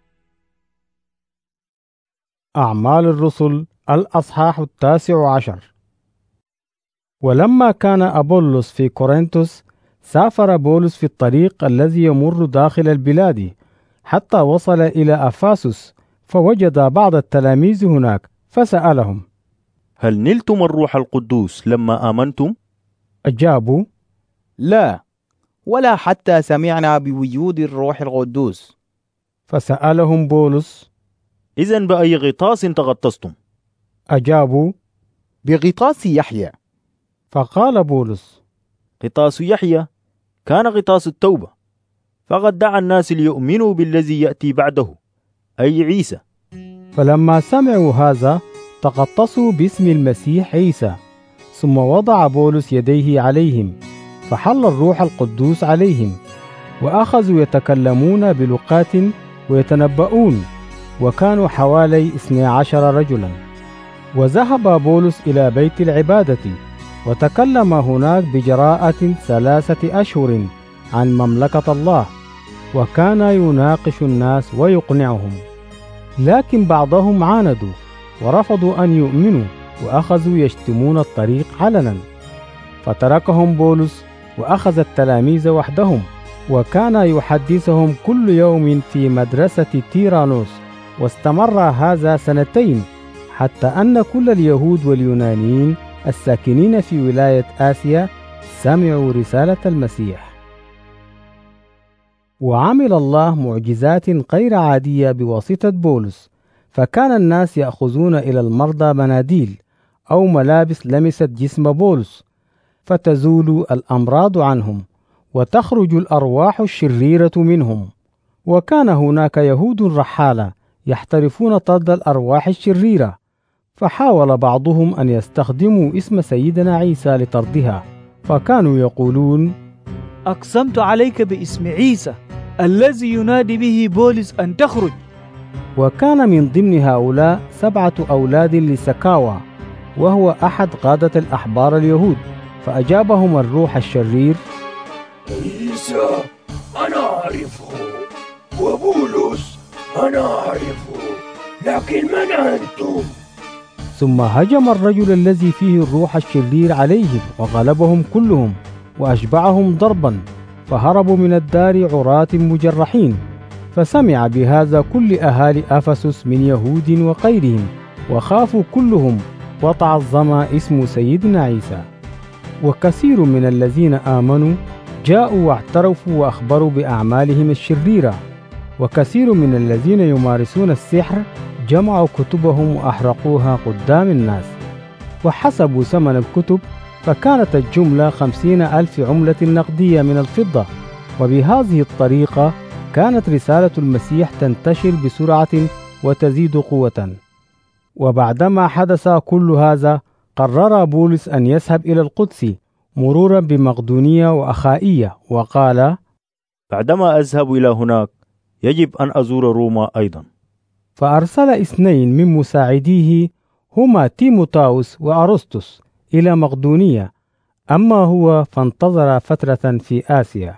أعمال الرسل الأصحاح التاسع عشر. ولما كان أبولس في كورنثوس، سافر بولس في الطريق الذي يمر داخل البلاد، حتى وصل إلى أفاسس، فوجد بعض التلاميذ هناك فسألهم: هل نلتم الروح القدوس لما آمنتم؟ أجابوا: لا، ولا حتى سمعنا بوجود الروح القدوس. فسألهم بولس: إذن بأي غطاس تغطستم؟ أجابوا: بغطاس يحيى. فقال بولس: غطاس يحيى كان غطاس التوبة، فقد دعا الناس ليؤمنوا بالذي يأتي بعده، أي عيسى. فلما سمعوا هذا تغطسوا باسم المسيح عيسى. ثم وضع بولس يديه عليهم، فحل الروح القدوس عليهم، وأخذوا يتكلمون بلغات ويتنبؤون، وكانوا حوالي اثني عشر رجلا. وذهب بولس إلى بيت العبادة، وتكلم هناك بجراءة ثلاثة أشهر عن مملكة الله، وكان يناقش الناس ويقنعهم. لكن بعضهم عاندوا ورفضوا أن يؤمنوا، وأخذوا يشتمون الطريق علنا. فتركهم بولس وأخذ التلاميذ وحدهم، وكان يحدثهم كل يوم في مدرسة تيرانوس. واستمر هذا سنتين، حتى أن كل اليهود واليونانيين الساكنين في ولاية آسيا سمعوا رسالة المسيح. وعمل الله معجزات غير عادية بواسطة بولس، فكان الناس يأخذون إلى المرضى مناديل أو ملابس لمست جسم بولس، فتزول الأمراض عنهم، وتخرج الأرواح الشريرة منهم. وكان هناك يهود رحالة يحترفون طرد الأرواح الشريرة، فحاول بعضهم أن يستخدموا اسم سيدنا عيسى لطردها، فكانوا يقولون: أقسمت عليك باسم عيسى الذي ينادي به بولس أن تخرج. وكان من ضمن هؤلاء سبعة أولاد لسكاوى، وهو أحد قادة الأحبار اليهود. فأجابهم الروح الشرير: عيسى أنا أعرفه، وبولس أنا أعرفه، لكن من أنتم؟ ثم هجم الرجل الذي فيه الروح الشرير عليهم، وغلبهم كلهم وأشبعهم ضربا، فهربوا من الدار عراة مجرحين. فسمع بهذا كل أهالي أفسس من يهود وغيرهم، وخافوا كلهم، وتعظم اسم سيدنا عيسى. وكثير من الذين آمنوا جاءوا واعترفوا وأخبروا بأعمالهم الشريرة. وكثير من الذين يمارسون السحر جمعوا كتبهم وأحرقوها قدام الناس، وحسبوا ثمن الكتب، فكانت الجملة خمسين ألف عملة نقدية من الفضة. وبهذه الطريقة كانت رسالة المسيح تنتشر بسرعة وتزيد قوة. وبعدما حدث كل هذا قرر بولس أن يذهب إلى القدس مرورا بمقدونية وأخائية، وقال: بعدما أذهب إلى هناك يجب أن أزور روما أيضا. فأرسل اثنين من مساعديه هما تيموتاوس وأرسطس إلى مقدونية، أما هو فانتظر فترة في آسيا.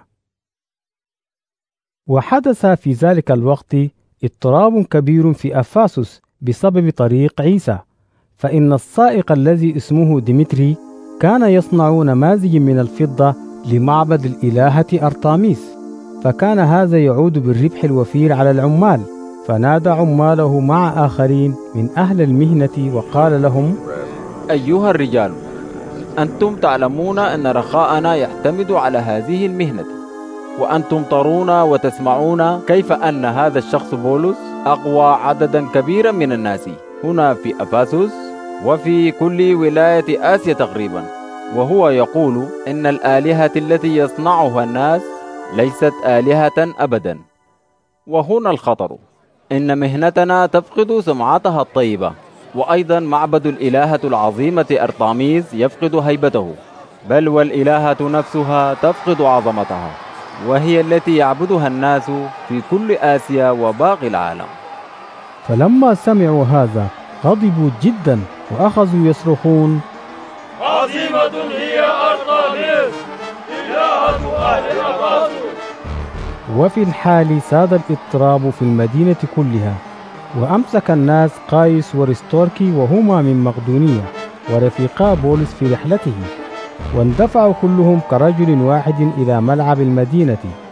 وحدث في ذلك الوقت اضطراب كبير في أفاسس بسبب طريق عيسى، فإن السائق الذي اسمه ديمتري كان يصنع نماذج من الفضة لمعبد الإلهة أرطاميس، فكان هذا يعود بالربح الوفير على العمال. فنادى عماله مع آخرين من أهل المهنة وقال لهم: أيها الرجال، أنتم تعلمون أن رخاءنا يعتمد على هذه المهنة، وأنتم ترون وتسمعون كيف أن هذا الشخص بولس أقوى عددا كبيرا من الناس هنا في أفاسس وفي كل ولاية آسيا تقريبا، وهو يقول إن الآلهة التي يصنعها الناس ليست آلهة أبدا. وهنا الخطر، إن مهنتنا تفقد سمعتها الطيبة، وأيضا معبد الإلهة العظيمة أرطاميس يفقد هيبته، بل والإلهة نفسها تفقد عظمتها، وهي التي يعبدها الناس في كل آسيا وباقي العالم. فلما سمعوا هذا غضبوا جدا وأخذوا يصرخون: عظيمة هي أرطميس إلهة أهل أفاسس. وفي الحال ساد الاضطراب في المدينة كلها، وأمسك الناس قايس ورستوركي وهما من مقدونية ورفيقا بولس في رحلته، واندفعوا كلهم كرجل واحد إلى ملعب المدينة.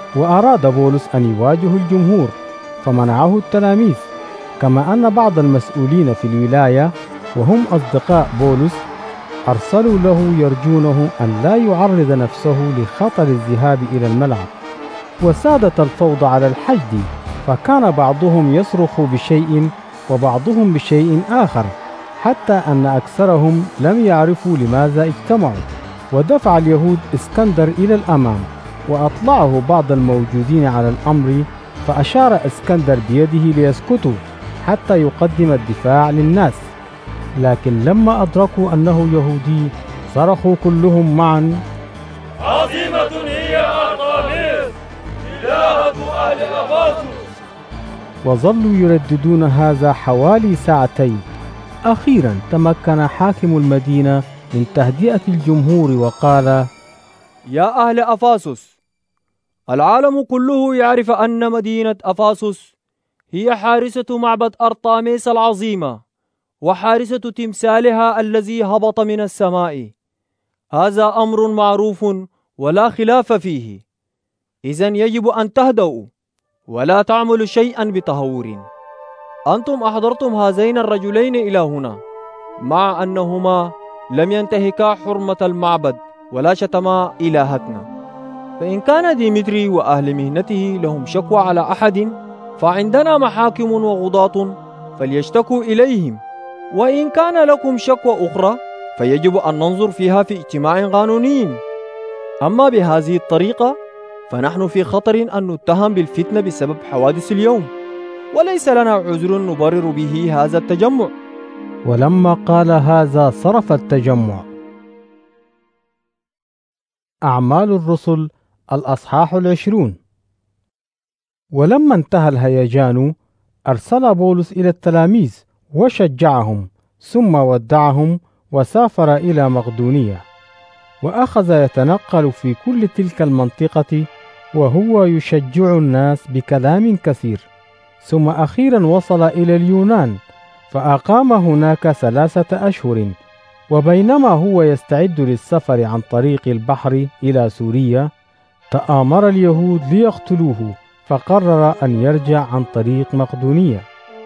وأراد بولس أن يواجه الجمهور فمنعه التلاميذ، كما أن بعض المسؤولين في الولاية وهم أصدقاء بولس أرسلوا له يرجونه أن لا يعرض نفسه لخطر الذهاب إلى الملعب. وسادت الفوضى على الحشد، فكان بعضهم يصرخ بشيء وبعضهم بشيء آخر، حتى أن أكثرهم لم يعرفوا لماذا اجتمعوا. ودفع اليهود اسكندر إلى الأمام، وأطلعه بعض الموجودين على الأمر، فأشار اسكندر بيده ليسكتوا حتى يقدم الدفاع للناس. لكن لما أدركوا أنه يهودي صرخوا كلهم معا: عظيمة هي أرطميس إلهة أهل أفاسس. وظلوا يرددون هذا حوالي ساعتين. أخيرا تمكن حاكم المدينة من تهدئة الجمهور وقال: يا أهل أفاسس، العالم كله يعرف أن مدينة أفاسس هي حارسة معبد أرطميس العظيمة وحارسة تمثالها الذي هبط من السماء. هذا أمر معروف ولا خلاف فيه. إذن يجب أن تهدؤوا ولا تعملوا شيئا بتهور. أنتم أحضرتم هذين الرجلين إلى هنا مع أنهما لم ينتهكا حرمة المعبد ولا شتما إلهتنا. فإن كان ديمتري وأهل مهنته لهم شكوى على أحد، فعندنا محاكم وقضاة فليشتكوا إليهم. وإن كان لكم شكوى أخرى فيجب أن ننظر فيها في اجتماع قانوني. أما بهذه الطريقة فنحن في خطر أن نتهم بالفتنة بسبب حوادث اليوم، وليس لنا عذر نبرر به هذا التجمع. ولما قال هذا صرف التجمع. أعمال الرسل الأصحاح العشرون. ولما انتهى الهيجان أرسل بولس إلى التلاميذ وشجعهم، ثم ودعهم وسافر إلى مقدونية، وأخذ يتنقل في كل تلك المنطقة وهو يشجع الناس بكلام كثير. ثم أخيرا وصل إلى اليونان، فأقام هناك ثلاثة أشهر. وبينما هو يستعد للسفر عن طريق البحر إلى سوريا، تآمر اليهود ليقتلوه، فقرر أن يرجع عن طريق مقدونية.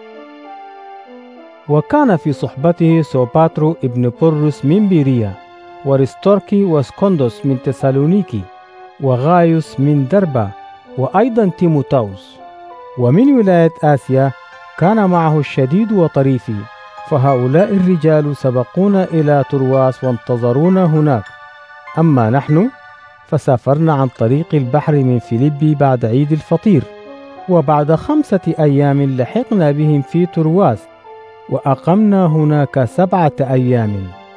وكان في صحبته سوباترو ابن بورس من بيريا، ورستوركي وسكوندوس من تسالونيكي، وغايوس من دربة، وأيضا تيموتاوس. ومن ولاية آسيا كان معه الشديد وطريفي، فهؤلاء الرجال سبقونا إلى ترواس وانتظرونا هناك. أما نحن فسافرنا عن طريق البحر من فيليبي بعد عيد الفطير، وبعد خمسة أيام لحقنا بهم في ترواس، وأقمنا هناك سبعة أيام.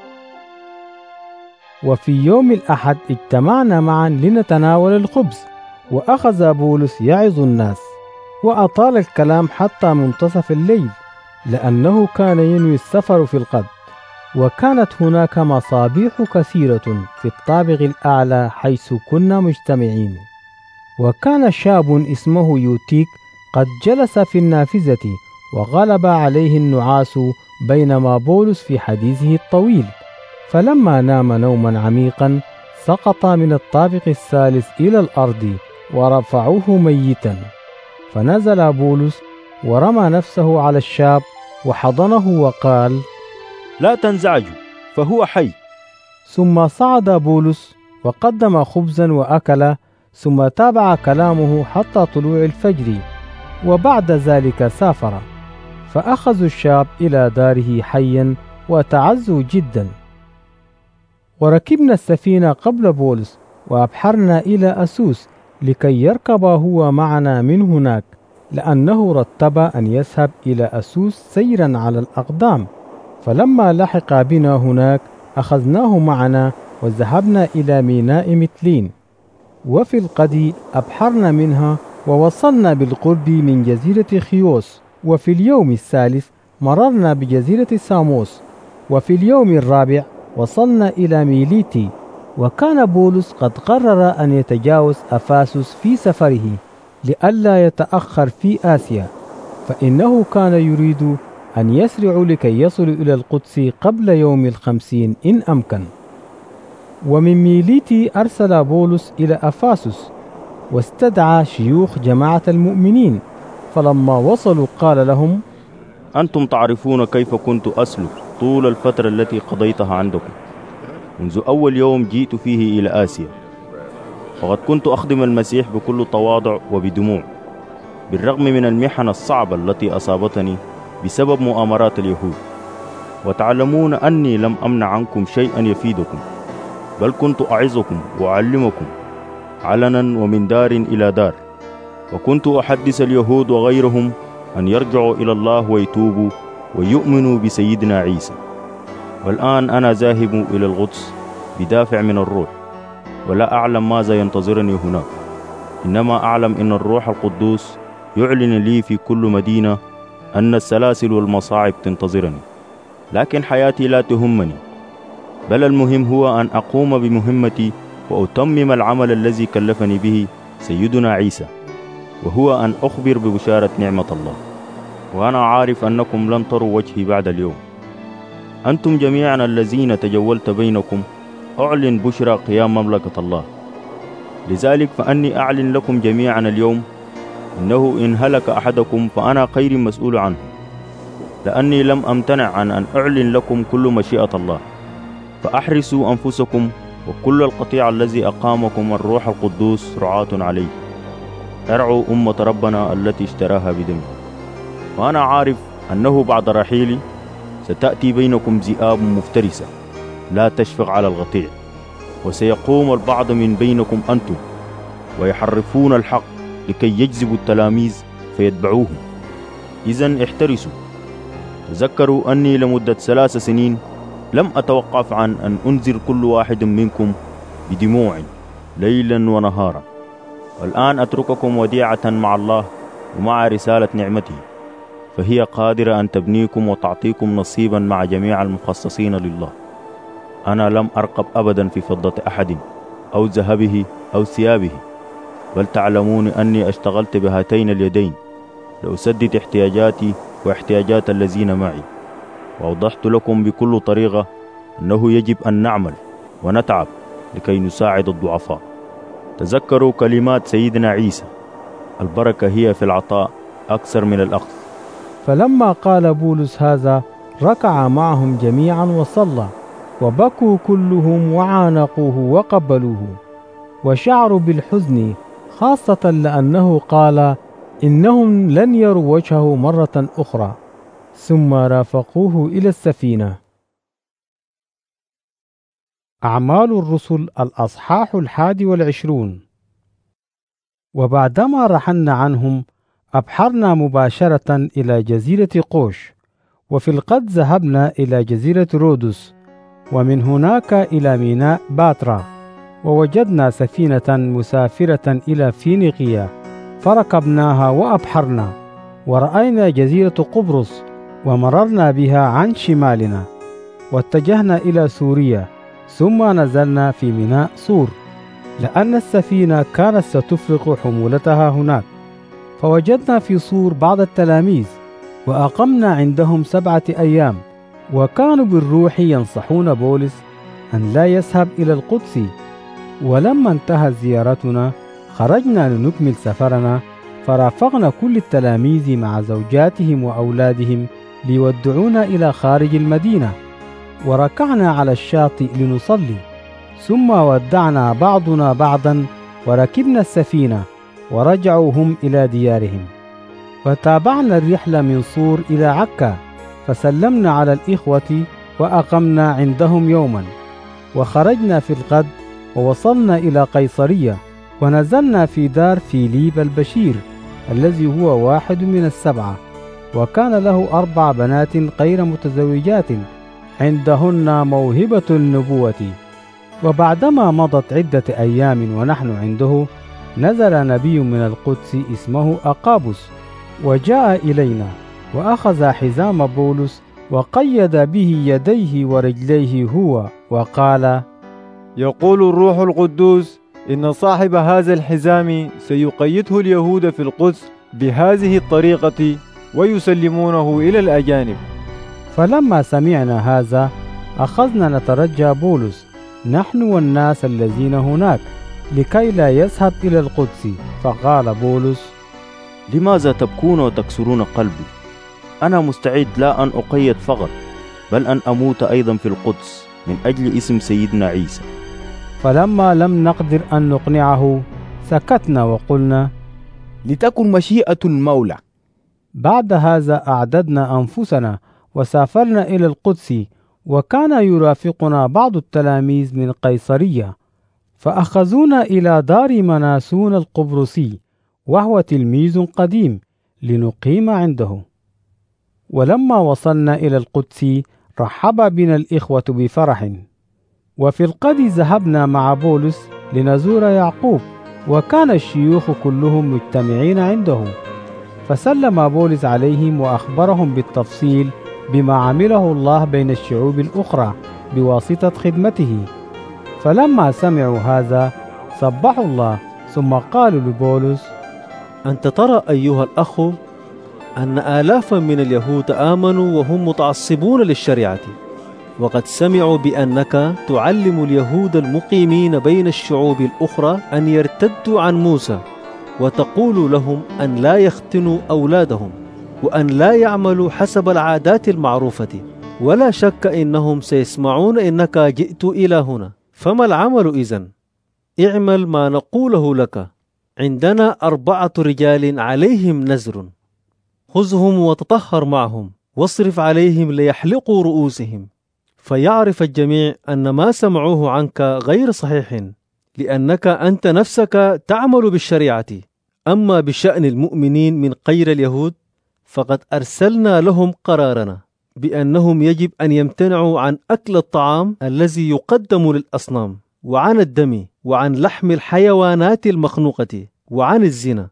وفي يوم الأحد اجتمعنا معا لنتناول الخبز، وأخذ بولس يعظ الناس، وأطال الكلام حتى منتصف الليل، لأنه كان ينوي السفر في الغد. وكانت هناك مصابيح كثيرة في الطابق الأعلى حيث كنا مجتمعين. وكان شاب اسمه يوتيك قد جلس في النافذة، وغلب عليه النعاس بينما بولس في حديثه الطويل، فلما نام نوما عميقا سقط من الطابق الثالث إلى الأرض ورفعوه ميتا. فنزل بولس ورمى نفسه على الشاب وحضنه وقال: لا تنزعجوا، فهو حي. ثم صعد بولس وقدم خبزا وأكل، ثم تابع كلامه حتى طلوع الفجر، وبعد ذلك سافر. فأخذوا الشاب إلى داره حيا وتعزوا جدا. وركبنا السفينة قبل بولس وأبحرنا إلى أسوس لكي يركب هو معنا من هناك، لأنه رتب أن يذهب إلى أسوس سيرا على الأقدام. فلما لحق بنا هناك أخذناه معنا وذهبنا إلى ميناء متلين. وفي الغد أبحرنا منها ووصلنا بالقرب من جزيرة خيوس. وفي اليوم الثالث مررنا بجزيرة ساموس. وفي اليوم الرابع وصلنا إلى ميليتي. وكان بولس قد قرر أن يتجاوز أفاسس في سفره لئلا يتأخر في آسيا، فإنه كان يريد أن يسرع لكي يصل إلى القدس قبل يوم الخمسين إن أمكن. ومن ميليتي أرسل بولس إلى أفاسس، واستدعى شيوخ جماعة المؤمنين، فلما وصلوا قال لهم: أنتم تعرفون كيف كنت أسلك طول الفترة التي قضيتها عندكم منذ أول يوم جئت فيه إلى آسيا، وقد كنت أخدم المسيح بكل تواضع وبدموع بالرغم من المحن الصعبة التي أصابتني بسبب مؤامرات اليهود. وتعلمون أني لم أمنع عنكم شيئا يفيدكم، بل كنت أعظكم وأعلمكم علنا ومن دار إلى دار، وكنت أحدث اليهود وغيرهم أن يرجعوا إلى الله ويتوبوا ويؤمنوا بسيدنا عيسى. والآن أنا ذاهب إلى القدس بدافع من الروح، ولا أعلم ماذا ينتظرني هناك، إنما أعلم أن الروح القدوس يعلن لي في كل مدينة أن السلاسل والمصاعب تنتظرني. لكن حياتي لا تهمني، بل المهم هو أن أقوم بمهمتي وأتمم العمل الذي كلفني به سيدنا عيسى، وهو أن أخبر ببشارة نعمة الله. وأنا عارف أنكم لن تروا وجهي بعد اليوم. أنتم جميعا الذين تجولت بينكم أعلن بشرى قيام مملكة الله. لذلك فأني أعلن لكم جميعا اليوم إنه إن هلك أحدكم فأنا خير مسؤول عنه، لأني لم أمتنع عن أن أعلن لكم كل مشيئة الله. فأحرسوا أنفسكم وكل القطيع الذي أقامكم الروح القدوس رعاة عليه. ارعوا أمة ربنا التي اشتراها بدمه. وأنا عارف أنه بعد رحيلي ستأتي بينكم ذئاب مفترسة لا تشفق على القطيع، وسيقوم البعض من بينكم أنتم ويحرفون الحق لكي يجذبوا التلاميذ فيتبعوهم. إذن احترسوا. تذكروا أني لمدة ثلاث سنين لم أتوقف عن أن أنذر كل واحد منكم بدموع ليلا ونهارا. والآن أترككم وديعة مع الله ومع رسالة نعمته، فهي قادرة أن تبنيكم وتعطيكم نصيبا مع جميع المخصصين لله. أنا لم أرقب أبدا في فضة أحد أو ذهبه أو ثيابه، بل تعلمون أني اشتغلت بهاتين اليدين لأسدد احتياجاتي واحتياجات الذين معي، وأوضحت لكم بكل طريقة أنه يجب أن نعمل ونتعب لكي نساعد الضعفاء. تذكروا كلمات سيدنا عيسى: البركة هي في العطاء أكثر من الأخذ. فلما قال بولس هذا ركع معهم جميعا وصلى، وبكوا كلهم وعانقوه وقبلوه، وشعروا بالحزن، خاصة لأنه قال إنهم لن يروا وجهه مرة أخرى. ثم رافقوه إلى السفينة. أعمال الرسل الأصحاح الحادي والعشرون. وبعدما رحلنا عنهم أبحرنا مباشرة إلى جزيرة قوش، وفي الغد ذهبنا إلى جزيرة رودس، ومن هناك إلى ميناء باترا، ووجدنا سفينة مسافرة إلى فينيقيا فركبناها وأبحرنا، ورأينا جزيرة قبرص ومررنا بها عن شمالنا، واتجهنا إلى سوريا، ثم نزلنا في ميناء صور، لأن السفينة كانت ستفرق حمولتها هناك. فوجدنا في صور بعض التلاميذ، وأقمنا عندهم سبعة أيام، وكانوا بالروح ينصحون بولس أن لا يذهب إلى القدس. ولما انتهت زيارتنا خرجنا لنكمل سفرنا، فرافقنا كل التلاميذ مع زوجاتهم وأولادهم ليودعونا إلى خارج المدينة، وركعنا على الشاطئ لنصلي، ثم ودعنا بعضنا بعضا وركبنا السفينة ورجعوا هم إلى ديارهم. وتابعنا الرحلة من صور إلى عكا، فسلمنا على الإخوة وأقمنا عندهم يوما، وخرجنا في الغد ووصلنا إلى قيصرية، ونزلنا في دار فيليب البشير الذي هو واحد من السبعة، وكان له أربع بنات غير متزوجات عندهن موهبة النبوة. وبعدما مضت عدة أيام ونحن عنده، نزل نبي من القدس اسمه أقابس، وجاء إلينا وأخذ حزام بولس وقيد به يديه ورجليه هو، وقال: يقول الروح القدوس إن صاحب هذا الحزام سيقيده اليهود في القدس بهذه الطريقة ويسلمونه إلى الأجانب. فلما سمعنا هذا أخذنا نترجى بولس نحن والناس الذين هناك، لكي لا يذهب إلى القدس. فقال بولس: لماذا تبكون وتكسرون قلبي؟ أنا مستعد لا أن أقيد فقط، بل أن أموت أيضا في القدس من أجل اسم سيدنا عيسى. فلما لم نقدر أن نقنعه سكتنا وقلنا: لتكن مشيئة المولى. بعد هذا أعددنا أنفسنا وسافرنا إلى القدس، وكان يرافقنا بعض التلاميذ من قيصرية، فأخذونا إلى دار مناسون القبرصي، وهو تلميذ قديم، لنقيم عنده. ولما وصلنا إلى القدس رحب بنا الإخوة بفرح. وفي الغد ذهبنا مع بولس لنزور يعقوب، وكان الشيوخ كلهم مجتمعين عنده. فسلم بولس عليهم وأخبرهم بالتفصيل بما عمله الله بين الشعوب الأخرى بواسطة خدمته. فلما سمعوا هذا سبحوا الله، ثم قالوا لبولس: أنت ترى أيها الأخ أن آلافا من اليهود آمنوا وهم متعصبون للشريعة، وقد سمعوا بأنك تعلم اليهود المقيمين بين الشعوب الأخرى أن يرتدوا عن موسى، وتقول لهم أن لا يختنوا أولادهم، وأن لا يعملوا حسب العادات المعروفة. ولا شك إنهم سيسمعون إنك جئت إلى هنا، فما العمل إذن؟ اعمل ما نقوله لك. عندنا أربعة رجال عليهم نذر، خذهم وتطهر معهم، واصرف عليهم ليحلقوا رؤوسهم، فيعرف الجميع أن ما سمعوه عنك غير صحيح، لأنك أنت نفسك تعمل بالشريعة. أما بشأن المؤمنين من غير اليهود فقد أرسلنا لهم قرارنا بأنهم يجب أن يمتنعوا عن أكل الطعام الذي يقدم للأصنام، وعن الدم، وعن لحم الحيوانات المخنوقة، وعن الزنا.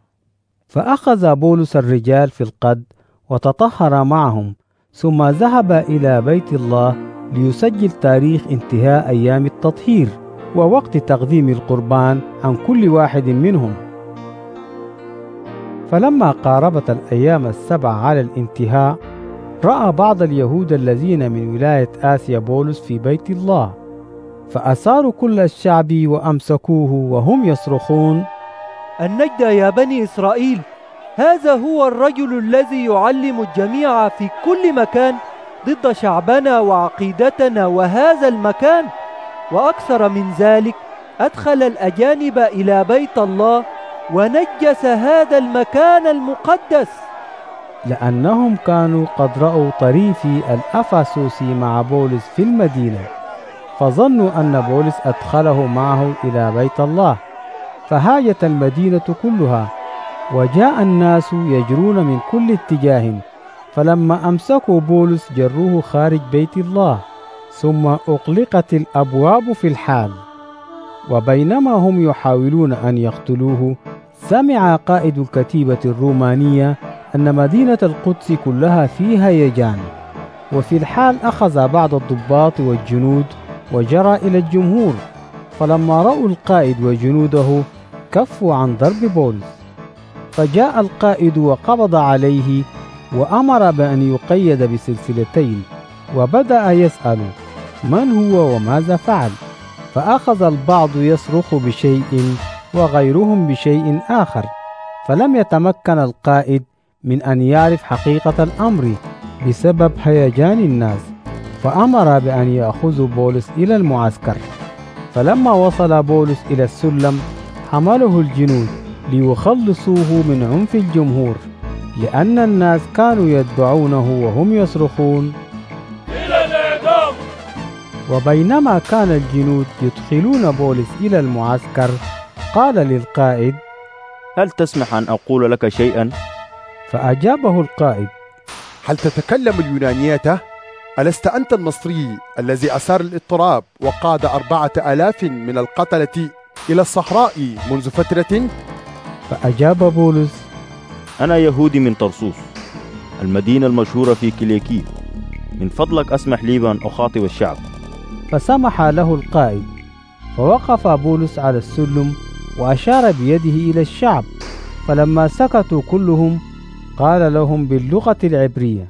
فأخذ بولس الرجال في الغد وتطهر معهم، ثم ذهب إلى بيت الله ليسجل تاريخ انتهاء أيام التطهير ووقت تقديم القربان عن كل واحد منهم. فلما قاربت الأيام السبع على الانتهاء، رأى بعض اليهود الذين من ولاية آسيا بولس في بيت الله، فأساروا كل الشعب وأمسكوه وهم يصرخون: النجد يا بني إسرائيل، هذا هو الرجل الذي يعلم الجميع في كل مكان ضد شعبنا وعقيدتنا وهذا المكان، وأكثر من ذلك أدخل الأجانب إلى بيت الله ونجس هذا المكان المقدس. لأنهم كانوا قد رأوا طريفي الأفسوسي مع بولس في المدينة، فظنوا أن بولس أدخله معه إلى بيت الله، فهاجت المدينة كلها، وجاء الناس يجرون من كل اتجاه. فلما أمسكوا بولس جروه خارج بيت الله، ثم أغلقت الأبواب في الحال. وبينما هم يحاولون أن يقتلوه، سمع قائد الكتيبة الرومانية أن مدينة القدس كلها فيها هيجان. وفي الحال أخذ بعض الضباط والجنود وجرى إلى الجمهور، فلما رأوا القائد وجنوده كفوا عن ضرب بولس. فجاء القائد وقبض عليه وأمر بأن يقيد بسلسلتين، وبدأ يسأل من هو وماذا فعل. فأخذ البعض يصرخ بشيء وغيرهم بشيء آخر، فلم يتمكن القائد من أن يعرف حقيقة الأمر بسبب هيجان الناس، فأمر بأن يأخذوا بولس إلى المعسكر. فلما وصل بولس إلى السلم حمله الجنود ليخلصوه من عنف الجمهور، لأن الناس كانوا يتبعونه وهم يصرخون: إلى الإعدام. وبينما كان الجنود يدخلون بولس إلى المعسكر، قال للقائد: هل تسمح أن أقول لك شيئا؟ فأجابه القائد: هل تتكلم اليونانية؟ ألست أنت المصري الذي أثار الاضطراب وقاد أربعة آلاف من القتلة إلى الصحراء منذ فترة؟ فأجاب بولس: أنا يهودي من طرسوس، المدينة المشهورة في كيليكي. من فضلك أسمح لي بأن أخاطب الشعب. فسمح له القائد، فوقف بولس على السلم وأشار بيده إلى الشعب. فلما سكتوا كلهم قال لهم باللغة العبرية.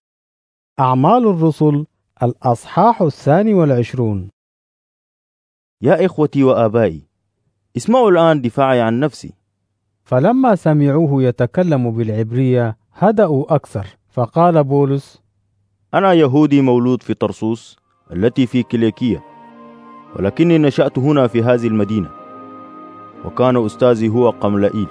أعمال الرسل الأصحاح الثاني والعشرون. يا إخوتي وآبائي، اسمعوا الآن دفاعي عن نفسي. فلما سمعوه يتكلم بالعبرية هدأوا أكثر، فقال بولس: أنا يهودي مولود في طرسوس التي في كيليكية، ولكني نشأت هنا في هذه المدينة، وكان أستاذي هو قملائيل،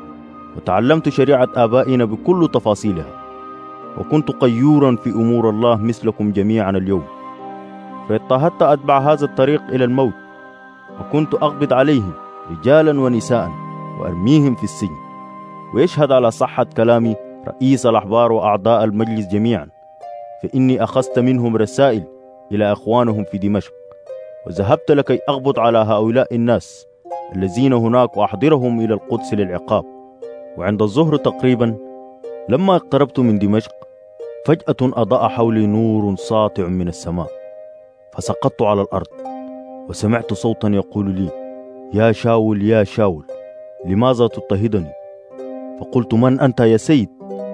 وتعلمت شريعة آبائنا بكل تفاصيلها، وكنت قيورا في أمور الله مثلكم جميعا اليوم. فاضطهدت أتبع هذا الطريق إلى الموت، وكنت أقبض عليهم رجالا ونساء وأرميهم في السجن. ويشهد على صحة كلامي رئيس الأحبار وأعضاء المجلس جميعا، فإني أخذت منهم رسائل إلى أخوانهم في دمشق، وذهبت لكي أقبض على هؤلاء الناس الذين هناك وأحضرهم إلى القدس للعقاب. وعند الظهر تقريبا لما اقتربت من دمشق، فجأة أضاء حولي نور ساطع من السماء، فسقطت على الأرض، وسمعت صوتا يقول لي: يا شاول يا شاول، لماذا تضطهدني؟ فقلت: من أنت يا سيد؟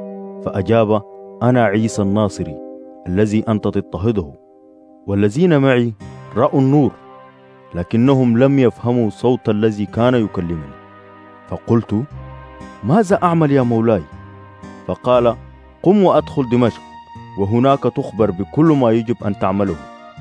فأجاب: أنا عيسى الناصري الذي أنت تضطهده. والذين معي رأوا النور، لكنهم لم يفهموا صوت الذي كان يكلمني. فقلت: ماذا أعمل يا مولاي؟ فقال: قم وأدخل دمشق، وهناك تخبر بكل ما يجب أن تعمله.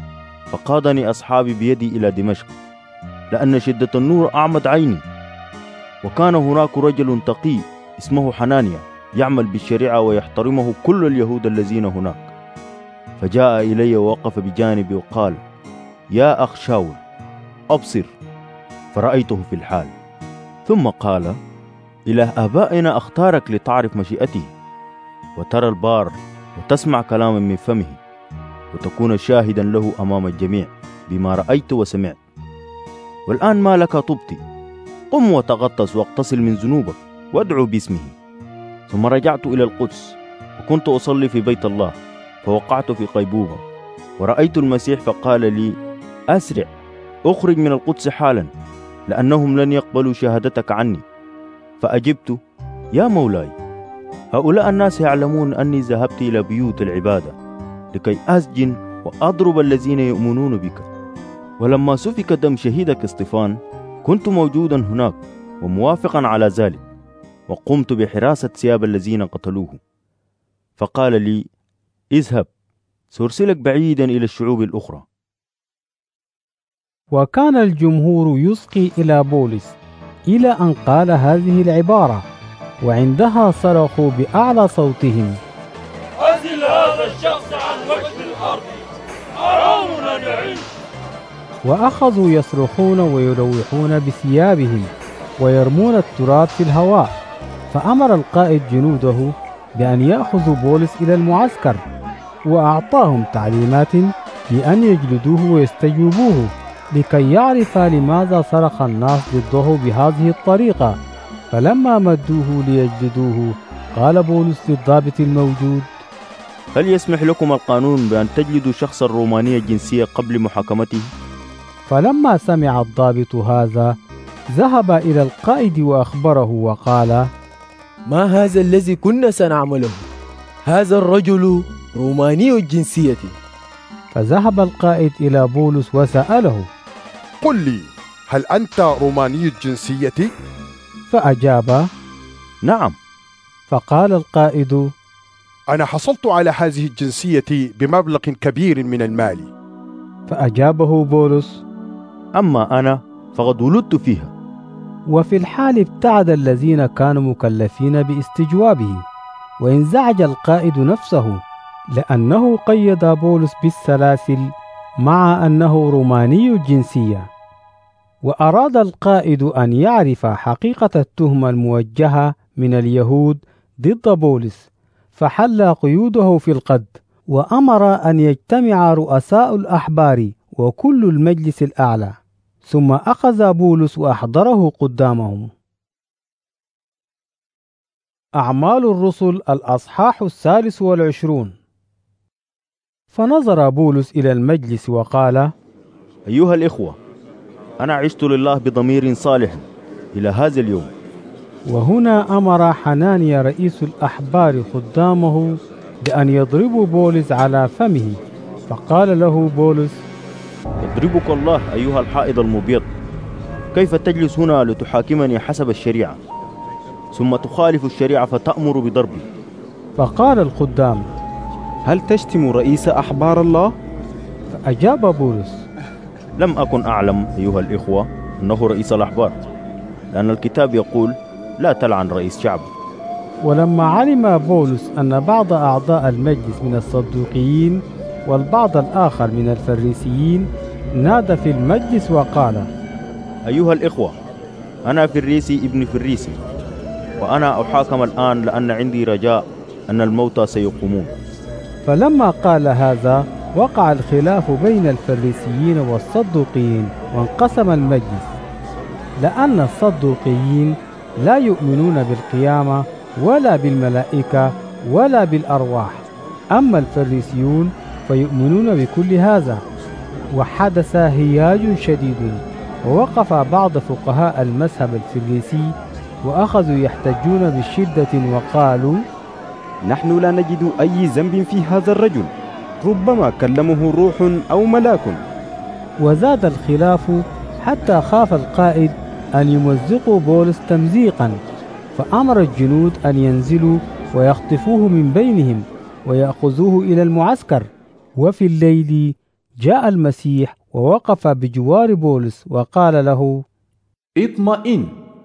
فقادني أصحابي بيدي إلى دمشق، لأن شدة النور أعمد عيني. وكان هناك رجل تقي اسمه حنانيا يعمل بالشريعة ويحترمه كل اليهود الذين هناك، فجاء إلي ووقف بجانبي وقال: يا أخ شاول، أبصر. فرأيته في الحال، ثم قال: إله آبائنا اختارك لتعرف مشيئته، وترى البار، وتسمع كلاما من فمه، وتكون شاهدا له أمام الجميع بما رأيت وسمعت. والآن ما لك تبطي؟ قم وتغطس واغتسل من ذنوبك وادعو باسمه. ثم رجعت إلى القدس، وكنت أصلي في بيت الله، فوقعت في غيبوبة، ورأيت المسيح فقال لي: أسرع، أخرج من القدس حالا، لأنهم لن يقبلوا شهادتك عني. فأجبت: يا مولاي، هؤلاء الناس يعلمون أني ذهبت إلى بيوت العبادة لكي أسجن وأضرب الذين يؤمنون بك. ولما سفك دم شهيدك اسطفان كنت موجودا هناك وموافقا على ذلك، وقمت بحراسة ثياب الذين قتلوه. فقال لي: اذهب، سأرسلك بعيدا إلى الشعوب الأخرى. وكان الجمهور يسقي إلى بولس إلى أن قال هذه العبارة، وعندها صرخوا بأعلى صوتهم: أزل هذا الشخص عن وجه الأرض، حرام نعيش. وأخذوا يصرخون ويلوحون بثيابهم ويرمون التراب في الهواء. فأمر القائد جنوده بأن يأخذوا بولس إلى المعسكر، وأعطاهم تعليمات بأن يجلدوه ويستجوبوه، لكي يعرف لماذا صرخ الناس ضده بهذه الطريقة. فلما مدوه ليجلدوه قال بولس للضابط الموجود: هل يسمح لكم القانون بأن تجلدوا شخصا روماني الجنسية قبل محاكمته؟ فلما سمع الضابط هذا ذهب إلى القائد وأخبره وقال: ما هذا الذي كنا سنعمله؟ هذا الرجل روماني الجنسية. فذهب القائد إلى بولس وسأله: قل لي، هل أنت روماني الجنسية؟ فأجاب: نعم. فقال القائد: أنا حصلت على هذه الجنسية بمبلغ كبير من المال. فأجابه بولس: أما أنا فقد ولدت فيها. وفي الحال ابتعد الذين كانوا مكلفين باستجوابه، وانزعج القائد نفسه، لأنه قيد بولس بالسلاسل مع أنه روماني الجنسية. وأراد القائد أن يعرف حقيقة التهمة الموجهة من اليهود ضد بولس، فحل قيوده في القد، وأمر أن يجتمع رؤساء الأحبار وكل المجلس الأعلى، ثم أخذ بولس وأحضره قدامهم. أعمال الرسل الأصحاح الثالث والعشرون. فنظر بولس إلى المجلس وقال: أيها الإخوة، أنا عشت لله بضمير صالح إلى هذا اليوم. وهنا أمر حنانيا رئيس الأحبار خدامه بأن يضربوا بولس على فمه. فقال له بولس: يضربك الله أيها الحائض المبيض، كيف تجلس هنا لتحاكمني حسب الشريعة ثم تخالف الشريعة فتأمر بضربي؟ فقال الخدام: هل تشتم رئيس أحبار الله؟ فأجاب بولس: لم أكن أعلم أيها الإخوة أنه رئيس الأحبار، لأن الكتاب يقول لا تلعن رئيس شعب. ولما علم بولس أن بعض أعضاء المجلس من الصدوقيين والبعض الآخر من الفريسيين، نادى في المجلس وقال: أيها الإخوة، أنا فريسي ابن فريسي، وأنا أحاكم الآن لأن عندي رجاء أن الموتى سيقومون. فلما قال هذا وقع الخلاف بين الفريسيين والصدوقيين، وانقسم المجلس، لأن الصدوقيين لا يؤمنون بالقيامة ولا بالملائكة ولا بالأرواح، أما الفريسيون فيؤمنون بكل هذا. وحدث هياج شديد، ووقف بعض فقهاء المذهب الفريسي وأخذوا يحتجون بشدة وقالوا: نحن لا نجد أي ذنب في هذا الرجل، ربما كلمه روح أو ملاك. وزاد الخلاف حتى خاف القائد أن يمزقوا بولس تمزيقا، فأمر الجنود أن ينزلوا ويخطفوه من بينهم ويأخذوه إلى المعسكر. وفي الليل جاء المسيح ووقف بجوار بولس وقال له: اطمئن،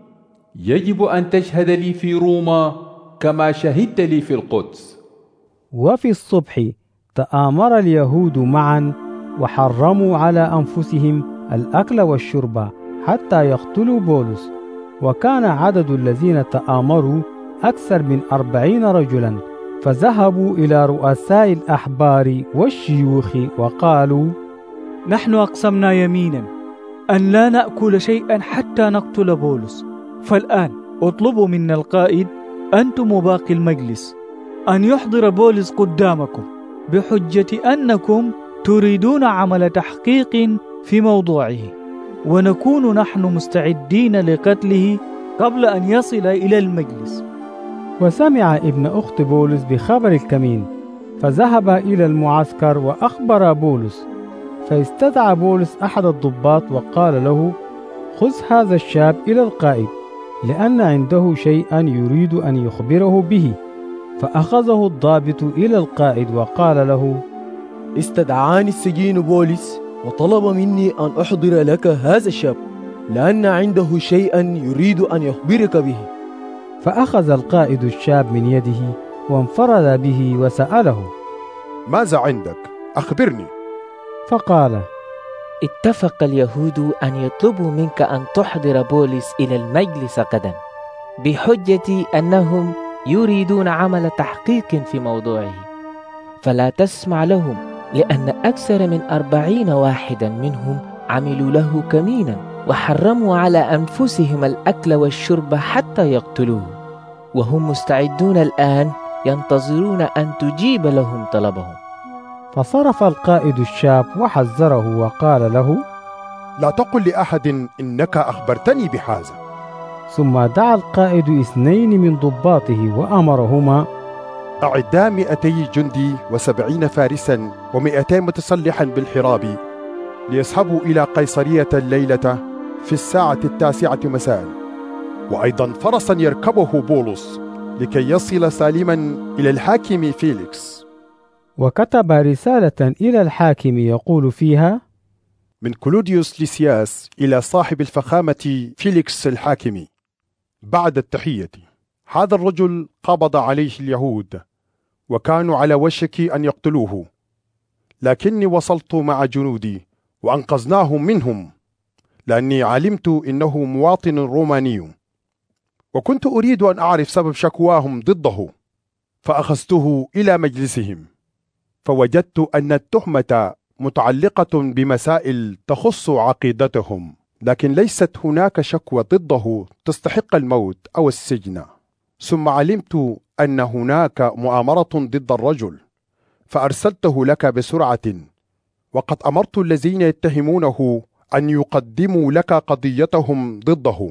يجب أن تشهد لي في روما كما شهدت لي في القدس. وفي الصبح تآمر اليهود معا وحرموا على أنفسهم الأكل والشرب حتى يقتلوا بولس، وكان عدد الذين تآمروا أكثر من أربعين رجلا. فذهبوا إلى رؤساء الأحبار والشيوخ وقالوا: نحن أقسمنا يمينا أن لا نأكل شيئا حتى نقتل بولس، فالآن اطلبوا منا القائد أنتم وباقي المجلس أن يحضر بولس قدامكم بحجة أنكم تريدون عمل تحقيق في موضوعه، ونكون نحن مستعدين لقتله قبل أن يصل إلى المجلس. وسمع ابن أخت بولس بخبر الكمين، فذهب إلى المعسكر وأخبر بولس. فاستدعى بولس أحد الضباط وقال له: خذ هذا الشاب إلى القائد، لأن عنده شيئا يريد أن يخبره به. فأخذه الضابط إلى القائد وقال له: استدعاني السجين بولس وطلب مني أن أحضر لك هذا الشاب، لأن عنده شيئا يريد أن يخبرك به. فأخذ القائد الشاب من يده وانفرد به وسأله: ماذا عندك؟ أخبرني. فقال: اتفق اليهود أن يطلبوا منك أن تحضر بولس إلى المجلس غدا بحجة أنهم يريدون عمل تحقيق في موضوعه، فلا تسمع لهم، لأن أكثر من أربعين واحدا منهم عملوا له كمينا وحرموا على أنفسهم الأكل والشرب حتى يقتلوه، وهم مستعدون الآن ينتظرون أن تجيب لهم طلبهم. فصرف القائد الشاب وحذره وقال له: لا تقل لأحد إنك أخبرتني بهذا. ثم دعا القائد اثنين من ضباطه وأمرهما: أعدا مئتي جندي وسبعين فارسا ومئتين متسلحا بالحراب ليذهبوا إلى قيصرية الليلة في الساعة التاسعة مساء، وأيضا فرسا يركبه بولس لكي يصل سالما إلى الحاكم فيليكس. وكتب رسالة إلى الحاكم يقول فيها: من كلوديوس ليسياس إلى صاحب الفخامة فيليكس الحاكم، بعد التحية. هذا الرجل قبض عليه اليهود وكانوا على وشك أن يقتلوه، لكني وصلت مع جنودي وأنقذناهم منهم، لأني علمت إنه مواطن روماني، وكنت أريد أن أعرف سبب شكواهم ضده، فأخذته إلى مجلسهم، فوجدت أن التهمة متعلقة بمسائل تخص عقيدتهم، لكن ليست هناك شكوى ضده تستحق الموت أو السجن. ثم علمت أن هناك مؤامرة ضد الرجل، فأرسلته لك بسرعة، وقد أمرت الذين يتهمونه أن يقدموا لك قضيتهم ضده.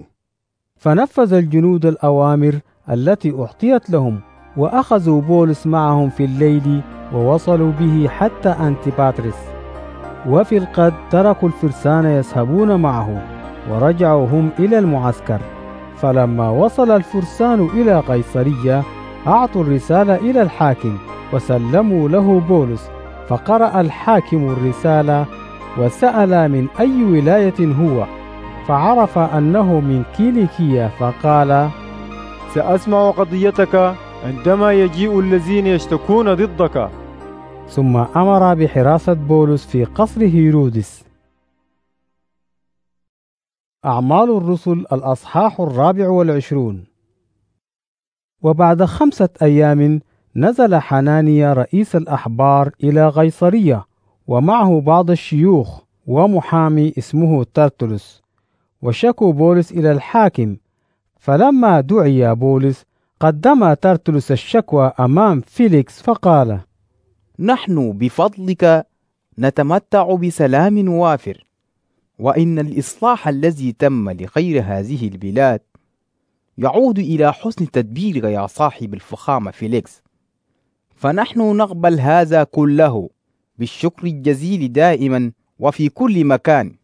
فنفذ الجنود الأوامر التي أعطيت لهم، وأخذوا بولس معهم في الليل ووصلوا به حتى أنتيباترس. وفي الغد تركوا الفرسان يذهبون معه ورجعوا هم إلى المعسكر. فلما وصل الفرسان إلى قيصرية أعطوا الرسالة إلى الحاكم وسلموا له بولس، فقرأ الحاكم الرسالة وسأل من أي ولاية هو، فعرف أنه من كيليكية، فقال: سأسمع قضيتك عندما يجيء الذين يشتكون ضدك. ثم أمر بحراسة بولس في قصر هيرودس. أعمال الرسل الأصحاح الرابع والعشرون. وبعد خمسة أيام نزل حنانيا رئيس الأحبار إلى قيصرية، ومعه بعض الشيوخ ومحامي اسمه ترتلس، وشكوا بولس إلى الحاكم. فلما دعي بولس قدم ترتلس الشكوى أمام فيليكس، فقال: نحن بفضلك نتمتع بسلام وافر، وإن الإصلاح الذي تم لخير هذه البلاد يعود إلى حسن تدبيرك يا صاحب الفخامة فيليكس، فنحن نقبل هذا كله بالشكر الجزيل دائما وفي كل مكان.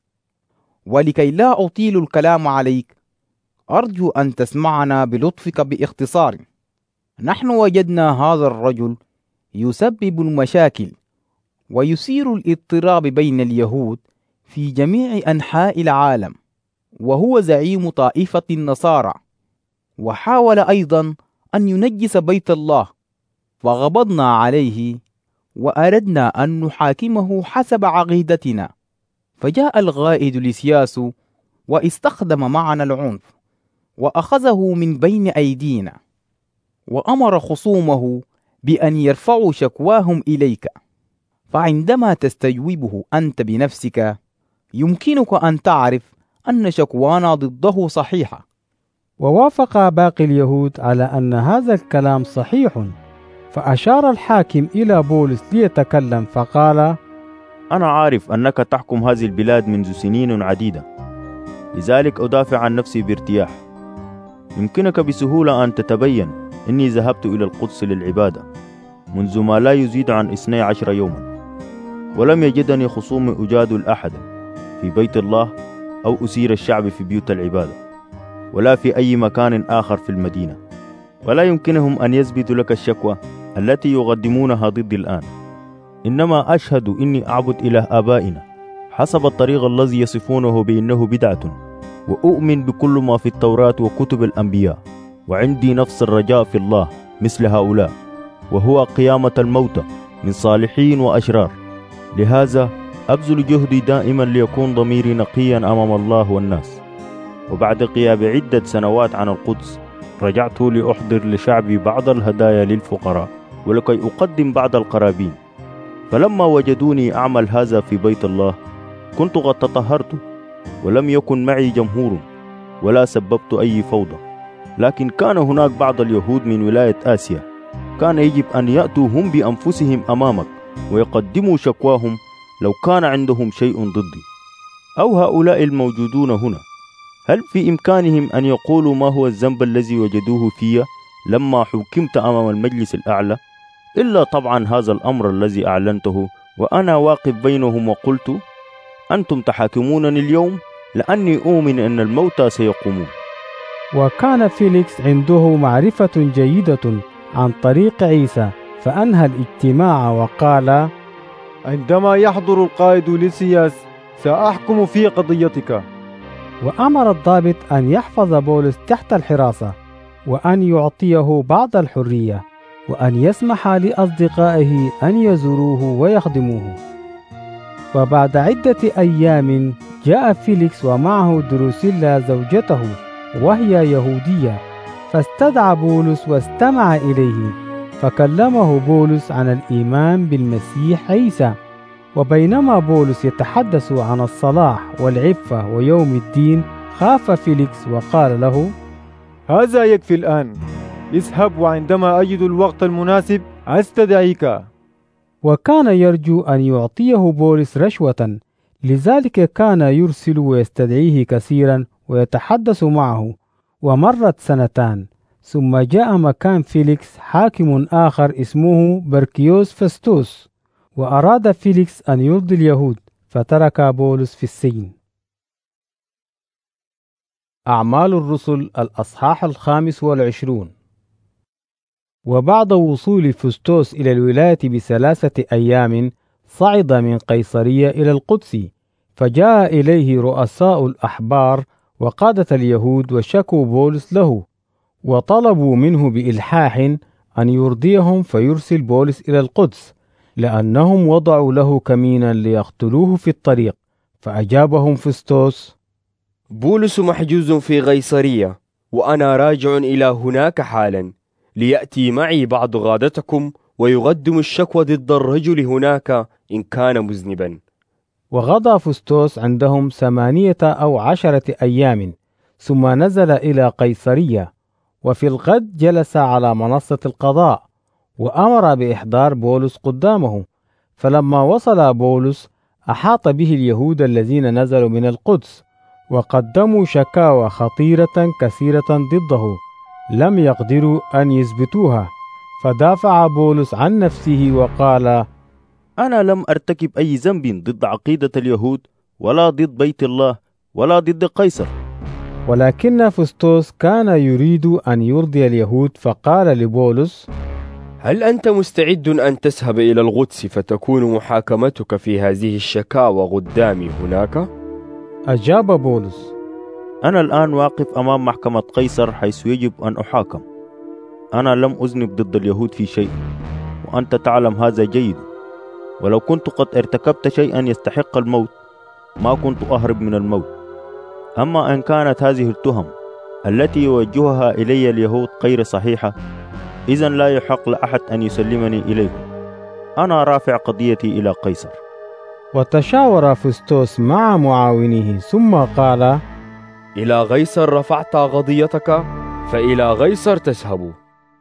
ولكي لا أطيل الكلام عليك، أرجو أن تسمعنا بلطفك باختصار. نحن وجدنا هذا الرجل يسبب المشاكل ويثير الاضطراب بين اليهود في جميع أنحاء العالم، وهو زعيم طائفة النصارى، وحاول أيضا أن ينجس بيت الله، فغضبنا عليه وأردنا أن نحاكمه حسب عقيدتنا. فجاء القائد لسياس واستخدم معنا العنف وأخذه من بين أيدينا، وأمر خصومه بأن يرفعوا شكواهم إليك، فعندما تستجوبه أنت بنفسك يمكنك أن تعرف أن شكوانا ضده صحيحة. ووافق باقي اليهود على أن هذا الكلام صحيح، فأشار الحاكم إلى بولس ليتكلم، فقال: أنا عارف أنك تحكم هذه البلاد منذ سنين عديدة، لذلك أدافع عن نفسي بارتياح. يمكنك بسهولة أن تتبين إني ذهبت إلى القدس للعبادة منذ ما لا يزيد عن اثني عشر يوما، ولم يجدني خصومي أجادل أحدا في بيت الله أو أسير الشعب في بيوت العبادة، ولا في أي مكان آخر في المدينة، ولا يمكنهم أن يثبتوا لك الشكوى التي يقدمونها ضدي الآن. إنما أشهد إني أعبد إله آبائنا حسب الطريق الذي يصفونه بأنه بدعة، وأؤمن بكل ما في التوراة وكتب الأنبياء، وعندي نفس الرجاء في الله مثل هؤلاء، وهو قيامة الموتى من صالحين وأشرار. لهذا أبذل جهدي دائما ليكون ضميري نقيا أمام الله والناس. وبعد غياب عدة سنوات عن القدس رجعت لأحضر لشعبي بعض الهدايا للفقراء، ولكي أقدم بعض القرابين. فلما وجدوني أعمل هذا في بيت الله كنت قد تطهرت، ولم يكن معي جمهور ولا سببت أي فوضى. لكن كان هناك بعض اليهود من ولاية آسيا كان يجب أن يأتوا هم بأنفسهم أمامك ويقدموا شكواهم لو كان عندهم شيء ضدي. أو هؤلاء الموجودون هنا، هل في إمكانهم أن يقولوا ما هو الذنب الذي وجدوه في لما حكمت أمام المجلس الأعلى؟ إلا طبعا هذا الأمر الذي أعلنته وأنا واقف بينهم وقلت: أنتم تحاكمونني اليوم لأني أؤمن أن الموتى سيقومون. وكان فيليكس عنده معرفة جيدة عن طريق عيسى، فأنهى الاجتماع وقال: عندما يحضر القائد لسياس سأحكم في قضيتك. وأمر الضابط أن يحفظ بولس تحت الحراسة، وأن يعطيه بعض الحرية، وأن يسمح لأصدقائه أن يزوروه ويخدموه. وبعد عدة أيام جاء فيليكس ومعه دروسيلا زوجته وهي يهودية، فاستدعى بولس واستمع إليه، فكلمه بولس عن الإيمان بالمسيح عيسى. وبينما بولس يتحدث عن الصلاح والعفة ويوم الدين، خاف فيليكس وقال له: هذا يكفي الآن، اذهب وعندما أجد الوقت المناسب أستدعيك. وكان يرجو أن يعطيه بولس رشوة، لذلك كان يرسل ويستدعيه كثيرا ويتحدث معه. ومرت سنتان، ثم جاء مكان فيليكس حاكم آخر اسمه بركيوس فستوس، وأراد فيليكس أن يرضي اليهود، فترك بولس في السجن. أعمال الرسل الأصحاح الخامس والعشرون. وبعد وصول فستوس إلى الولاية بثلاثة أيام صعد من قيصرية إلى القدس، فجاء إليه رؤساء الأحبار وقادة اليهود وشكوا بولس له، وطلبوا منه بإلحاح أن يرضيهم فيرسل بولس إلى القدس، لأنهم وضعوا له كمينا ليقتلوه في الطريق. فأجابهم فستوس: بولس محجوز في قيصرية، وأنا راجع إلى هناك حالا، ليأتي معي بعض غادتكم ويقدم الشكوى ضد الرجل هناك إن كان مذنبا. وغضى فستوس عندهم ثمانية أو عشرة أيام، ثم نزل إلى قيصرية، وفي الغد جلس على منصة القضاء، وأمر بإحضار بولس قدامه. فلما وصل بولس أحاط به اليهود الذين نزلوا من القدس، وقدموا شكاوى خطيرة كثيرة ضده لم يقدروا أن يثبتوها. فدافع بولس عن نفسه وقال: أنا لم أرتكب أي ذنب ضد عقيدة اليهود، ولا ضد بيت الله، ولا ضد قيصر. ولكن فستوس كان يريد أن يرضي اليهود، فقال لبولس: هل أنت مستعد أن تذهب إلى القدس فتكون محاكمتك في هذه الشكاوى قدامي هناك؟ أجاب بولس: أنا الآن واقف أمام محكمة قيصر حيث يجب أن أحاكم. أنا لم أذنب ضد اليهود في شيء، وأنت تعلم هذا جيد. ولو كنت قد ارتكبت شيئا يستحق الموت ما كنت أهرب من الموت. أما إن كانت هذه التهم التي يوجهها إلي اليهود غير صحيحة، إذن لا يحق لأحد أن يسلمني إليهم. أنا رافع قضيتي إلى قيصر. وتشاور فستوس مع معاونيه، ثم قال: إلى قيصر رفعت قضيتك، فإلى قيصر تذهب.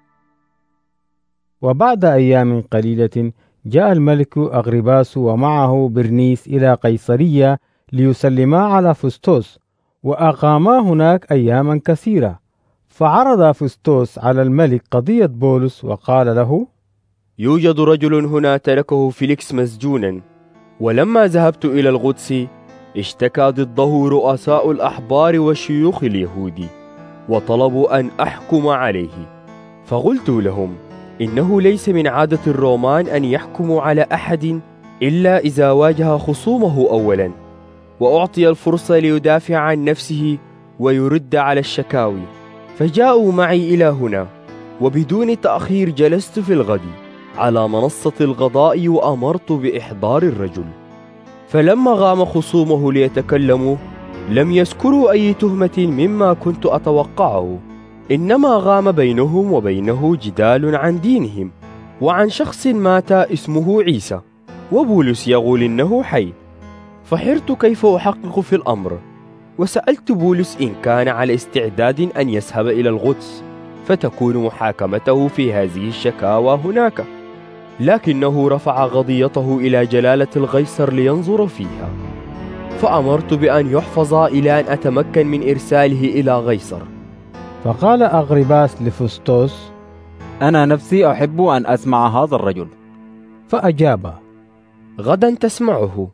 وبعد أيام قليلة جاء الملك أغرباس ومعه برنيس إلى قيصرية ليسلما على فستوس، وأقاما هناك أياما كثيرة. فعرض فستوس على الملك قضية بولس، وقال له: يوجد رجل هنا تركه فيليكس مسجونا، ولما ذهبت إلى القدس اشتكى ضده رؤساء الأحبار والشيوخ اليهود، وطلبوا أن أحكم عليه. فقلت لهم: إنه ليس من عادة الرومان أن يحكموا على أحد إلا إذا واجه خصومه أولا، وأعطي الفرصة ليدافع عن نفسه ويرد على الشكاوي. فجاءوا معي إلى هنا، وبدون تأخير جلست في الغد على منصة القضاء وأمرت بإحضار الرجل. فلما قام خصومه ليتكلموا لم يذكروا أي تهمة مما كنت أتوقعه، إنما قام بينهم وبينه جدال عن دينهم وعن شخص مات اسمه عيسى، وبولس يقول إنه حي. فحرت كيف أحقق في الأمر، وسألت بولس إن كان على استعداد أن يذهب إلى القدس فتكون محاكمته في هذه الشكاوى هناك، لكنه رفع قضيته إلى جلالة القيصر لينظر فيها. فأمرت بأن يحفظ إلى أن أتمكن من إرساله إلى قيصر. فقال أغرباس لفستوس: أنا نفسي أحب أن أسمع هذا الرجل. فأجاب: غدا تسمعه.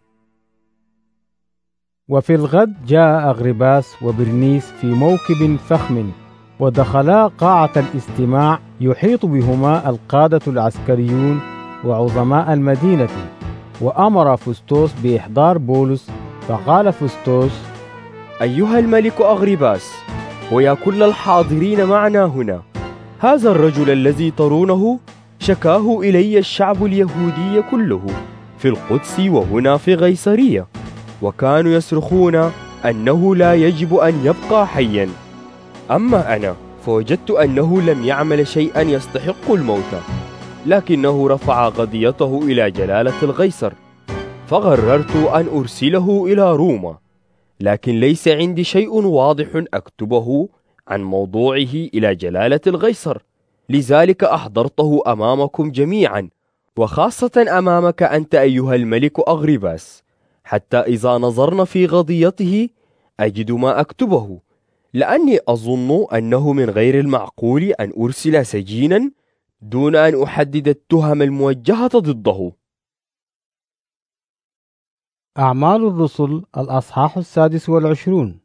وفي الغد جاء أغرباس وبرنيس في موكب فخم، ودخلا قاعة الاستماع يحيط بهما القادة العسكريون وعظماء المدينة. وأمر فستوس بإحضار بولس. فقال فستوس: أيها الملك أغرباس، ويا كل الحاضرين معنا هنا، هذا الرجل الذي ترونه شكاه إلي الشعب اليهودي كله في القدس وهنا في قيصرية، وكانوا يصرخون أنه لا يجب أن يبقى حيا. أما أنا فوجدت أنه لم يعمل شيئا يستحق الموت، لكنه رفع قضيته إلى جلالة القيصر، فقررت أن أرسله إلى روما، لكن ليس عندي شيء واضح أكتبه عن موضوعه إلى جلالة القيصر، لذلك أحضرته أمامكم جميعا، وخاصة أمامك أنت أيها الملك أغرباس، حتى إذا نظرنا في قضيته أجد ما أكتبه، لأني أظن أنه من غير المعقول أن أرسل سجينا دون أن أحدد التهم الموجهة ضده. أعمال الرسل الأصحاح السادس والعشرون.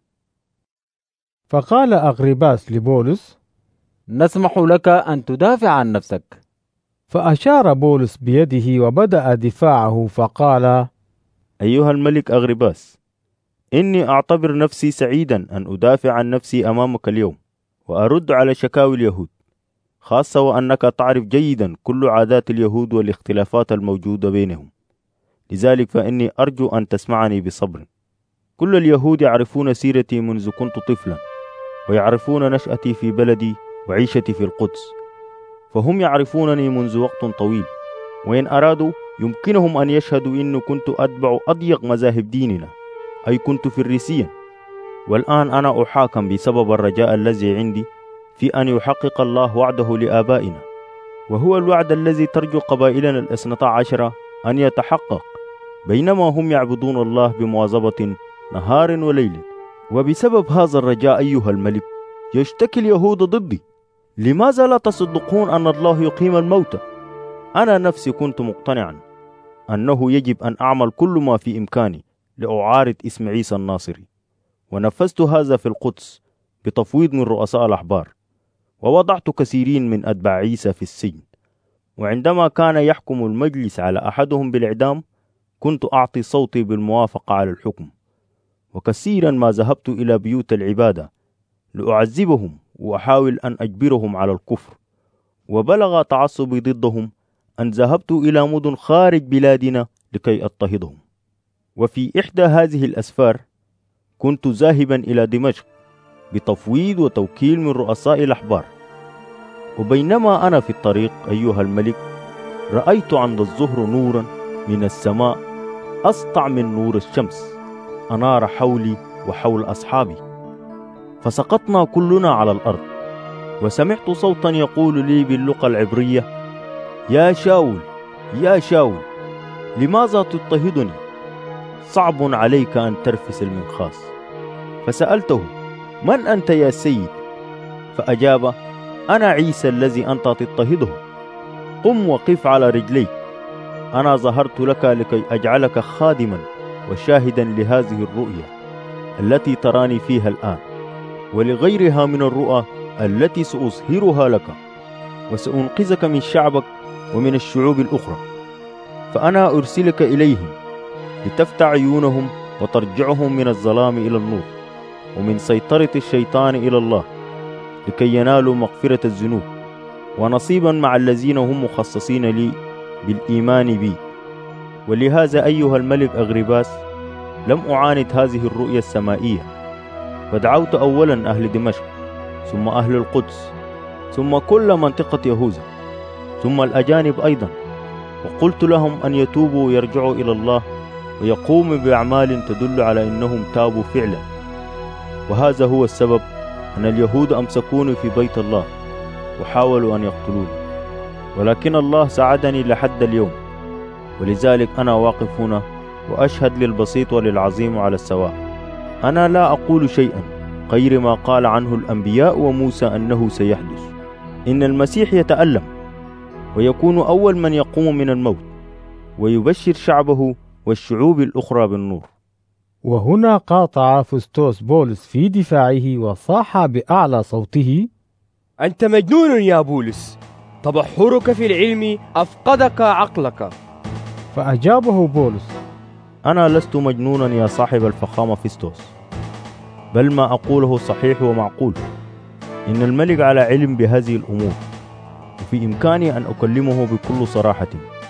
فقال أغرباس لبولس: نسمح لك أن تدافع عن نفسك. فأشار بولس بيده وبدأ دفاعه فقال: أيها الملك أغرباس، إني أعتبر نفسي سعيدا أن أدافع عن نفسي أمامك اليوم وأرد على شكاوي اليهود، خاصة وأنك تعرف جيدا كل عادات اليهود والاختلافات الموجودة بينهم. لذلك فإني أرجو أن تسمعني بصبر. كل اليهود يعرفون سيرتي منذ كنت طفلا، ويعرفون نشأتي في بلدي وعيشتي في القدس، فهم يعرفونني منذ وقت طويل، وإن أرادوا يمكنهم أن يشهدوا إن كنت أتبع أضيق مذاهب ديننا، أي كنت فريسيا. والآن أنا أحاكم بسبب الرجاء الذي عندي في أن يحقق الله وعده لآبائنا، وهو الوعد الذي ترجو قبائلنا الاثنتا عشرة أن يتحقق بينما هم يعبدون الله بمواظبة نهار وليل. وبسبب هذا الرجاء أيها الملك يشتكي اليهود ضدي. لماذا لا تصدقون أن الله يقيم الموتى؟ أنا نفسي كنت مقتنعا أنه يجب أن أعمل كل ما في إمكاني لأعارض اسم عيسى الناصري، ونفذت هذا في القدس بتفويض من رؤساء الأحبار، ووضعت كثيرين من أتباع عيسى في السجن. وعندما كان يحكم المجلس على أحدهم بالإعدام كنت أعطي صوتي بالموافقة على الحكم. وكثيرا ما ذهبت إلى بيوت العبادة لأعذبهم وأحاول أن أجبرهم على الكفر، وبلغ تعصبي ضدهم أن ذهبت إلى مدن خارج بلادنا لكي أضطهدهم. وفي إحدى هذه الأسفار كنت ذاهبا إلى دمشق بتفويض وتوكيل من رؤساء الأحبار. وبينما أنا في الطريق أيها الملك رأيت عند الظهر نورا من السماء أسطع من نور الشمس أنار حولي وحول أصحابي، فسقطنا كلنا على الأرض. وسمعت صوتا يقول لي باللغة العبرية: يا شاول يا شاول، لماذا تضطهدني؟ صعب عليك أن ترفس المنخاص. فسألته: من أنت يا سيد؟ فأجاب: أنا عيسى الذي أنت تضطهده. قم وقف على رجليك، أنا ظهرت لك لكي أجعلك خادما وشاهدا لهذه الرؤيا التي تراني فيها الآن، ولغيرها من الرؤى التي سأظهرها لك، وسأنقذك من شعبك ومن الشعوب الأخرى. فأنا أرسلك إليهم لتفتح عيونهم وترجعهم من الظلام إلى النور، ومن سيطرة الشيطان إلى الله، لكي ينالوا مغفرة الذنوب ونصيبا مع الذين هم مخصصين لي بالإيمان بي. ولهذا أيها الملك أغرباس لم أعاند هذه الرؤيا السمائية، فدعوت أولا أهل دمشق، ثم أهل القدس، ثم كل منطقة يهوذا، ثم الأجانب أيضا، وقلت لهم أن يتوبوا ويرجعوا إلى الله ويقوموا بأعمال تدل على أنهم تابوا فعلا. وهذا هو السبب أن اليهود أمسكوني في بيت الله وحاولوا أن يقتلوني، ولكن الله ساعدني لحد اليوم، ولذلك أنا واقف هنا وأشهد للبسيط وللعظيم على السواء. أنا لا أقول شيئا غير ما قال عنه الأنبياء وموسى أنه سيحدث: إن المسيح يتألم ويكون أول من يقوم من الموت، ويبشر شعبه والشعوب الأخرى بالنور. وهنا قاطع فستوس بولس في دفاعه وصاح بأعلى صوته: أنت مجنون يا بولس، تبحرك في العلم أفقدك عقلك. فأجابه بولس: أنا لست مجنونا يا صاحب الفخامة فستوس، بل ما أقوله صحيح ومعقول. إن الملك على علم بهذه الأمور، وفي إمكاني أن أكلمه بكل صراحة،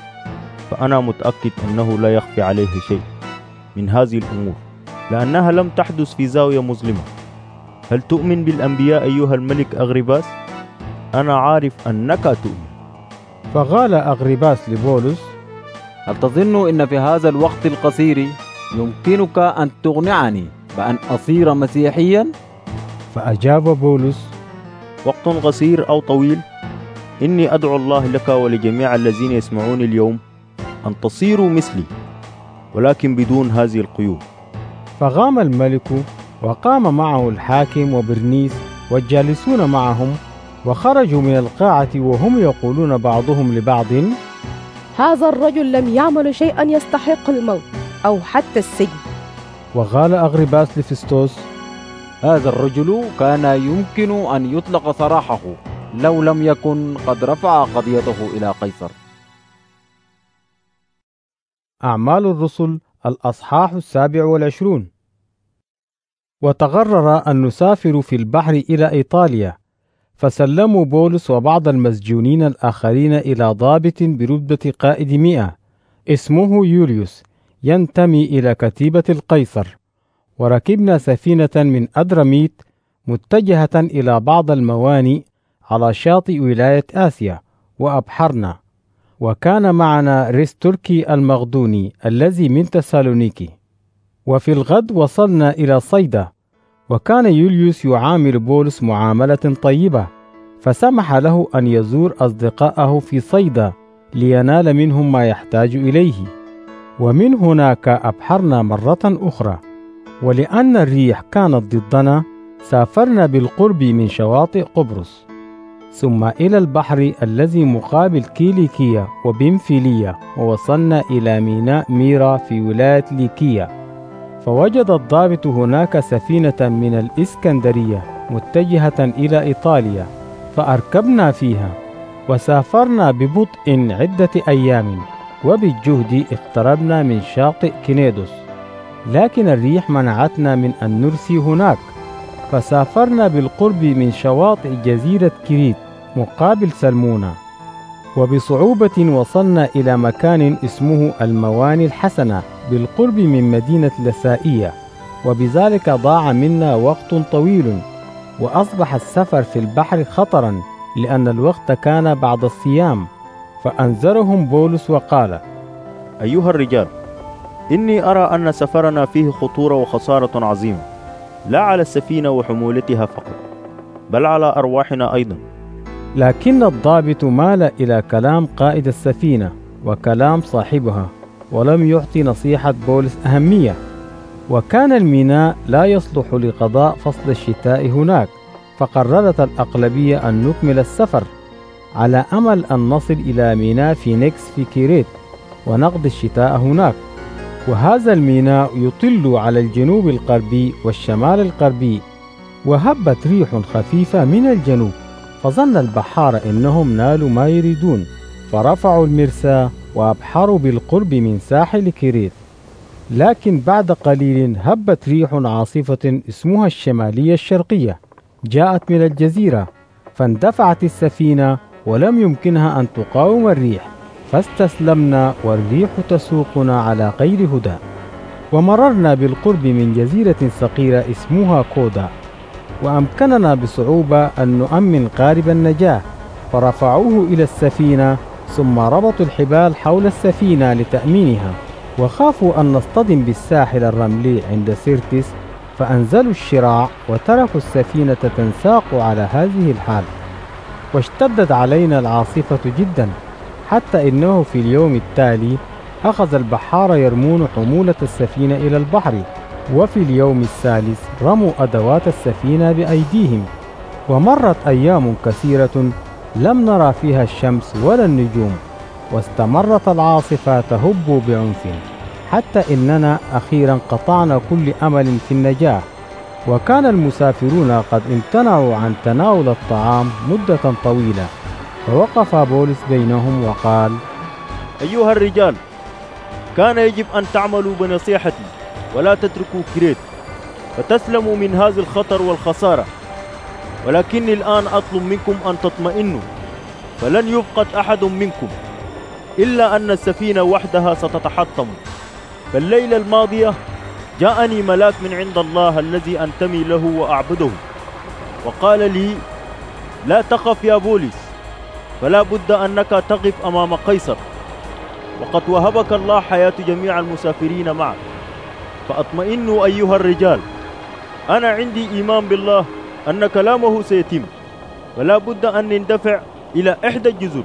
فأنا متأكد أنه لا يخفي عليه شيء من هذه الأمور، لأنها لم تحدث في زاوية مظلمة. هل تؤمن بالأنبياء أيها الملك أغرباس؟ أنا عارف أنك تؤمن. فقال أغرباس لبولس: هل تظن أن في هذا الوقت القصير يمكنك أن تقنعني بأن أصير مسيحيا؟ فأجاب بولس: وقت قصير أو طويل، إني أدعو الله لك ولجميع الذين يسمعون اليوم أن تصيروا مثلي، ولكن بدون هذه القيود. فقام الملك وقام معه الحاكم وبرنيس والجالسون معهم، وخرجوا من القاعة وهم يقولون بعضهم لبعض: هذا الرجل لم يعمل شيئا يستحق الموت، أو حتى السجن. وقال أغرباس لفستوس: هذا الرجل كان يمكن أن يطلق سراحه لو لم يكن قد رفع قضيته إلى قيصر. أعمال الرسل الأصحاح السابع والعشرون. وتقرر أن نسافر في البحر إلى إيطاليا، فسلموا بولس وبعض المسجونين الآخرين إلى ضابط برتبة قائد مئة اسمه يوليوس ينتمي إلى كتيبة القيصر، وركبنا سفينة من أدرميت متجهة إلى بعض الموانئ على شاطئ ولاية آسيا، وأبحرنا. وكان معنا ريستوركي المغدوني الذي من تسالونيكي. وفي الغد وصلنا إلى صيدا، وكان يوليوس يعامل بولس معاملة طيبة، فسمح له أن يزور أصدقائه في صيدا لينال منهم ما يحتاج إليه. ومن هناك أبحرنا مرة أخرى، ولأن الريح كانت ضدنا سافرنا بالقرب من شواطئ قبرص، ثم إلى البحر الذي مقابل كيليكية وبنفيلية، ووصلنا إلى ميناء ميرا في ولاية ليكية. فوجد الضابط هناك سفينة من الإسكندرية متجهة إلى إيطاليا، فأركبنا فيها وسافرنا ببطء عدة أيام، وبالجهد اقتربنا من شاطئ كنيدوس، لكن الريح منعتنا من أن نرسي هناك، فسافرنا بالقرب من شواطئ جزيرة كريت مقابل سلمونة. وبصعوبة وصلنا إلى مكان اسمه المواني الحسنة بالقرب من مدينة لسائية، وبذلك ضاع منا وقت طويل، وأصبح السفر في البحر خطرا لأن الوقت كان بعد الصيام. فأنذرهم بولس وقال: أيها الرجال، إني أرى أن سفرنا فيه خطورة وخسارة عظيمة، لا على السفينة وحمولتها فقط، بل على أرواحنا أيضا. لكن الضابط مال إلى كلام قائد السفينة وكلام صاحبها، ولم يعطي نصيحة بولس أهمية. وكان الميناء لا يصلح لقضاء فصل الشتاء هناك، فقررت الأغلبية أن نكمل السفر على أمل أن نصل إلى ميناء فينيكس في كيريت ونقضي الشتاء هناك. وهذا الميناء يطل على الجنوب الغربي والشمال الغربي، وهبت ريح خفيفة من الجنوب، فظن البحارة إنهم نالوا ما يريدون، فرفعوا المرسى وأبحروا بالقرب من ساحل كيريت. لكن بعد قليل هبت ريح عاصفة اسمها الشمالية الشرقية جاءت من الجزيرة، فاندفعت السفينة ولم يمكنها أن تقاوم الريح، فاستسلمنا والريح تسوقنا على غير هدى. ومررنا بالقرب من جزيرة صغيرة اسمها كودا، وأمكننا بصعوبة أن نؤمن قارب النجاة، فرفعوه إلى السفينة، ثم ربطوا الحبال حول السفينة لتأمينها، وخافوا أن نصطدم بالساحل الرملي عند سيرتس، فأنزلوا الشراع وتركوا السفينة تنساق على هذه الحال. واشتدت علينا العاصفة جدا، حتى إنه في اليوم التالي أخذ البحارة يرمون حمولة السفينة إلى البحر، وفي اليوم الثالث رموا أدوات السفينة بأيديهم. ومرت أيام كثيرة لم نرى فيها الشمس ولا النجوم، واستمرت العاصفة تهب بعنف، حتى إننا أخيرا قطعنا كل أمل في النجاة. وكان المسافرون قد امتنعوا عن تناول الطعام مدة طويلة، فوقف بولس بينهم وقال: أيها الرجال، كان يجب أن تعملوا بنصيحتي ولا تتركوا كريت فتسلموا من هذا الخطر والخسارة، ولكني الآن أطلب منكم أن تطمئنوا، فلن يفقد أحد منكم، إلا أن السفينة وحدها ستتحطم. فالليلة الماضية جاءني ملاك من عند الله الذي أنتمي له وأعبده، وقال لي: لا تخف يا بولس، فلا بد أنك تقف أمام قيصر، وقد وهبك الله حياة جميع المسافرين معك. فأطمئنوا أيها الرجال، أنا عندي إيمان بالله أن كلامه سيتم، ولا بد أن نندفع إلى إحدى الجزر.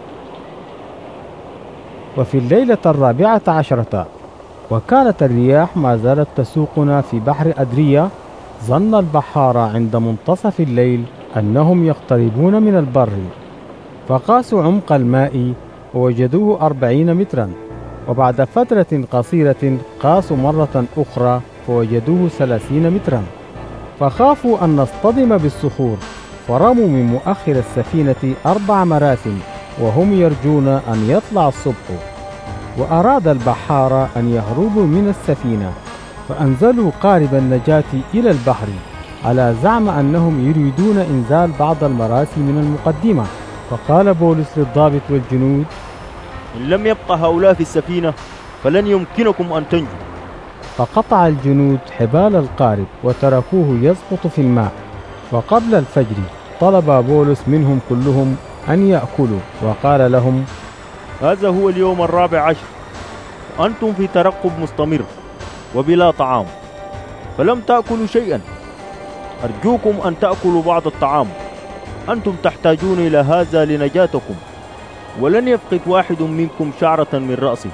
وفي الليلة الرابعة عشرة وكانت الرياح ما زالت تسوقنا في بحر أدريا، ظن البحارة عند منتصف الليل أنهم يقتربون من البر، فقاسوا عمق الماء ووجدوه أربعين مترا، وبعد فترة قصيرة قاسوا مرة أخرى فوجدوه ثلاثين مترا، فخافوا أن نصطدم بالصخور، فرموا من مؤخر السفينة أربع مراسم وهم يرجون أن يطلع الصبح. وأراد البحارة أن يهربوا من السفينة، فأنزلوا قارب النجاة إلى البحر على زعم أنهم يريدون إنزال بعض المراسي من المقدمة. فقال بولس للضابط والجنود: إن لم يبقى هؤلاء في السفينة فلن يمكنكم أن تنجوا. فقطع الجنود حبال القارب وتركوه يسقط في الماء. وقبل الفجر طلب بولس منهم كلهم أن يأكلوا، وقال لهم: هذا هو اليوم الرابع عشر، وأنتم في ترقب مستمر وبلا طعام، فلم تأكلوا شيئا. أرجوكم أن تأكلوا بعض الطعام، أنتم تحتاجون إلى هذا لنجاتكم، ولن يفقد واحد منكم شعرة من رأسه.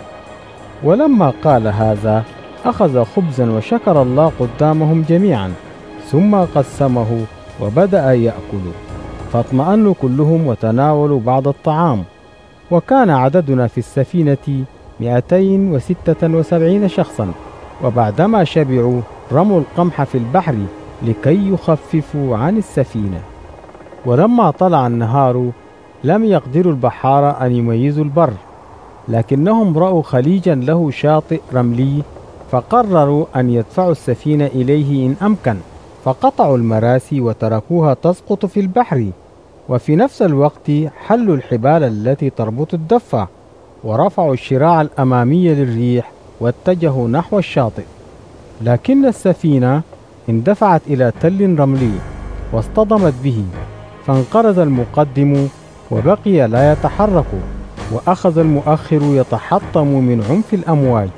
ولما قال هذا أخذ خبزا وشكر الله قدامهم جميعا، ثم قسمه وبدأ يأكل، فاطمأنوا كلهم وتناولوا بعض الطعام. وكان عددنا في السفينة مئتين وستة وسبعين شخصا. وبعدما شبعوا رموا القمح في البحر لكي يخففوا عن السفينة. ولما طلع النهار لم يقدروا البحارة أن يميزوا البر، لكنهم رأوا خليجا له شاطئ رملي، فقرروا أن يدفعوا السفينة إليه إن أمكن، فقطعوا المراسي وتركوها تسقط في البحر. وفي نفس الوقت حلوا الحبال التي تربط الدفة، ورفعوا الشراع الأمامي للريح واتجهوا نحو الشاطئ. لكن السفينة اندفعت إلى تل رملي واصطدمت به، فانقرض المقدم وبقي لا يتحرك، وأخذ المؤخر يتحطم من عنف الأمواج.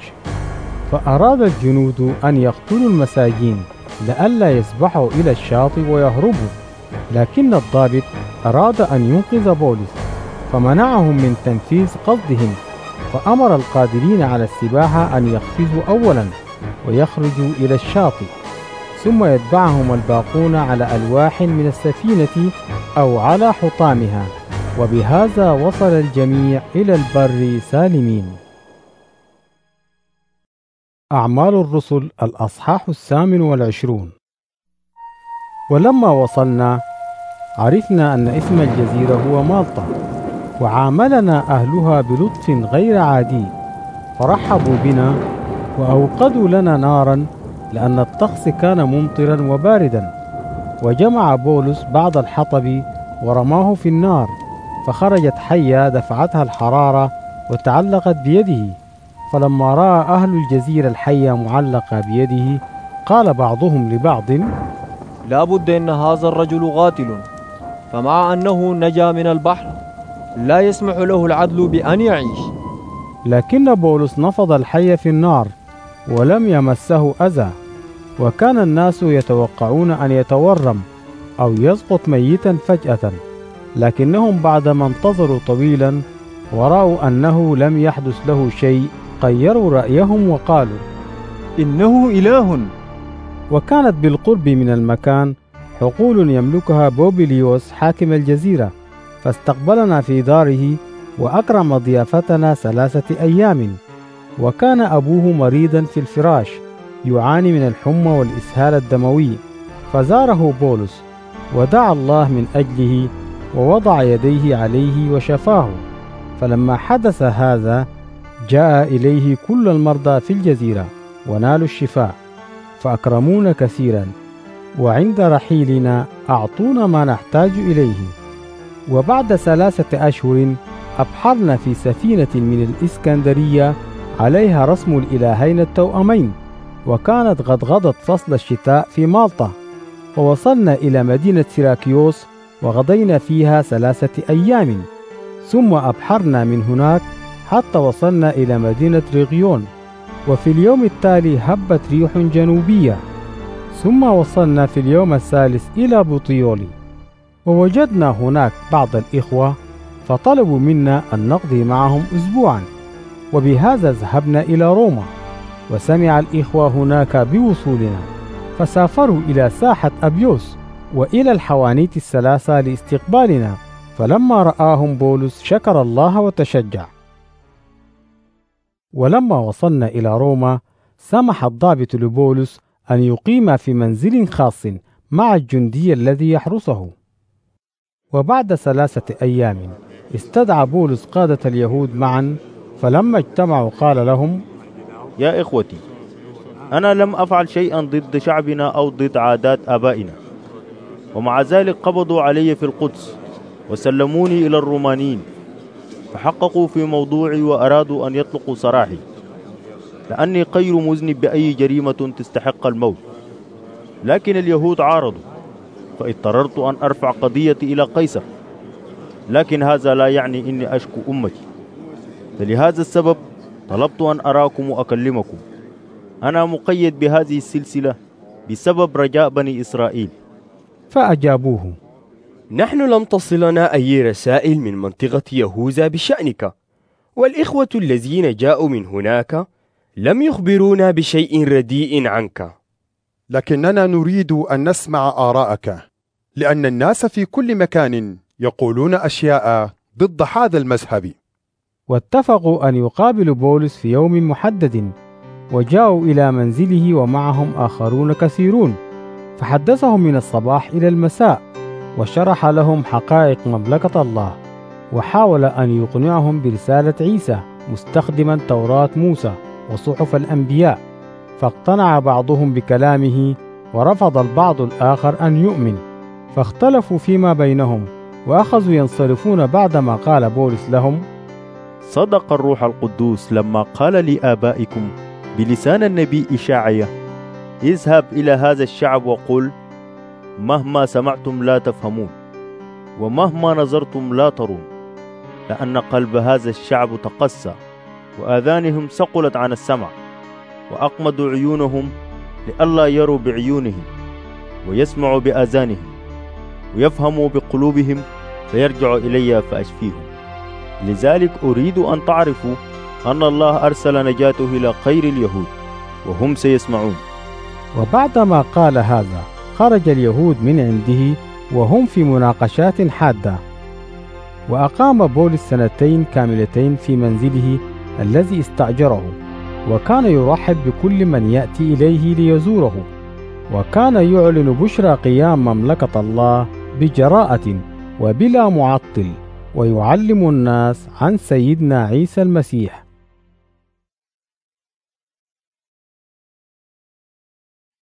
فأراد الجنود أن يقتلوا المساجين لئلا يسبحوا إلى الشاطئ ويهربوا، لكن الضابط أراد أن ينقذ بولس فمنعهم من تنفيذ قصدهم، فأمر القادرين على السباحة أن يقفزوا أولا ويخرجوا إلى الشاطئ، ثم يتبعهم الباقون على ألواح من السفينة أو على حطامها، وبهذا وصل الجميع إلى البر سالمين. أعمال الرسل الأصحاح الثامن والعشرون. ولما وصلنا عرفنا أن اسم الجزيرة هو مالطا، وعاملنا أهلها بلطف غير عادي، فرحبوا بنا وأوقدوا لنا نارا لأن الطقس كان ممطرا وباردا. وجمع بولس بعض الحطب ورماه في النار، فخرجت حية دفعتها الحرارة وتعلقت بيده. فلما رأى أهل الجزيرة الحية معلقة بيده قال بعضهم لبعض: لا بد أن هذا الرجل قاتل، فمع أنه نجا من البحر لا يسمح له العدل بأن يعيش. لكن بولس نفض الحي في النار ولم يمسه أذى، وكان الناس يتوقعون أن يتورم أو يسقط ميتا فجأة، لكنهم بعدما انتظروا طويلا ورأوا أنه لم يحدث له شيء غيروا رأيهم وقالوا: إنه إله. وكانت بالقرب من المكان حقول يملكها بوبليوس حاكم الجزيرة، فاستقبلنا في داره وأكرم ضيافتنا ثلاثة أيام. وكان أبوه مريضا في الفراش يعاني من الحمى والإسهال الدموي، فزاره بولس ودعا الله من أجله ووضع يديه عليه وشفاه. فلما حدث هذا جاء إليه كل المرضى في الجزيرة ونالوا الشفاء، فأكرمونا كثيرا، وعند رحيلنا أعطونا ما نحتاج إليه. وبعد ثلاثة أشهر أبحرنا في سفينة من الإسكندرية عليها رسم الإلهين التوأمين، وكانت قد غضت فصل الشتاء في مالطا. ووصلنا إلى مدينة سيراكيوس وغضينا فيها ثلاثة أيام، ثم أبحرنا من هناك حتى وصلنا إلى مدينة ريغيون. وفي اليوم التالي هبت ريح جنوبية، ثم وصلنا في اليوم الثالث إلى بوطيولي، ووجدنا هناك بعض الإخوة فطلبوا منا أن نقضي معهم أسبوعا، وبهذا ذهبنا إلى روما. وسمع الإخوة هناك بوصولنا، فسافروا إلى ساحة أبيوس وإلى الحوانيت الثلاثة لاستقبالنا. فلما رآهم بولس شكر الله وتشجع. ولما وصلنا إلى روما سمح الضابط لبولس أن يقيم في منزل خاص مع الجندي الذي يحرسه. وبعد ثلاثة أيام استدعى بولس قادة اليهود معا، فلما اجتمعوا قال لهم: يا إخوتي، أنا لم أفعل شيئا ضد شعبنا أو ضد عادات آبائنا، ومع ذلك قبضوا علي في القدس وسلموني إلى الرومانيين، فحققوا في موضوعي وأرادوا أن يطلقوا سراحي، لأني غير مذنب بأي جريمة تستحق الموت. لكن اليهود عارضوا، فاضطررت أن أرفع قضيتي إلى قيصر، لكن هذا لا يعني إني أشكو أمتي، فلهذا السبب طلبت أن أراكم وأكلمكم. أنا مقيد بهذه السلسلة بسبب رجاء بني إسرائيل. فأجابوه: نحن لم تصلنا أي رسائل من منطقة يهوذا بشأنك، والإخوة الذين جاءوا من هناك لم يخبرونا بشيء رديء عنك، لكننا نريد أن نسمع آراءك، لأن الناس في كل مكان يقولون أشياء ضد هذا المذهب. واتفقوا أن يقابلوا بولس في يوم محدد، وجاءوا إلى منزله ومعهم آخرون كثيرون، فحدثهم من الصباح إلى المساء، وشرح لهم حقائق مملكة الله، وحاول أن يقنعهم برسالة عيسى مستخدما توراة موسى وصحف الأنبياء، فاقتنع بعضهم بكلامه ورفض البعض الآخر أن يؤمن، فاختلفوا فيما بينهم وأخذوا ينصرفون بعدما قال بولس لهم: صدق الروح القدوس لما قال لآبائكم بلسان النبي إشعيا: اذهب إلى هذا الشعب وقل مهما سمعتم لا تفهمون، ومهما نظرتم لا ترون، لأن قلب هذا الشعب تقسى، وآذانهم ثقلت عن السمع، وأقمدوا عيونهم لئلا يروا بعيونهم، ويسمعوا بآذانهم، ويفهموا بقلوبهم، فيرجعوا إلي فأشفيهم. لذلك أريد أن تعرفوا أن الله أرسل نجاته إلى غير اليهود، وهم سيسمعون. وبعدما قال هذا خرج اليهود من عنده وهم في مناقشات حادة. وأقام بولس سنتين كاملتين في منزله الذي استأجره، وكان يرحب بكل من يأتي إليه ليزوره، وكان يعلن بشرى قيام مملكة الله بجراءة وبلا معطل، ويعلم الناس عن سيدنا عيسى المسيح